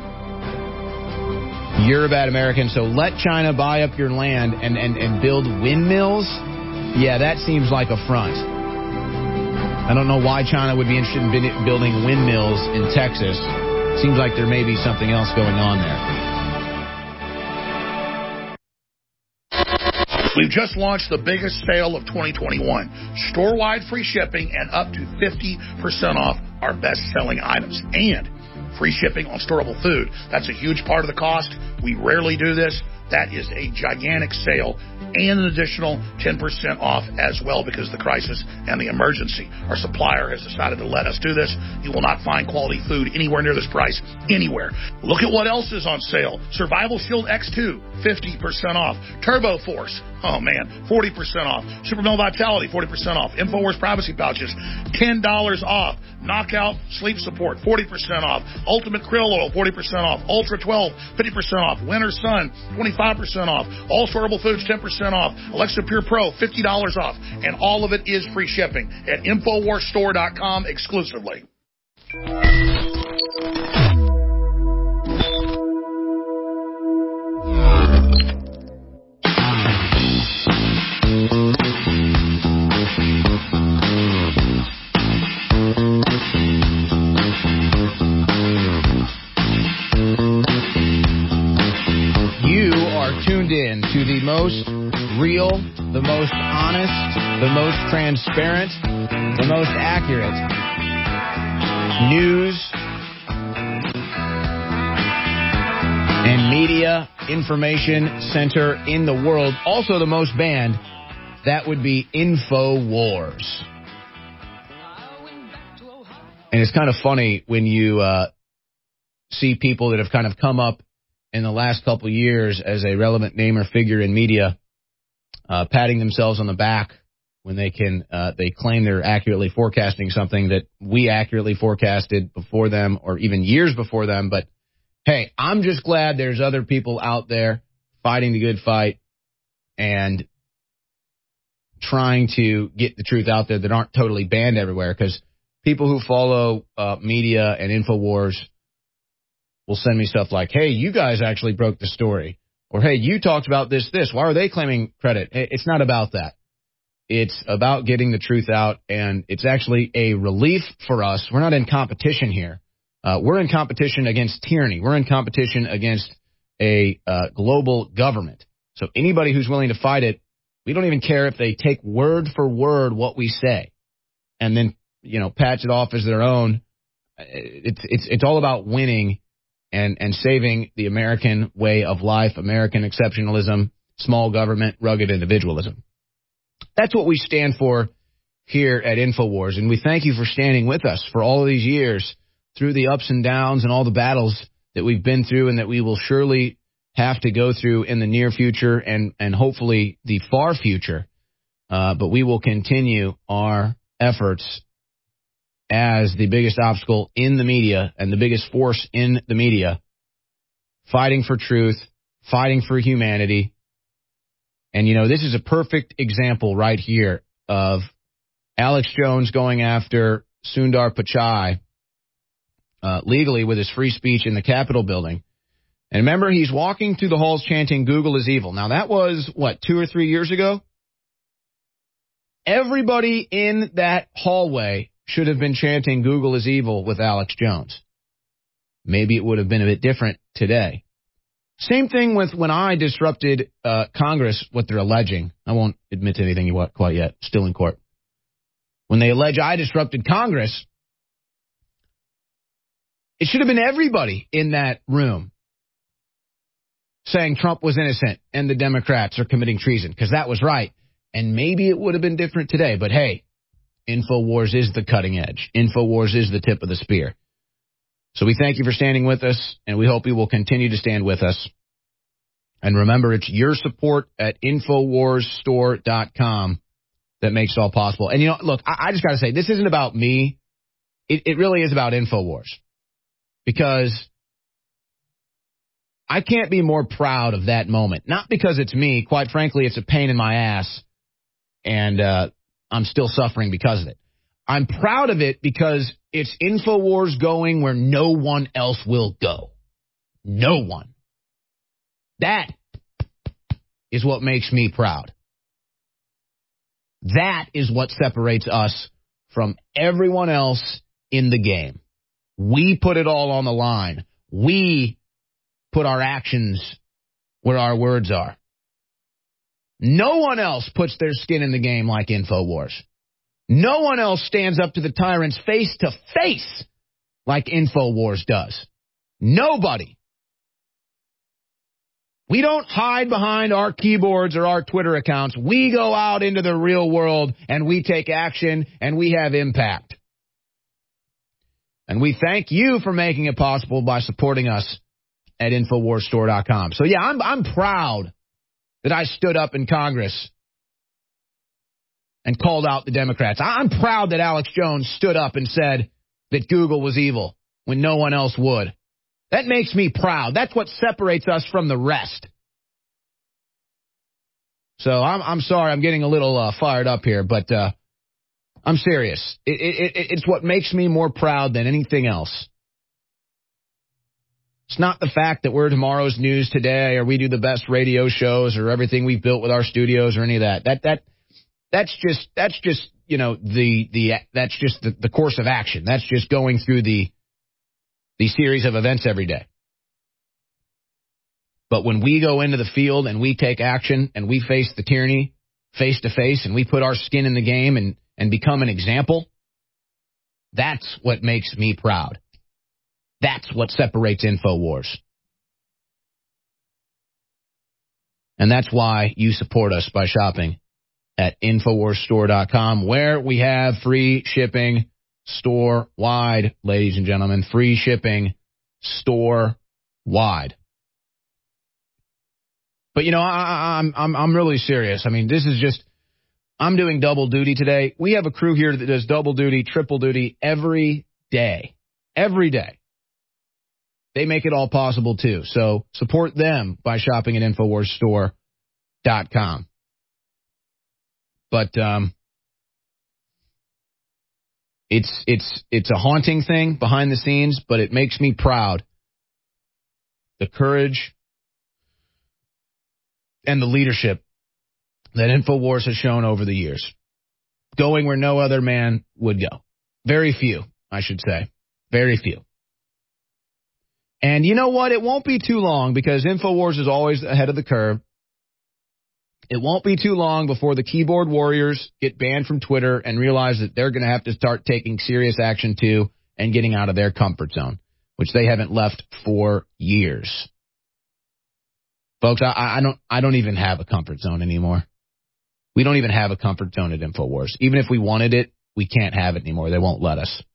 You're a bad American, so let China buy up your land and build windmills. Yeah, that seems like a front. I don't know why China would be interested in building windmills in Texas. Seems like there may be something else going on there. We've just launched the biggest sale of 2021. Store-wide free shipping and up to 50% off our best-selling items. And free shipping on storable food. That's a huge part of the cost. We rarely do this. That is a gigantic sale and an additional 10% off as well because of the crisis and the emergency. Our supplier has decided to let us do this. You will not find quality food anywhere near this price, anywhere. Look at what else is on sale. Survival Shield X2, 50% off. Turbo Force, oh man, 40% off. Super Male Vitality, 40% off. InfoWars Privacy Pouches, $10 off. Knockout Sleep Support, 40% off. Ultimate Krill Oil, 40% off. Ultra 12, 50% off. Winter Sun, 25% off. All storable foods, 10% off. Alexa Pure Pro, $50 off. And all of it is free shipping at InfoWarsStore.com exclusively. Tuned in to the most real, the most honest, the most transparent, the most accurate news and media information center in the world. Also the most banned. That would be InfoWars. And it's kind of funny when you see people that have kind of come up in the last couple of years as a relevant name or figure in media, patting themselves on the back when they claim they're accurately forecasting something that we accurately forecasted before them or even years before them. But hey, I'm just glad there's other people out there fighting the good fight and trying to get the truth out there that aren't totally banned everywhere, because people who follow media and InfoWars will send me stuff like, hey, you guys actually broke the story. Or, hey, you talked about this. Why are they claiming credit? It's not about that. It's about getting the truth out, and it's actually a relief for us. We're not in competition here. We're in competition against tyranny. We're in competition against a global government. So anybody who's willing to fight it, we don't even care if they take word for word what we say and then, patch it off as their own. It's all about winning and saving the American way of life, American exceptionalism, small government, rugged individualism. That's what we stand for here at InfoWars, and we thank you for standing with us for all of these years through the ups and downs and all the battles that we've been through and that we will surely have to go through in the near future and hopefully the far future. But we will continue our efforts as the biggest obstacle in the media and the biggest force in the media, fighting for truth, fighting for humanity. And, this is a perfect example right here of Alex Jones going after Sundar Pichai legally with his free speech in the Capitol building. And remember, he's walking through the halls chanting, "Google is evil." Now, that was, 2 or 3 years ago? Everybody in that hallway should have been chanting "Google is evil" with Alex Jones. Maybe it would have been a bit different today. Same thing with when I disrupted Congress, what they're alleging. I won't admit to anything quite yet. Still in court. When they allege I disrupted Congress, it should have been everybody in that room saying Trump was innocent and the Democrats are committing treason, because that was right. And maybe it would have been different today. But, hey, InfoWars is the cutting edge. InfoWars is the tip of the spear. So we thank you for standing with us, and we hope you will continue to stand with us. And remember, it's your support at InfoWarsStore.com that makes it all possible. And, look, I just got to say, this isn't about me. It really is about InfoWars. Because I can't be more proud of that moment. Not because it's me. Quite frankly, it's a pain in my ass, and I'm still suffering because of it. I'm proud of it because it's InfoWars going where no one else will go. No one. That is what makes me proud. That is what separates us from everyone else in the game. We put it all on the line. We put our actions where our words are. No one else puts their skin in the game like InfoWars. No one else stands up to the tyrants face to face like InfoWars does. Nobody. We don't hide behind our keyboards or our Twitter accounts. We go out into the real world and we take action and we have impact. And we thank you for making it possible by supporting us at InfoWarsStore.com. So, yeah, I'm proud that I stood up in Congress and called out the Democrats. I'm proud that Alex Jones stood up and said that Google was evil when no one else would. That makes me proud. That's what separates us from the rest. So I'm sorry I'm getting a little fired up here, but I'm serious. It's what makes me more proud than anything else. It's not the fact that we're tomorrow's news today or we do the best radio shows or everything we've built with our studios or any of that. That's just that's just the course of action. That's just going through the series of events every day. But when we go into the field and we take action and we face the tyranny face to face and we put our skin in the game and become an example, that's what makes me proud. That's what separates InfoWars. And that's why you support us by shopping at InfoWarsStore.com, where we have free shipping store-wide, ladies and gentlemen. Free shipping store-wide. But, I'm really serious. I mean, this is just, I'm doing double duty today. We have a crew here that does double duty, triple duty every day. Every day. They make it all possible, too. So support them by shopping at InfoWarsStore.com. But it's a haunting thing behind the scenes, but it makes me proud. The courage and the leadership that InfoWars has shown over the years. Going where no other man would go. Very few, I should say. Very few. And you know what? It won't be too long because InfoWars is always ahead of the curve. It won't be too long before the keyboard warriors get banned from Twitter and realize that they're going to have to start taking serious action too and getting out of their comfort zone, which they haven't left for years. Folks, I don't even have a comfort zone anymore. We don't even have a comfort zone at InfoWars. Even if we wanted it, we can't have it anymore. They won't let us.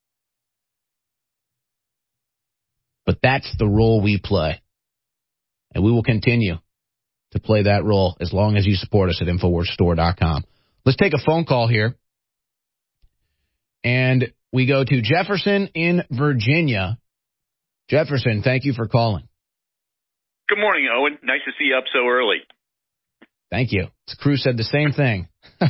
But that's the role we play. And we will continue to play that role as long as you support us at InfoWarsStore.com. Let's take a phone call here. And we go to Jefferson in Virginia. Jefferson, thank you for calling. Good morning, Owen. Nice to see you up so early. Thank you. The crew said the same thing.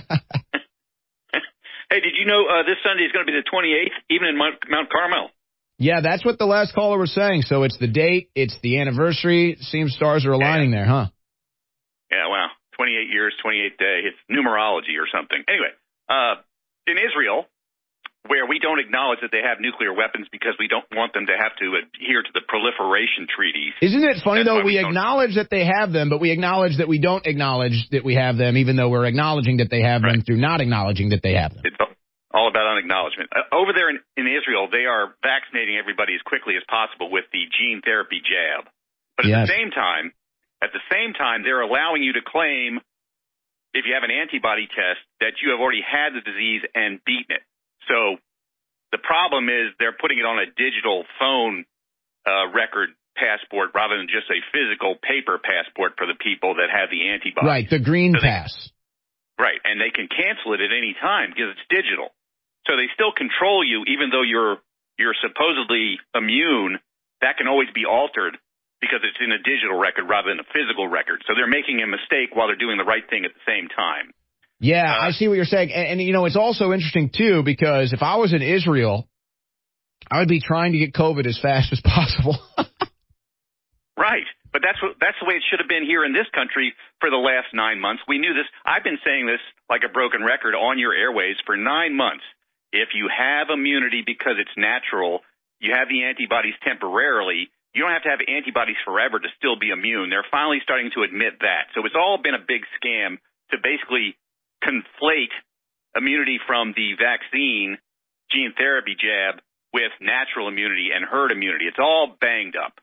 Hey, did you know this Sunday is going to be the 28th, even in Mount Carmel? Yeah, that's what the last caller was saying. So it's the date, it's the anniversary. Seems stars are aligning there, huh? Yeah, wow. 28 years, 28th day. It's numerology or something. Anyway, in Israel, where we don't acknowledge that they have nuclear weapons because we don't want them to have to adhere to the proliferation treaties. Isn't it funny, though? We acknowledge that they have them, but we acknowledge that we don't acknowledge that we have them, even though we're acknowledging that they have them through not acknowledging that they have them. It's all about unacknowledgement. Over there in Israel, they are vaccinating everybody as quickly as possible with the gene therapy jab. But at the same time, At the same time, they're allowing you to claim, if you have an antibody test, that you have already had the disease and beaten it. So the problem is they're putting it on a digital phone record passport rather than just a physical paper passport for the people that have the antibody. Right, the green pass. Right, and they can cancel it at any time because it's digital. So they still control you, even though you're supposedly immune. That can always be altered because it's in a digital record rather than a physical record. So they're making a mistake while they're doing the right thing at the same time. Yeah, I see what you're saying. And, you know, it's also interesting, too, because if I was in Israel, I would be trying to get COVID as fast as possible. Right. But that's the way it should have been here in this country for the last 9 months. We knew this. I've been saying this like a broken record on your airways for 9 months. If you have immunity because it's natural, you have the antibodies temporarily, you don't have to have antibodies forever to still be immune. They're finally starting to admit that. So it's all been a big scam to basically conflate immunity from the vaccine gene therapy jab with natural immunity and herd immunity. It's all banged up.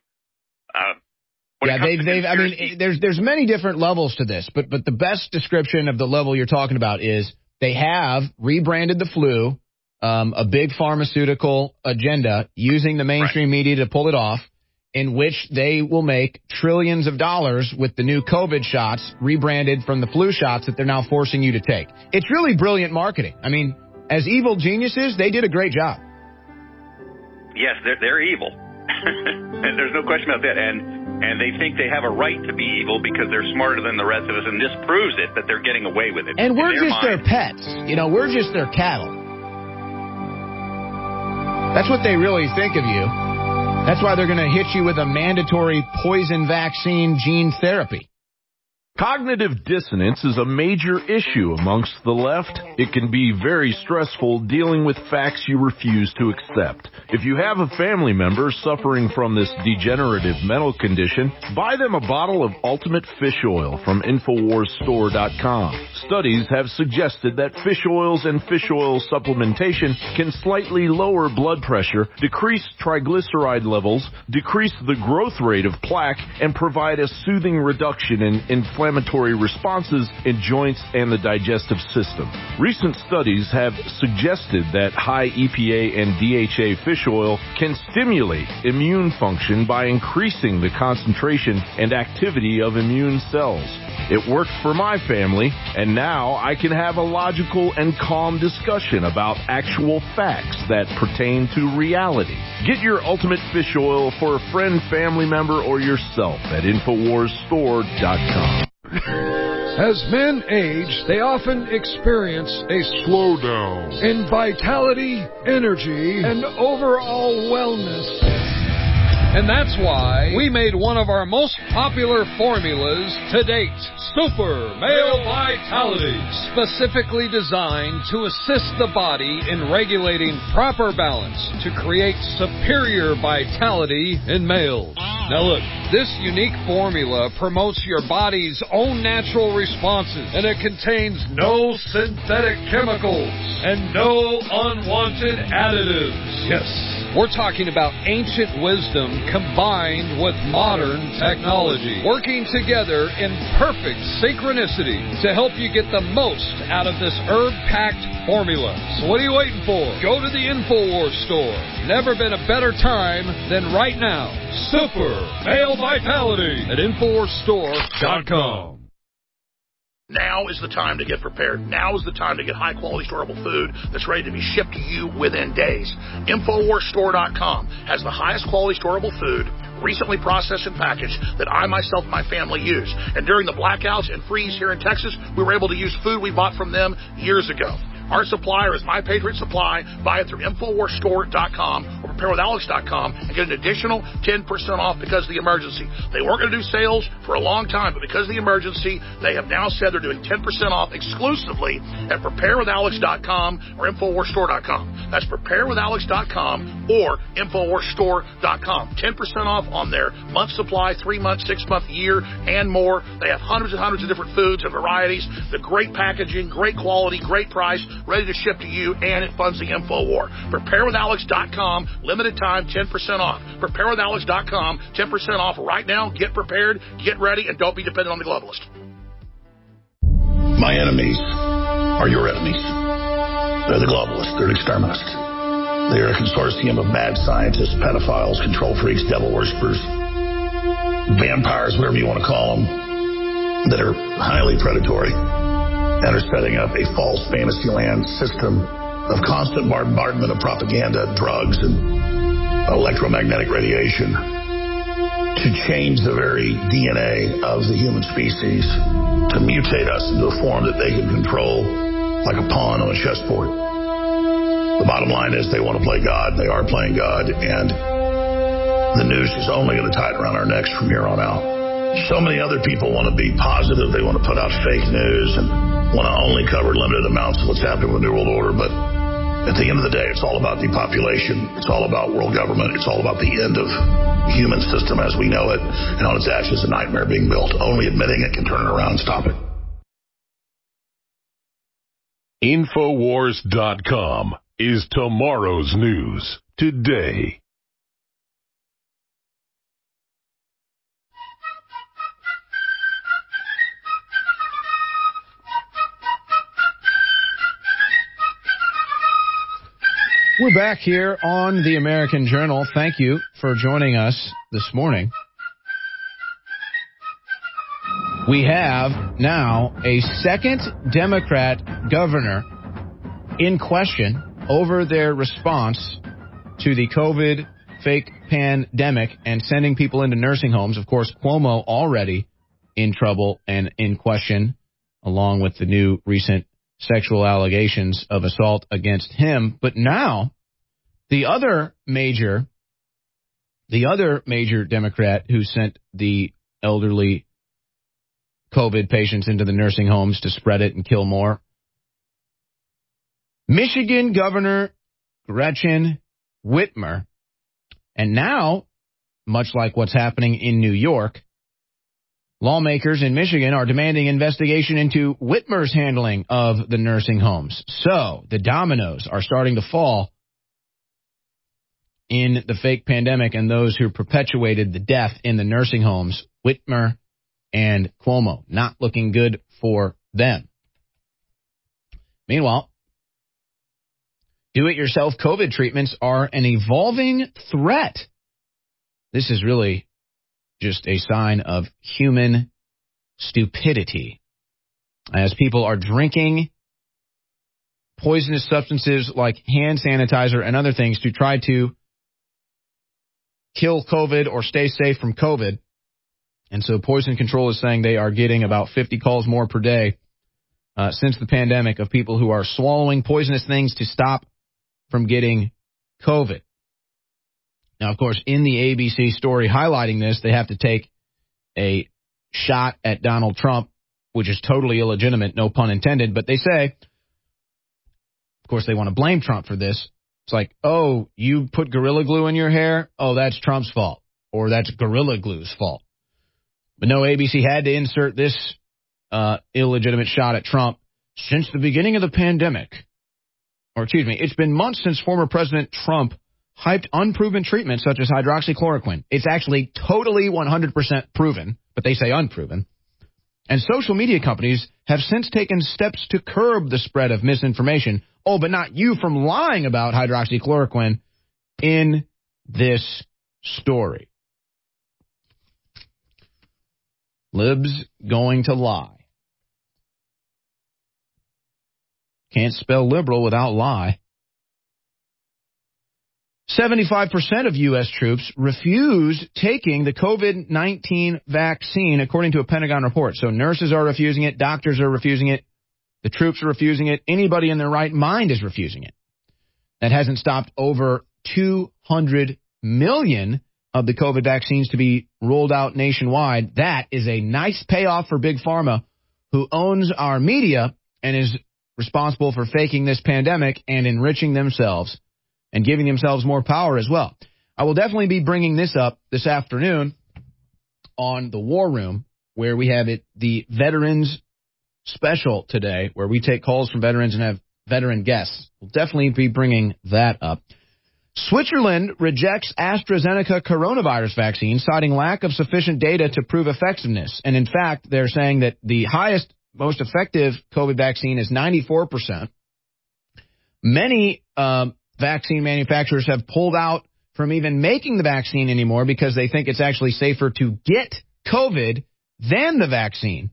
There's many different levels to this, but the best description of the level you're talking about is they have rebranded the flu, a big pharmaceutical agenda using the mainstream media to pull it off, in which they will make trillions of dollars with the new COVID shots rebranded from the flu shots that they're now forcing you to take. It's really brilliant marketing. I mean, as evil geniuses, they did a great job. Yes, they're evil. And there's no question about that. And they think they have a right to be evil because they're smarter than the rest of us, and this proves it, that they're getting away with it. And we're just their pets. You know, we're just their cattle. That's what they really think of you. That's why they're going to hit you with a mandatory poison vaccine gene therapy. Cognitive dissonance is a major issue amongst the left. It can be very stressful dealing with facts you refuse to accept. If you have a family member suffering from this degenerative mental condition, buy them a bottle of Ultimate Fish Oil from InfoWarsStore.com. Studies have suggested that fish oils and fish oil supplementation can slightly lower blood pressure, decrease triglyceride levels, decrease the growth rate of plaque, and provide a soothing reduction in inflammatory responses in joints and the digestive system. Recent studies have suggested that high EPA and DHA fish oil can stimulate immune function by increasing the concentration and activity of immune cells. It worked for my family, and now I can have a logical and calm discussion about actual facts that pertain to reality. Get your Ultimate Fish Oil for a friend, family member, or yourself at InfoWarsStore.com. As men age, they often experience a slowdown in vitality, energy, and overall wellness. And that's why we made one of our most popular formulas to date, Super Male Vitality, specifically designed to assist the body in regulating proper balance to create superior vitality in males. Now look, this unique formula promotes your body's own natural responses, and it contains no synthetic chemicals and no unwanted additives. Yes, we're talking about ancient wisdom combined with modern technology, working together in perfect synchronicity to help you get the most out of this herb-packed formula. So what are you waiting for? Go to the InfoWars store. Never been a better time than right now. Super Male Vitality at InfoWarsStore.com. Now is the time to get prepared. Now is the time to get high-quality, storable food that's ready to be shipped to you within days. InfoWarsStore.com has the highest quality, storable food, recently processed and packaged, that I, myself, and my family use. And during the blackouts and freeze here in Texas, we were able to use food we bought from them years ago. Our supplier is My Patriot Supply. Buy it through InfoWarsStore.com or PrepareWithAlex.com and get an additional 10% off because of the emergency. They weren't going to do sales for a long time, but because of the emergency, they have now said they're doing 10% off exclusively at PrepareWithAlex.com or InfoWarsStore.com. That's PrepareWithAlex.com or InfoWarsStore.com. 10% off on their month supply, 3 month, 6 month, year, and more. They have hundreds and hundreds of different foods and varieties. The great packaging, great quality, great price. ready to ship to you, and it funds the InfoWar. PrepareWithAlex.com, limited time, 10% off. PrepareWithAlex.com, 10% off right now. Get prepared, get ready, and don't be dependent on the globalist. My enemies are your enemies. They're the globalists. They're the exterminists. They are a consortium of mad scientists, pedophiles, control freaks, devil worshippers, vampires, whatever you want to call them, that are highly predatory and are setting up a false fantasy land system of constant bombardment of propaganda, drugs, and electromagnetic radiation to change the very DNA of the human species, to mutate us into a form that they can control like a pawn on a chessboard. The bottom line is they want to play God. They are playing God, and the noose is only going to tie it around our necks from here on out. So many other people want to be positive. They want to put out fake news and want to only cover limited amounts of what's happening with the New World Order, but at the end of the day, it's all about depopulation. It's all about world government. It's all about the end of the human system as we know it, and on its ashes, a nightmare being built. Only admitting it can turn it around and stop it. Infowars.com is tomorrow's news today. We're back here on the American Journal. Thank you for joining us this morning. We have now a second Democrat governor in question over their response to the COVID fake pandemic and sending people into nursing homes. Of course, Cuomo already in trouble and in question, along with the new recent sexual allegations of assault against him. But now the other major Democrat who sent the elderly COVID patients into the nursing homes to spread it and kill more, Michigan Governor Gretchen Whitmer. And now, much like what's happening in New York, lawmakers in Michigan are demanding investigation into Whitmer's handling of the nursing homes. So the dominoes are starting to fall in the fake pandemic and those who perpetuated the death in the nursing homes. Whitmer and Cuomo, not looking good for them. Meanwhile, do-it-yourself COVID treatments are an evolving threat. This is really just a sign of human stupidity, as people are drinking poisonous substances like hand sanitizer and other things to try to kill COVID or stay safe from COVID. And so Poison Control is saying they are getting about 50 calls more per day since the pandemic of people who are swallowing poisonous things to stop from getting COVID. Now, of course, in the ABC story highlighting this, they have to take a shot at Donald Trump, which is totally illegitimate, no pun intended. But they say, of course, they want to blame Trump for this. It's like, oh, you put Gorilla Glue in your hair? Oh, that's Trump's fault. Or that's Gorilla Glue's fault. But no, ABC had to insert this illegitimate shot at Trump. Since the beginning of the pandemic, or excuse me, it's been months since former President Trump hyped unproven treatments such as hydroxychloroquine. It's actually totally 100% proven, but they say unproven. And social media companies have since taken steps to curb the spread of misinformation. Oh, but not you from lying about hydroxychloroquine in this story. Libs going to lie. Can't spell liberal without lie. 75% of U.S. troops refused taking the COVID-19 vaccine, according to a Pentagon report. So nurses are refusing it, doctors are refusing it, the troops are refusing it, anybody in their right mind is refusing it. That hasn't stopped over 200 million of the COVID vaccines to be rolled out nationwide. That is a nice payoff for Big Pharma, who owns our media and is responsible for faking this pandemic and enriching themselves and giving themselves more power as well. I will definitely be bringing this up this afternoon on the War Room, where we have the Veterans Special today, where we take calls from veterans and have veteran guests. We'll definitely be bringing that up. Switzerland rejects AstraZeneca coronavirus vaccine, citing lack of sufficient data to prove effectiveness. And in fact, they're saying that the highest, most effective COVID vaccine is 94%. Many vaccine manufacturers have pulled out from even making the vaccine anymore because they think it's actually safer to get COVID than the vaccine.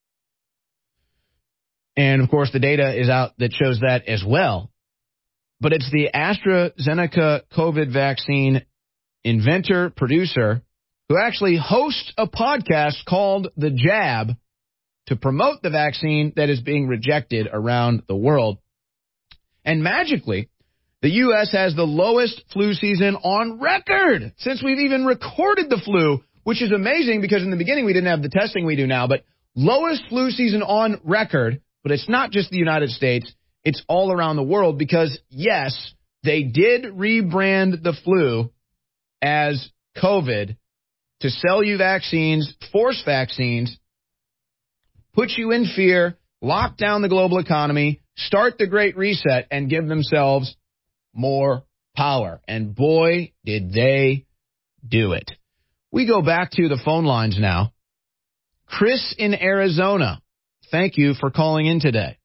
And, of course, the data is out that shows that as well. But it's the AstraZeneca COVID vaccine inventor, producer, who actually hosts a podcast called The Jab to promote the vaccine that is being rejected around the world. And magically, the U.S. has the lowest flu season on record since we've even recorded the flu, which is amazing because in the beginning we didn't have the testing we do now. But lowest flu season on record, but it's not just the United States. It's all around the world because, yes, they did rebrand the flu as COVID to sell you vaccines, force vaccines, put you in fear, lock down the global economy, start the Great Reset, and give themselves more power. And boy, did they do it. We go back to the phone lines now. Chris in Arizona, thank you for calling in today.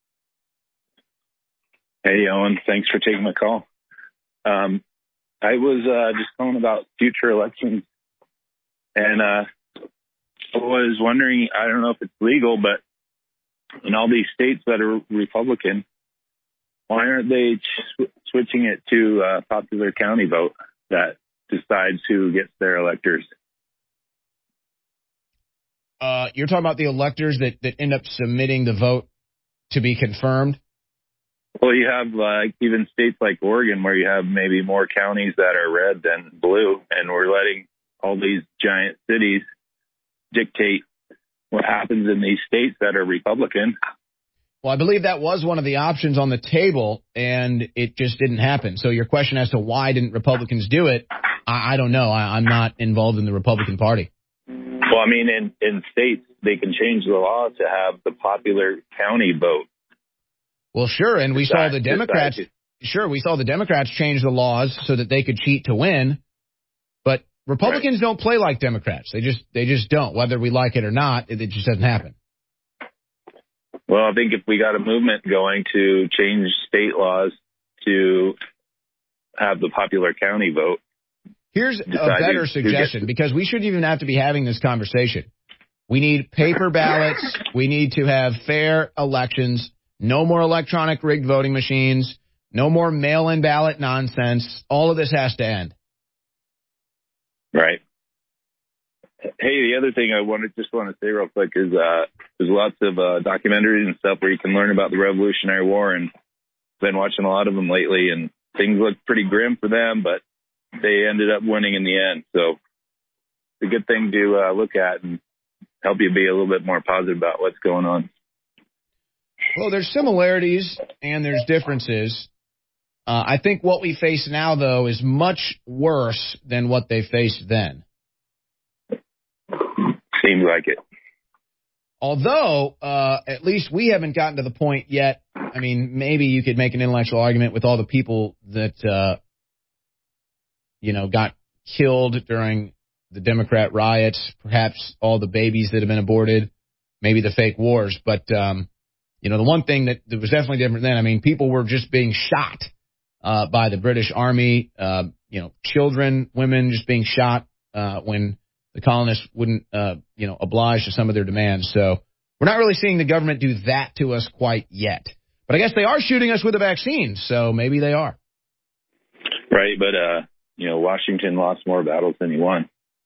Hey, Owen. Thanks for taking my call. I was just calling about future elections, and I was wondering, I don't know if it's legal, but in all these states that are Republican, why aren't they switching it to a popular county vote that decides who gets their electors? You're talking about the electors that end up submitting the vote to be confirmed? Well, you have even states like Oregon where you have maybe more counties that are red than blue, and we're letting all these giant cities dictate what happens in these states that are Republican. Well, I believe that was one of the options on the table, and it just didn't happen. So your question as to why didn't Republicans do it, I don't know. I'm not involved in the Republican Party. Well, I mean, in states, they can change the law to have the popular county vote. Well, sure, and we saw the Democrats. Sure, we saw the Democrats change the laws so that they could cheat to win. But Republicans don't play like Democrats. They just don't. Whether we like it or not, it just doesn't happen. Well, I think if we got a movement going to change state laws to have the popular county vote. Here's a better suggestion, because we shouldn't even have to be having this conversation. We need paper ballots. We need to have fair elections. No more electronic rigged voting machines. No more mail-in ballot nonsense. All of this has to end. Right. Hey, the other thing I just want to say real quick is there's lots of documentaries and stuff where you can learn about the Revolutionary War, and I've been watching a lot of them lately, and things look pretty grim for them, but they ended up winning in the end. So it's a good thing to look at and help you be a little bit more positive about what's going on. Well, there's similarities and there's differences. I think what we face now, though, is much worse than what they faced then. Seems like it. Although, at least we haven't gotten to the point yet. I mean, maybe you could make an intellectual argument with all the people that, got killed during the Democrat riots, perhaps all the babies that have been aborted, maybe the fake wars. But, the one thing that was definitely different then, I mean, people were just being shot by the British Army, children, women just being shot when the colonists wouldn't, oblige to some of their demands. So we're not really seeing the government do that to us quite yet. But I guess they are shooting us with a vaccine, so maybe they are. Right, but, Washington lost more battles than he won.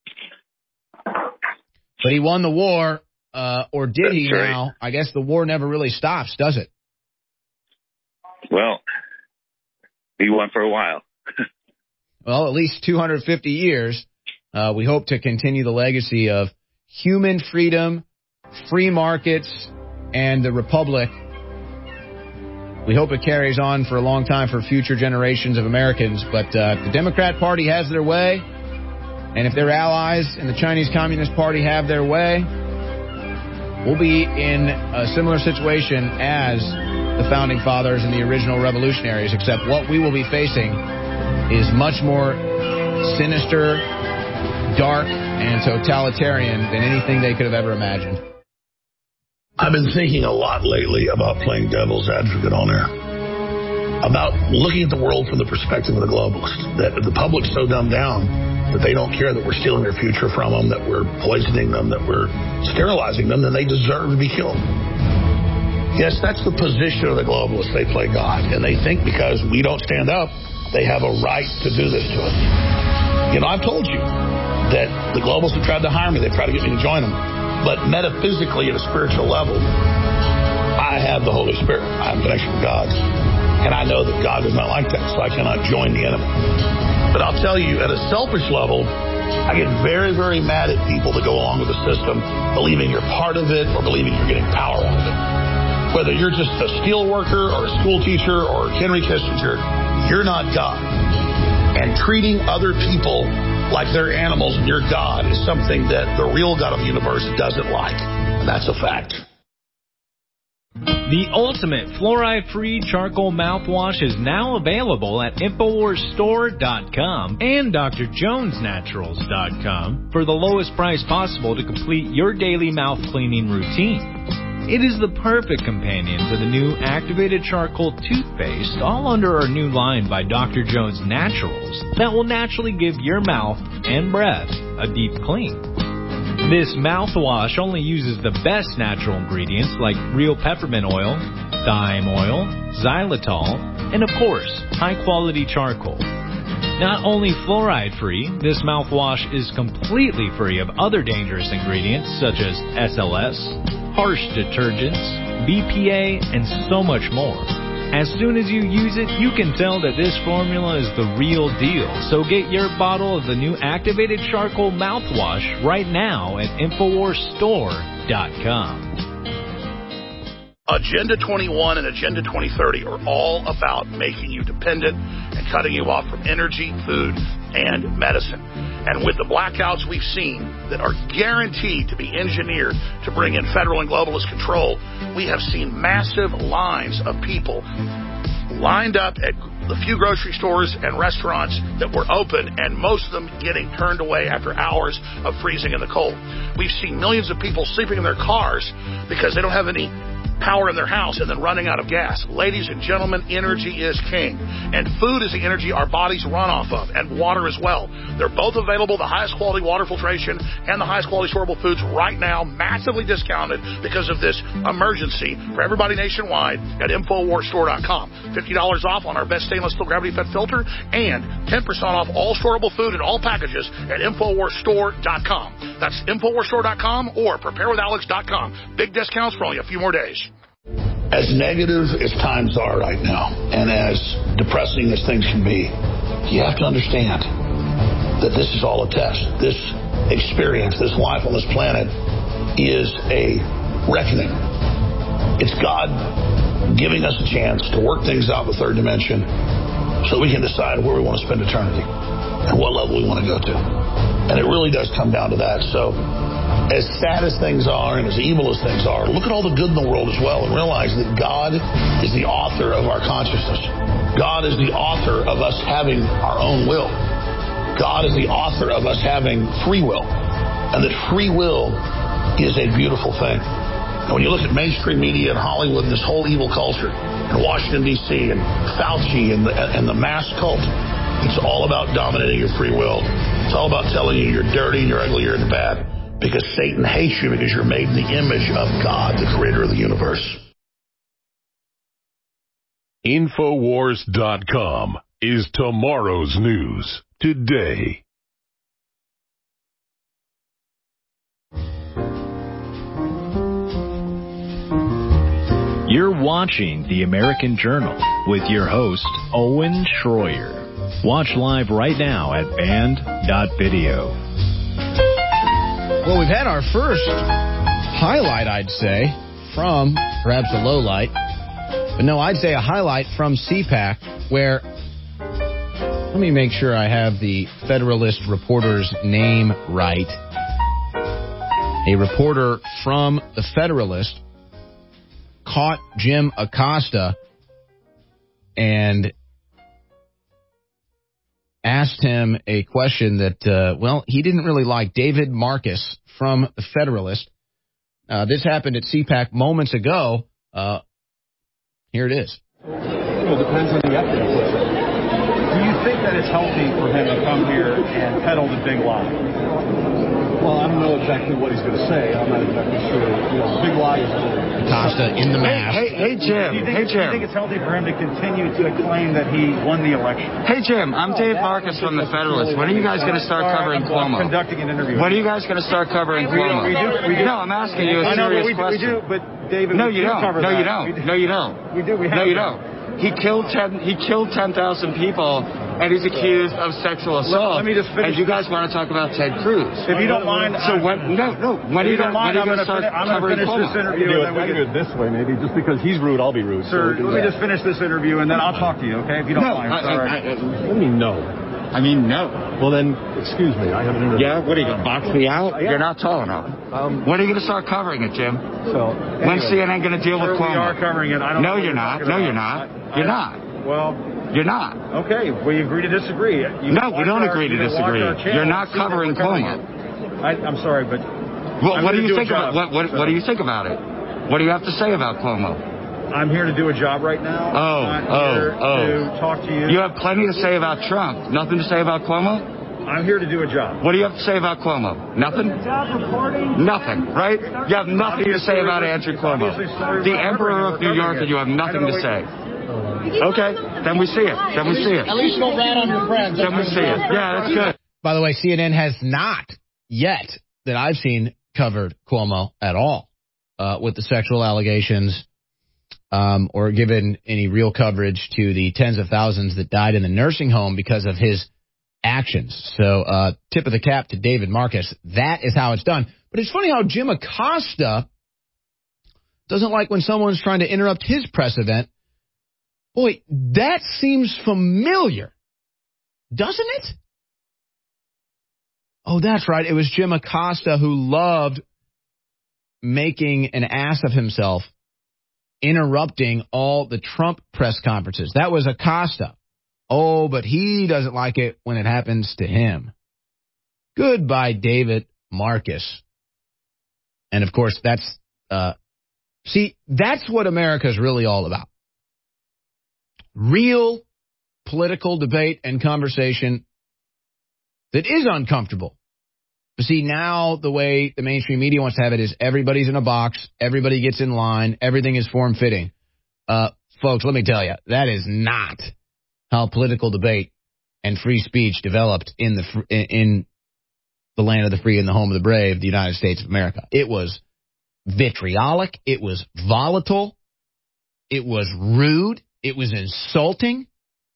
But he won the war, or did he right. now? I guess the war never really stops, does it? Well, he won for a while. Well, at least 250 years. We hope to continue the legacy of human freedom, free markets, and the republic. We hope it carries on for a long time for future generations of Americans. But the Democrat Party has their way. And if their allies in the Chinese Communist Party have their way, we'll be in a similar situation as the Founding Fathers and the original revolutionaries, except what we will be facing is much more sinister, dark, and totalitarian than anything they could have ever imagined. I've been thinking a lot lately about playing devil's advocate on air, about looking at the world from the perspective of the globalists, that the public's so dumbed down that they don't care that we're stealing their future from them, that we're poisoning them, that we're sterilizing them, then they deserve to be killed. Yes, that's the position of the globalists. They play God, and they think because we don't stand up, they have a right to do this to us. You know, I've told you that the globalists have tried to hire me. They've tried to get me to join them. But metaphysically, at a spiritual level, I have the Holy Spirit. I have a connection with God. And I know that God does not like that, so I cannot join the enemy. But I'll tell you, at a selfish level, I get very, very mad at people that go along with the system, believing you're part of it or believing you're getting power out of it. Whether you're just a steel worker or a school teacher or Henry Kissinger, you're not God. And treating other people like they're animals and you're God is something that the real God of the universe doesn't like. And that's a fact. The ultimate fluoride-free charcoal mouthwash is now available at InfoWarsStore.com and DrJonesNaturals.com for the lowest price possible to complete your daily mouth cleaning routine. It is the perfect companion to the new activated charcoal toothpaste, all under our new line by Dr. Jones Naturals, that will naturally give your mouth and breath a deep clean. This mouthwash only uses the best natural ingredients like real peppermint oil, thyme oil, xylitol, and of course, high-quality charcoal. Not only fluoride-free, this mouthwash is completely free of other dangerous ingredients such as SLS, harsh detergents, BPA, and so much more. As soon as you use it, you can tell that this formula is the real deal. So get your bottle of the new activated charcoal mouthwash right now at InfoWarsStore.com. Agenda 21 and Agenda 2030 are all about making you dependent and cutting you off from energy, food, and medicine. And with the blackouts we've seen that are guaranteed to be engineered to bring in federal and globalist control, we have seen massive lines of people lined up at the few grocery stores and restaurants that were open, and most of them getting turned away after hours of freezing in the cold. We've seen millions of people sleeping in their cars because they don't have any power in their house and then running out of gas. Ladies and gentlemen, energy is king. And food is the energy our bodies run off of, and water as well. They're both available, the highest quality water filtration and the highest quality storable foods right now, massively discounted because of this emergency for everybody nationwide at InfoWarsStore.com. $50 off on our best stainless steel gravity-fed filter and 10% off all storable food and all packages at InfoWarsStore.com. That's InfoWarsStore.com or PrepareWithAlex.com. Big discounts for only a few more days. As negative as times are right now, and as depressing as things can be, you have to understand that this is all a test. This experience, this life on this planet, is a reckoning. It's God giving us a chance to work things out with third dimension so we can decide where we want to spend eternity and what level we want to go to. And it really does come down to that. So as sad as things are and as evil as things are, look at all the good in the world as well and realize that God is the author of our consciousness. God is the author of us having our own will. God is the author of us having free will. And that free will is a beautiful thing. And when you look at mainstream media and Hollywood and this whole evil culture and Washington, D.C. and Fauci and the mass cult, it's all about dominating your free will. It's all about telling you you're dirty and you're ugly, you're bad. Because Satan hates you because you're made in the image of God, the creator of the universe. Infowars.com is tomorrow's news today. You're watching The American Journal with your host, Owen Schroyer. Watch live right now at band.video. Well, we've had our first highlight, I'd say, from perhaps a low light. But no, I'd say a highlight from CPAC, where, let me make sure I have the Federalist reporter's name right. A reporter from the Federalist caught Jim Acosta and asked him a question that, he didn't really like. David Marcus from The Federalist. This happened at CPAC moments ago. Here it is. Well, it depends on the evidence. Do you think that it's healthy for him to come here and peddle the big lie? Well, I don't know exactly what he's going to say. I'm not exactly sure. The big lie is Acosta in the mask. Hey, Jim. Do you think it's healthy for him to continue to claim that he won the election? Hey, Jim. I'm Dave Marcus from The Federalist. When are you guys going to start covering Cuomo? I'm conducting an interview. When are you guys going to start covering Cuomo? We do. No, I'm asking you a serious question. We do, but David, no, you don't. Cover no, that. you don't. No, you don't. We do. We have. No, you don't. He killed 10,000 people, and he's accused of sexual assault. Let me just finish. And you guys want to talk about Ted Cruz? If you don't mind. So when are you going to start covering Cuomo? This interview. I can do it this way, maybe. Just because he's rude, I'll be rude. Sir, let me just finish this interview, and then I'll talk to you, okay? If you don't mind. What do you mean no? I mean no. Well then, excuse me. I have an interview. Yeah. What are you going to box me out? You're not tall enough. When are you going to start covering it, Jim? So when's CNN going to deal with Cuomo? We are covering it. I don't no, know you're not. No, you're not. You're not. Well, you're not. Okay, we agree to disagree. No, we don't agree to disagree. You're not covering Cuomo. I'm sorry, but what do you think about what do you think about it? What do you have to say about Cuomo? I'm here to do a job right now. To talk to you. You have plenty to say about Trump. Nothing to say about Cuomo? I'm here to do a job. What do you have to say about Cuomo? Nothing? Nothing, right? You have nothing to say about Andrew Cuomo. The Emperor of New York, and you have nothing to say. Okay, then we see it. Then we see it. At least you don't rat on your friends. Then we see it. Yeah, that's good. By the way, CNN has not yet, that I've seen, covered Cuomo at all with the sexual allegations or given any real coverage to the tens of thousands that died in the nursing home because of his actions. So tip of the cap to David Marcus. That is how it's done. But it's funny how Jim Acosta doesn't like when someone's trying to interrupt his press event. Boy, that seems familiar, doesn't it? Oh, that's right. It was Jim Acosta who loved making an ass of himself, interrupting all the Trump press conferences. That was Acosta. Oh, but he doesn't like it when it happens to him. Goodbye, David Marcus. And, of course, that's what America's really all about. Real political debate and conversation that is uncomfortable. But see, now the way the mainstream media wants to have it is everybody's in a box, everybody gets in line, everything is form-fitting. Folks, let me tell you, that is not how political debate and free speech developed in the land of the free and the home of the brave, the United States of America. It was vitriolic, it was volatile, it was rude, it was insulting,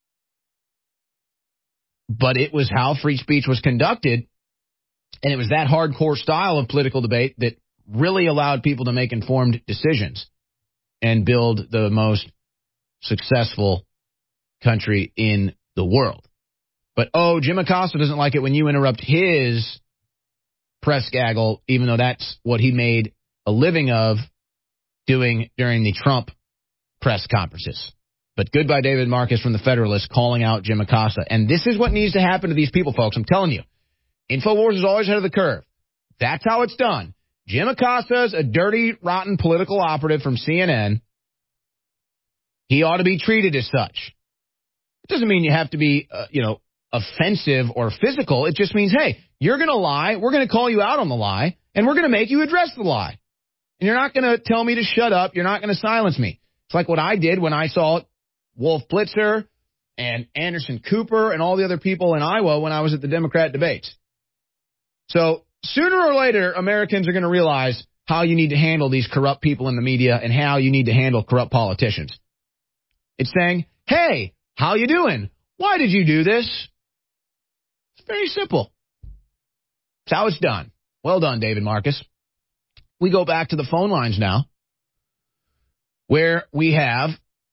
but it was how free speech was conducted, and it was that hardcore style of political debate that really allowed people to make informed decisions and build the most successful country in the world. But, Jim Acosta doesn't like it when you interrupt his press gaggle, even though that's what he made a living of doing during the Trump press conferences. But goodbye, David Marcus from The Federalist, calling out Jim Acosta. And this is what needs to happen to these people, folks. I'm telling you. InfoWars is always ahead of the curve. That's how it's done. Jim Acosta's a dirty, rotten political operative from CNN. He ought to be treated as such. It doesn't mean you have to be, offensive or physical. It just means, hey, you're going to lie. We're going to call you out on the lie, and we're going to make you address the lie. And you're not going to tell me to shut up. You're not going to silence me. It's like what I did when I saw Wolf Blitzer and Anderson Cooper and all the other people in Iowa when I was at the Democrat debates. So sooner or later, Americans are going to realize how you need to handle these corrupt people in the media and how you need to handle corrupt politicians. It's saying, hey, how you doing? Why did you do this? It's very simple. It's how it's done. Well done, David Marcus. We go back to the phone lines now, where we have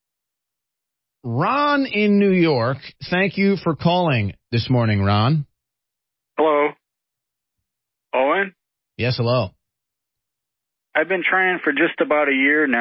Ron in New York. Thank you for calling this morning, Ron. Hello. Owen? Yes, hello. I've been trying for just about a year now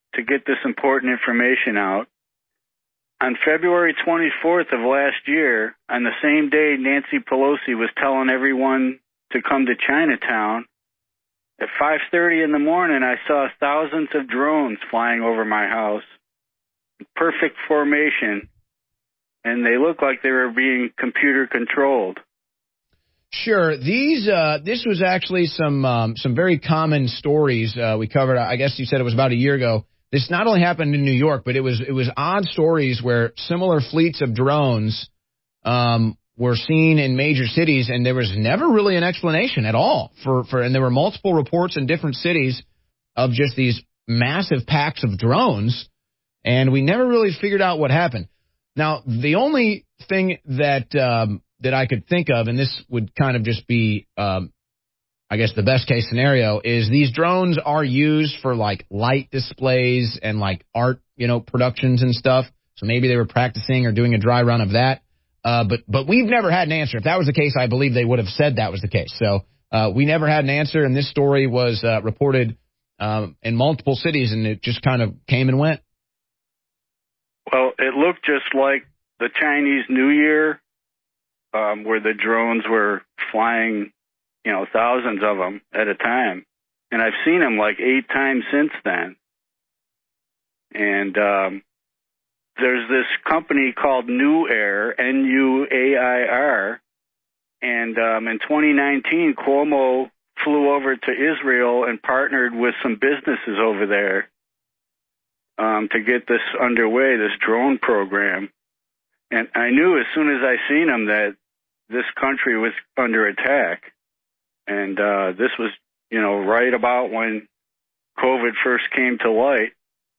to get this important information out. On February 24th of last year, on the same day Nancy Pelosi was telling everyone to come to Chinatown, at 5:30 in the morning, I saw thousands of drones flying over my house. Perfect formation. And they looked like they were being computer controlled. Sure. This was actually some very common stories we covered. I guess you said it was about a year ago. This not only happened in New York, but it was odd stories where similar fleets of drones were seen in major cities, and there was never really an explanation at all and there were multiple reports in different cities of just these massive packs of drones, and we never really figured out what happened. Now, the only thing that I could think of, and this would kind of just be, I guess, the best case scenario, is these drones are used for like light displays and like art, productions and stuff. So maybe they were practicing or doing a dry run of that. But we've never had an answer. If that was the case, I believe they would have said that was the case. So we never had an answer, and this story was reported in multiple cities, and it just kind of came and went. Well, it looked just like the Chinese New Year, where the drones were flying, thousands of them at a time. And I've seen them like 8 times since then. And there's this company called Nuair, Nuair, and in 2019, Cuomo flew over to Israel and partnered with some businesses over there to get this underway, this drone program. And I knew as soon as I seen them that this country was under attack. And this was, right about when COVID first came to light.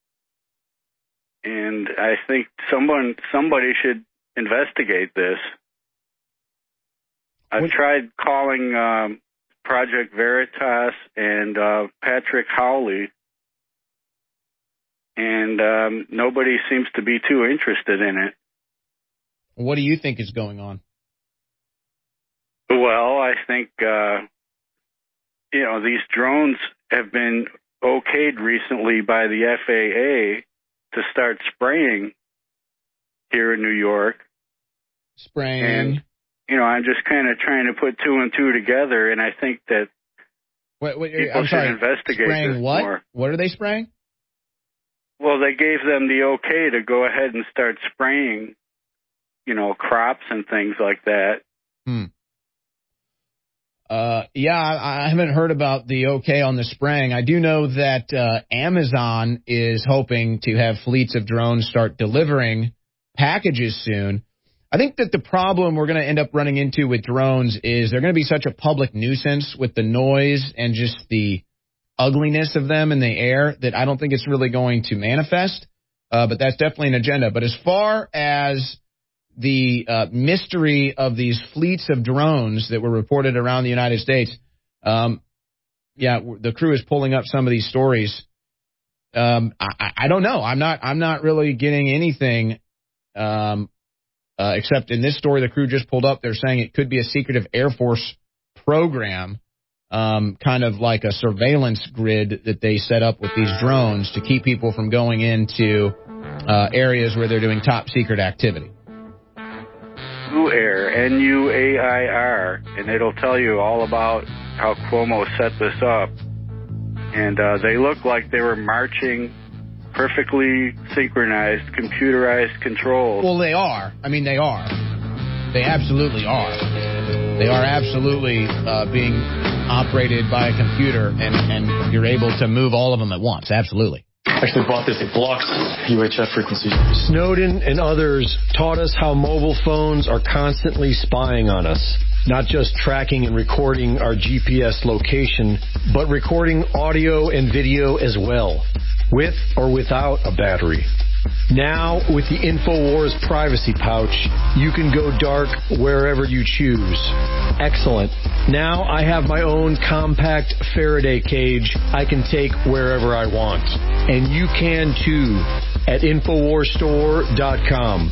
And I think somebody should investigate this. I've tried calling Project Veritas and Patrick Howley, and nobody seems to be too interested in it. What do you think is going on? Well, I think, these drones have been okayed recently by the FAA to start spraying here in New York. Spraying. And, I'm just kind of trying to put 2 and 2 together, and I think that people should investigate spraying this what? more. What are they spraying? Well, they gave them the okay to go ahead and start spraying, crops and things like that. I haven't heard about the okay on the spraying. I do know that Amazon is hoping to have fleets of drones start delivering packages soon. I think that the problem we're going to end up running into with drones is they're going to be such a public nuisance with the noise and just the ugliness of them in the air that I don't think it's really going to manifest. But that's definitely an agenda. But as far as the mystery of these fleets of drones that were reported around the United States, the crew is pulling up some of these stories. I don't know. I'm not really getting anything except in this story the crew just pulled up. They're saying it could be a secretive Air Force program, kind of like a surveillance grid that they set up with these drones to keep people from going into areas where they're doing top secret activity. Nuair, Nuair, and it'll tell you all about how Cuomo set this up. And they look like they were marching, perfectly synchronized, computerized controls. Well, they are. I mean, they are. They absolutely are. They are absolutely being operated by a computer, and you're able to move all of them at once. Absolutely. Actually bought this. It blocks UHF frequencies. Snowden and others taught us how mobile phones are constantly spying on us. Not just tracking and recording our GPS location, but recording audio and video as well, with or without a battery. Now, with the InfoWars privacy pouch, you can go dark wherever you choose. Excellent. Now I have my own compact Faraday cage I can take wherever I want. And you can too at InfoWarsStore.com.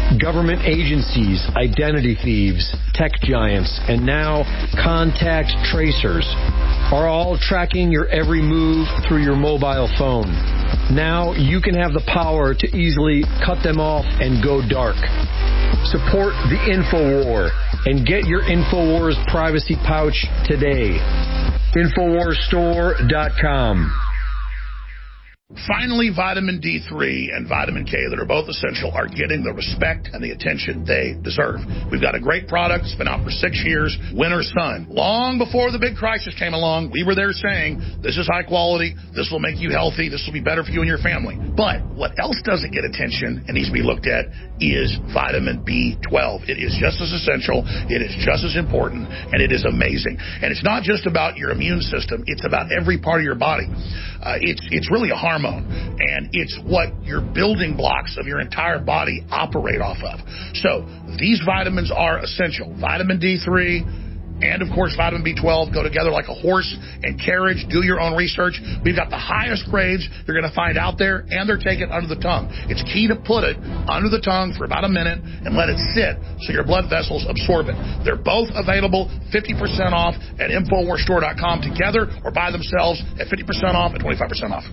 Government agencies, identity thieves, tech giants, and now contact tracers are all tracking your every move through your mobile phone. Now you can have the power to easily cut them off and go dark. Support the InfoWar and get your InfoWars privacy pouch today. InfoWarsStore.com. Finally, vitamin D3 and vitamin K that are both essential are getting the respect and the attention they deserve. We've got a great product. It's been out for 6 years. Winter Sun. Long before the big crisis came along, we were there saying, this is high quality. This will make you healthy. This will be better for you and your family. But what else doesn't get attention and needs to be looked at is vitamin B12. It is just as essential. It is just as important. And it is amazing. And it's not just about your immune system. It's about every part of your body. It's really a hormone, and it's what your building blocks of your entire body operate off of. So these vitamins are essential. Vitamin D3 and, of course, vitamin B12 go together like a horse and carriage. Do your own research. We've got the highest grades you're going to find out there, and they're taken under the tongue. It's key to put it under the tongue for about a minute and let it sit so your blood vessels absorb it. They're both available 50% off at InfoWarsStore.com together, or by themselves at 50% off and 25% off.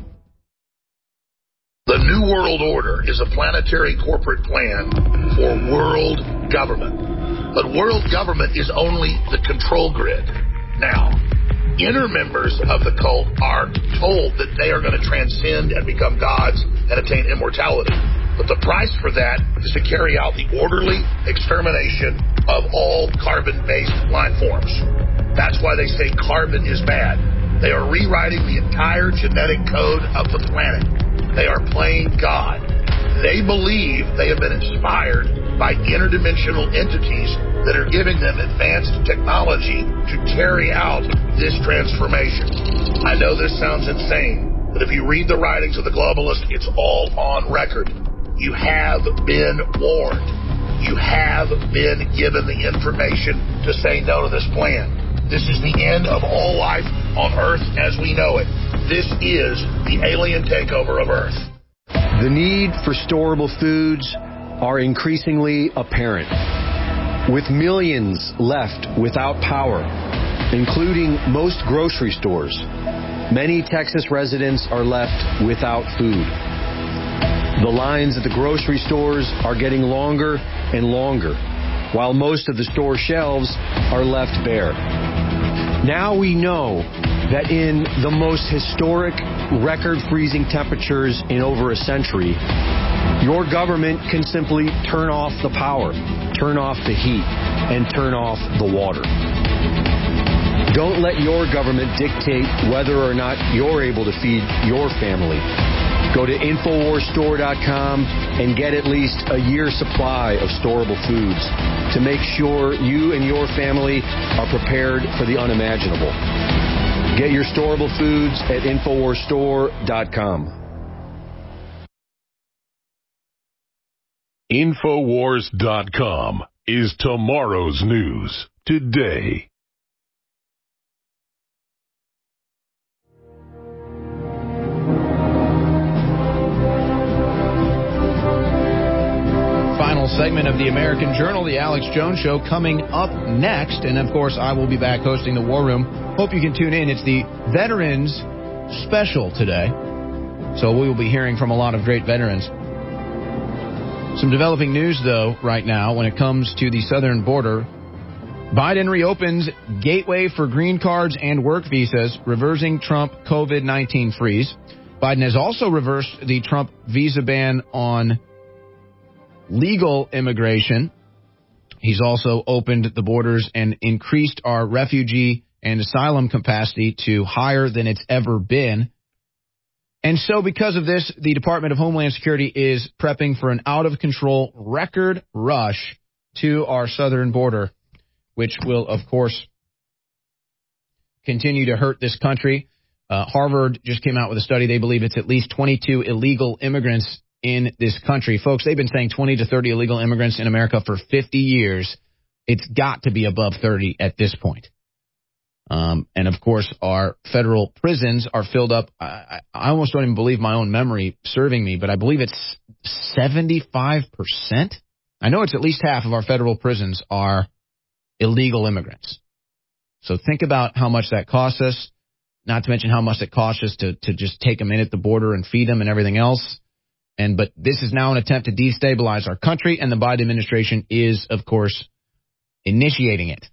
The New World Order is a planetary corporate plan for world government. But world government is only the control grid. Now, inner members of the cult are told that they are going to transcend and become gods and attain immortality. But the price for that is to carry out the orderly extermination of all carbon-based life forms. That's why they say carbon is bad. They are rewriting the entire genetic code of the planet. They are playing God. They believe they have been inspired by interdimensional entities that are giving them advanced technology to carry out this transformation. I know this sounds insane, but if you read the writings of the globalists, it's all on record. You have been warned. You have been given the information to say no to this plan. This is the end of all life on Earth as we know it. This is the alien takeover of Earth. The need for storable foods are increasingly apparent. With millions left without power, including most grocery stores, many Texas residents are left without food. The lines at the grocery stores are getting longer and longer, while most of the store shelves are left bare. Now we know that in the most historic record-freezing temperatures in over a century, your government can simply turn off the power, turn off the heat, and turn off the water. Don't let your government dictate whether or not you're able to feed your family. Go to InfoWarsStore.com and get at least a year's supply of storable foods to make sure you and your family are prepared for the unimaginable. Get your storable foods at InfoWarsStore.com. InfoWars.com is tomorrow's news today. Final segment of the American Journal, the Alex Jones Show, coming up next. And, of course, I will be back hosting the War Room. Hope you can tune in. It's the Veterans Special today. So we will be hearing from a lot of great veterans. Some developing news, though, right now when it comes to the southern border. Biden reopens gateway for green cards and work visas, reversing Trump COVID-19 freeze. Biden has also reversed the Trump visa ban on legal immigration. He's also opened the borders and increased our refugee and asylum capacity to higher than it's ever been. And so because of this, the Department of Homeland Security is prepping for an out-of-control record rush to our southern border, which will, of course, continue to hurt this country. Harvard just came out with a study. They believe it's at least 22 illegal immigrants in this country. Folks, they've been saying 20 to 30 illegal immigrants in America for 50 years. It's got to be above 30 at this point. And, of course, our federal prisons are filled up. I almost don't even believe my own memory serving me, but I believe it's 75%. I know it's at least half of our federal prisons are illegal immigrants. So think about how much that costs us, not to mention how much it costs us to just take them in at the border and feed them and everything else. But this is now an attempt to destabilize our country, and the Biden administration is, of course, initiating it.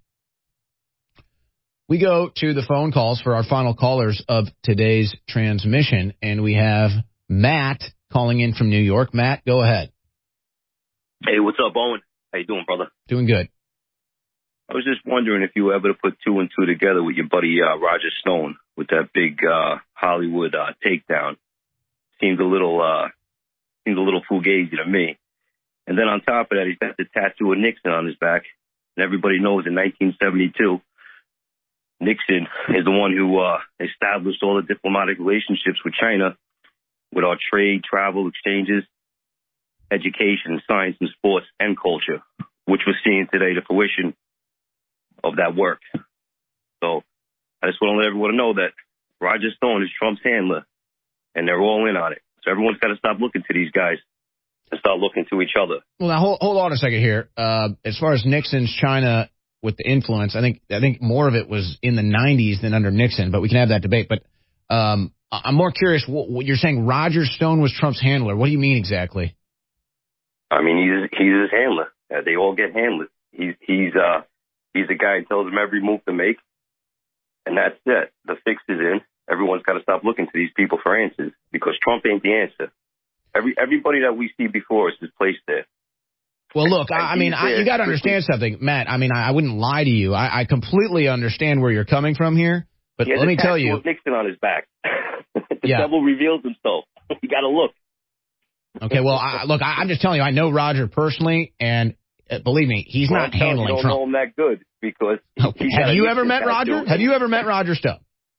We go to the phone calls for our final callers of today's transmission, and we have Matt calling in from New York. Matt, go ahead. Hey, what's up, Owen? How you doing, brother? Doing good. I was just wondering if you were able to put two and two together with your buddy Roger Stone with that big Hollywood takedown. Seemed a little fugazi to me. And then on top of that, he's got the tattoo of Nixon on his back, and everybody knows in 1972. Nixon is the one who established all the diplomatic relationships with China, with our trade, travel, exchanges, education, science, and sports, and culture, which we're seeing today, the fruition of that work. So I just want to let everyone know that Roger Stone is Trump's handler, and they're all in on it. So everyone's got to stop looking to these guys and start looking to each other. Well, now, hold on a second here. As far as Nixon's China with the influence, I think more of it was in the 90s than under Nixon, but we can have that debate. But I'm more curious, what you're saying Roger Stone was Trump's handler. What do you mean exactly? I mean, he's his handler. They all get handlers. He's the guy who tells them every move to make, and that's it. The fix is in. Everyone's got to stop looking to these people for answers, because Trump ain't the answer. Everybody that we see before us is placed there. Well, look, you got to understand something, Matt. I wouldn't lie to you. I completely understand where you're coming from here, but let me tell you. Nixon on his back. The devil reveals himself. You got to look. Okay, well, I'm just telling you, I know Roger personally, and believe me, he's not handling Trump. You don't know him that good, because have you ever met Roger? Have you ever met Roger Stone?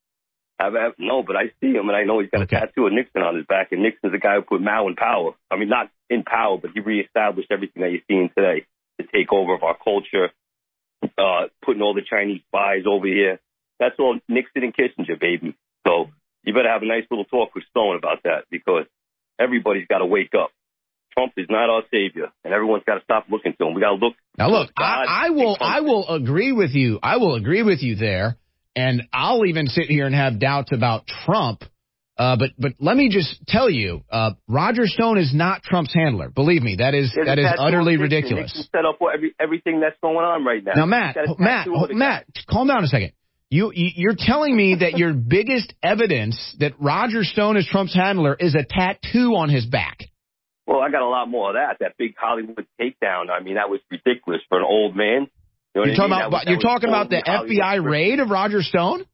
No, but I see him, and I know he's got a tattoo of Nixon on his back, and Nixon's the guy who put Mao in power. I mean, not in power, but he reestablished everything that you're seeing today, the takeover of our culture, putting all the Chinese spies over here. That's all Nixon and Kissinger, baby. So you better have a nice little talk with Stone about that, because everybody's got to wake up. Trump is not our savior, and everyone's got to stop looking to him. We got to look. Now, look, I will agree with you. I will agree with you there. And I'll even sit here and have doubts about Trump. But let me just tell you, Roger Stone is not Trump's handler. Believe me, that is utterly ridiculous. Nixon set up everything that's going on right now. Now, Matt, calm down a second. You're telling me that your biggest evidence that Roger Stone is Trump's handler is a tattoo on his back. Well, I got a lot more of that. That big Hollywood takedown. I mean, that was ridiculous for an old man. You know you're talking about the FBI raid of Roger Stone?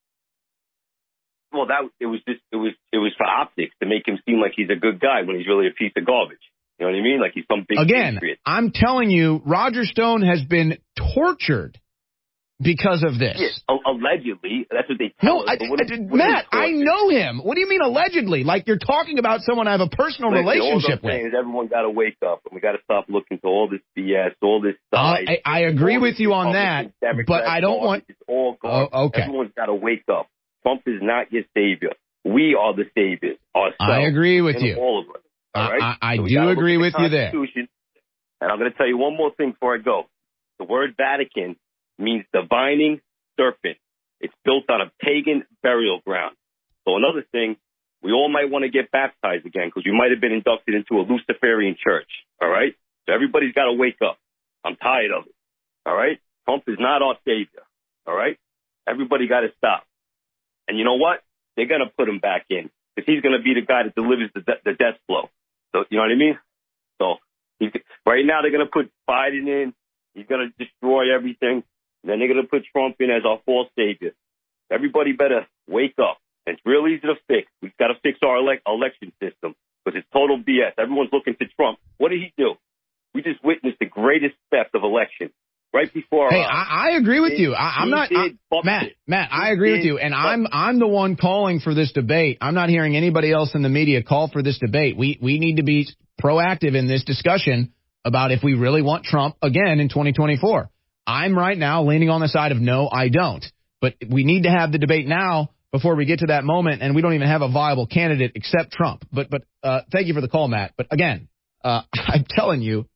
Well, it was for optics, to make him seem like he's a good guy when he's really a piece of garbage. You know what I mean? Like he's some big patriot. I'm telling you, Roger Stone has been tortured because of this. Yeah, allegedly. That's what they tell us. Matt, I know him. What do you mean allegedly? Like you're talking about someone I have a personal relationship with. Is everyone got to wake up, and we got to stop looking to all this BS, all this side. I agree with you on that, but I don't want. It's all gone. Okay. Everyone's got to wake up. Trump is not your savior. We are the saviors ourselves. I agree with you. All of us. All right? I do agree with you there. And I'm going to tell you one more thing before I go. The word Vatican means divining serpent. It's built on a pagan burial ground. So another thing, we all might want to get baptized again, because we might have been inducted into a Luciferian church. All right? So everybody's got to wake up. I'm tired of it. All right? Trump is not our savior. All right? Everybody got to stop. And you know what? They're going to put him back in, because he's going to be the guy that delivers the death blow. So, you know what I mean? So right now they're going to put Biden in. He's going to destroy everything. Then they're going to put Trump in as our false savior. Everybody better wake up. It's real easy to fix. We've got to fix our election system, because it's total BS. Everyone's looking to Trump. What did he do? We just witnessed the greatest theft of election right before. Hey, I agree with you. Matt, I agree with you, and I'm the one calling for this debate. I'm not hearing anybody else in the media call for this debate. We need to be proactive in this discussion about if we really want Trump again in 2024. I'm right now leaning on the side of no, I don't. But we need to have the debate now before we get to that moment, and we don't even have a viable candidate except Trump. But thank you for the call, Matt. But again, I'm telling you,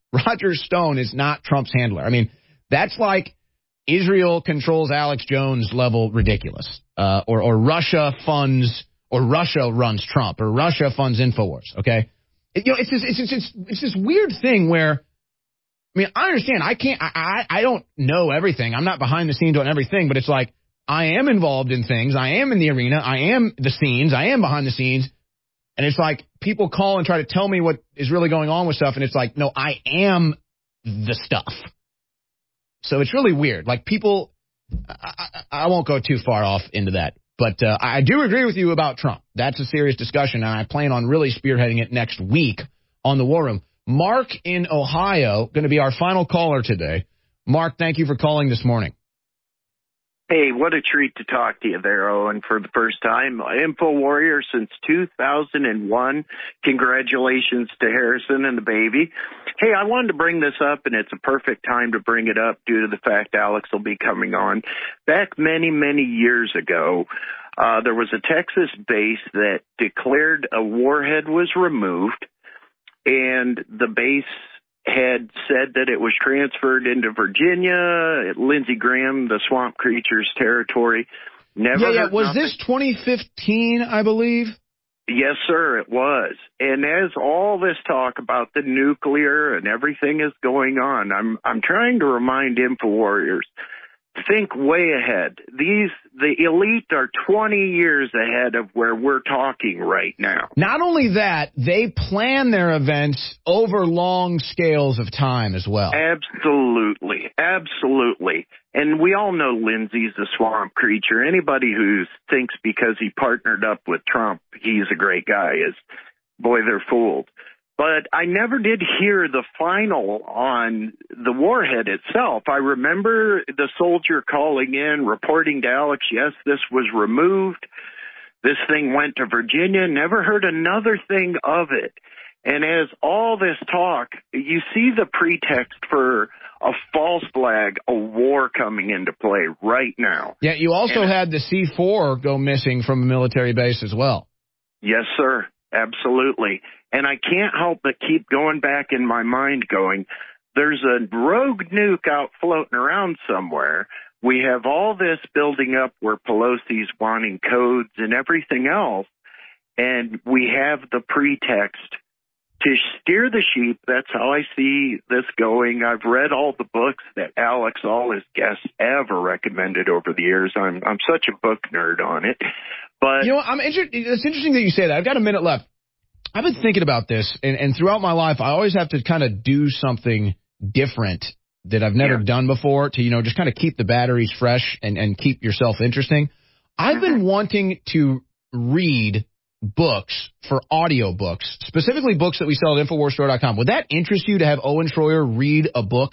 Roger Stone is not Trump's handler. I mean, that's like Israel controls Alex Jones level ridiculous, or Russia funds, or Russia runs Trump, or Russia funds InfoWars. Okay, it's this weird thing where, I mean, I understand. I don't know everything. I'm not behind the scenes on everything, but it's like I am involved in things. I am in the arena. I am the scenes. I am behind the scenes. And it's like people call and try to tell me what is really going on with stuff, and it's like, no, I am the stuff. So it's really weird. Like people, I won't go too far off into that. But I do agree with you about Trump. That's a serious discussion, and I plan on really spearheading it next week on the War Room. Mark in Ohio, going to be our final caller today. Mark, thank you for calling this morning. Hey, what a treat to talk to you there, Owen, for the first time. Info Warrior since 2001. Congratulations to Harrison and the baby. Hey, I wanted to bring this up, and it's a perfect time to bring it up due to the fact Alex will be coming on. Back many, many years ago, there was a Texas base that declared a warhead was removed, and the base had said that it was transferred into Virginia, Lindsey Graham, the swamp creature's territory. Never was this 2015, I believe? Yes, sir, it was. And as all this talk about the nuclear and everything is going on, I'm trying to remind InfoWarriors, think way ahead. The elite are 20 years ahead of where we're talking right now. Not only that, they plan their events over long scales of time as well. Absolutely. Absolutely. And we all know Lindsey's a swamp creature. Anybody who thinks because he partnered up with Trump, he's a great guy, boy, they're fooled. But I never did hear the final on the warhead itself. I remember the soldier calling in, reporting to Alex, yes, this was removed. This thing went to Virginia. Never heard another thing of it. And as all this talk, you see the pretext for a false flag, a war coming into play right now. Yeah, you also had the C-4 go missing from a military base as well. Yes, sir. Absolutely. And I can't help but keep going back in my mind going, there's a rogue nuke out floating around somewhere. We have all this building up where Pelosi's wanting codes and everything else, and we have the pretext to steer the sheep. That's how I see this going. I've read all the books that Alex, all his guests ever recommended over the years. I'm such a book nerd on it. But you know, it's interesting that you say that. I've got a minute left. I've been thinking about this, and throughout my life, I always have to kind of do something different that I've never done before to, just kind of keep the batteries fresh and keep yourself interesting. I've been wanting to read books for audiobooks, specifically books that we sell at InfoWarsStore.com. Would that interest you to have Owen Schroyer read a book?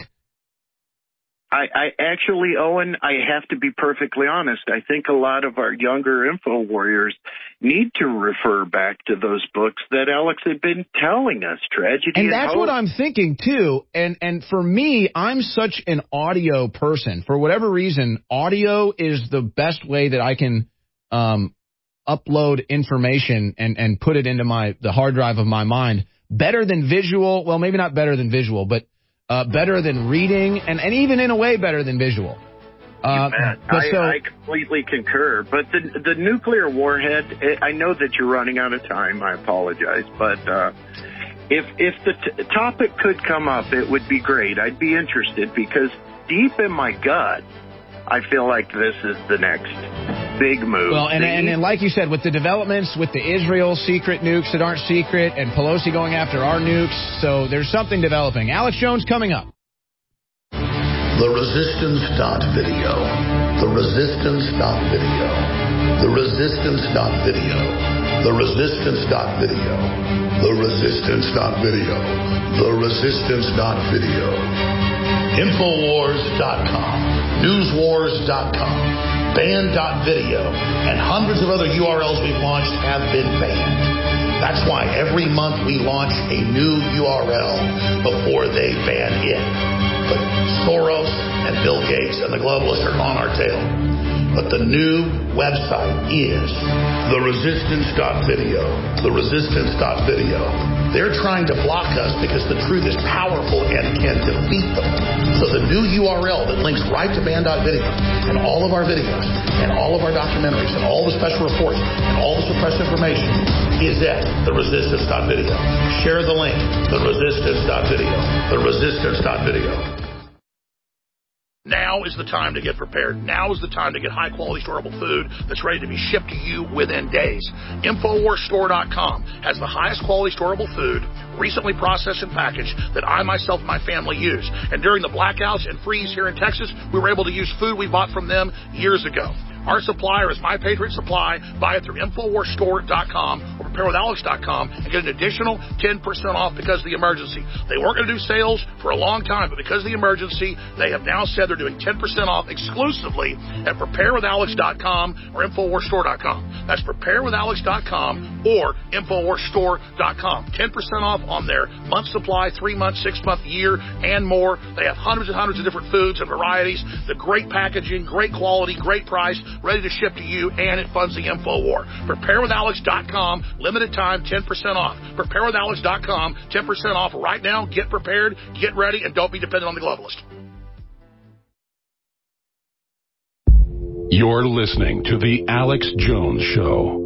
I actually, Owen, I have to be perfectly honest. I think a lot of our younger info warriors need to refer back to those books that Alex had been telling us, Tragedy and that's Hope. What I'm thinking, too. And for me, I'm such an audio person. For whatever reason, audio is the best way that I can upload information and put it into the hard drive of my mind. Better than visual. Well, maybe not better than visual, but better than reading, and even in a way better than visual. I completely concur. But the nuclear warhead, I know that you're running out of time. I apologize. But if the topic could come up, it would be great. I'd be interested because deep in my gut, I feel like this is the next big move. Well, and like you said, with the developments, with the Israel secret nukes that aren't secret, and Pelosi going after our nukes, so there's something developing. Alex Jones coming up. The Resistance.video. The Resistance.video. The Resistance.video. The Resistance.video. The Resistance.video. The Resistance.video. Infowars.com. Newswars.com. Banned.video. And hundreds of other URLs we've launched have been banned. That's why every month we launch a new URL before they ban it. But Soros and Bill Gates and the globalists are on our tail. But the new website is theresistance.video. Theresistance.video. They're trying to block us because the truth is powerful and can defeat them. So the new URL that links right to band.video and all of our videos and all of our documentaries and all the special reports and all the suppressed information is at theresistance.video. Share the link, theresistance.video, theresistance.video. Now is the time to get prepared. Now is the time to get high-quality, storable food that's ready to be shipped to you within days. InfoWarsStore.com has the highest quality, storable food, recently processed and packaged, that I, myself, and my family use. And during the blackouts and freeze here in Texas, we were able to use food we bought from them years ago. Our supplier is My Patriot Supply. Buy it through InfoWarsStore.com or PrepareWithAlex.com and get an additional 10% off because of the emergency. They weren't going to do sales for a long time, but because of the emergency, they have now said they're doing 10% off exclusively at PrepareWithAlex.com or InfoWarsStore.com. That's PrepareWithAlex.com or InfoWarsStore.com. 10% off on their month supply, 3 month, 6 month, year, and more. They have hundreds and hundreds of different foods and varieties. The great packaging, great quality, great price, ready to ship to you, and it funds the InfoWar. PrepareWithAlex.com, limited time, 10% off. PrepareWithAlex.com, 10% off right now. Get prepared, get ready, and don't be dependent on the globalist. You're listening to The Alex Jones Show.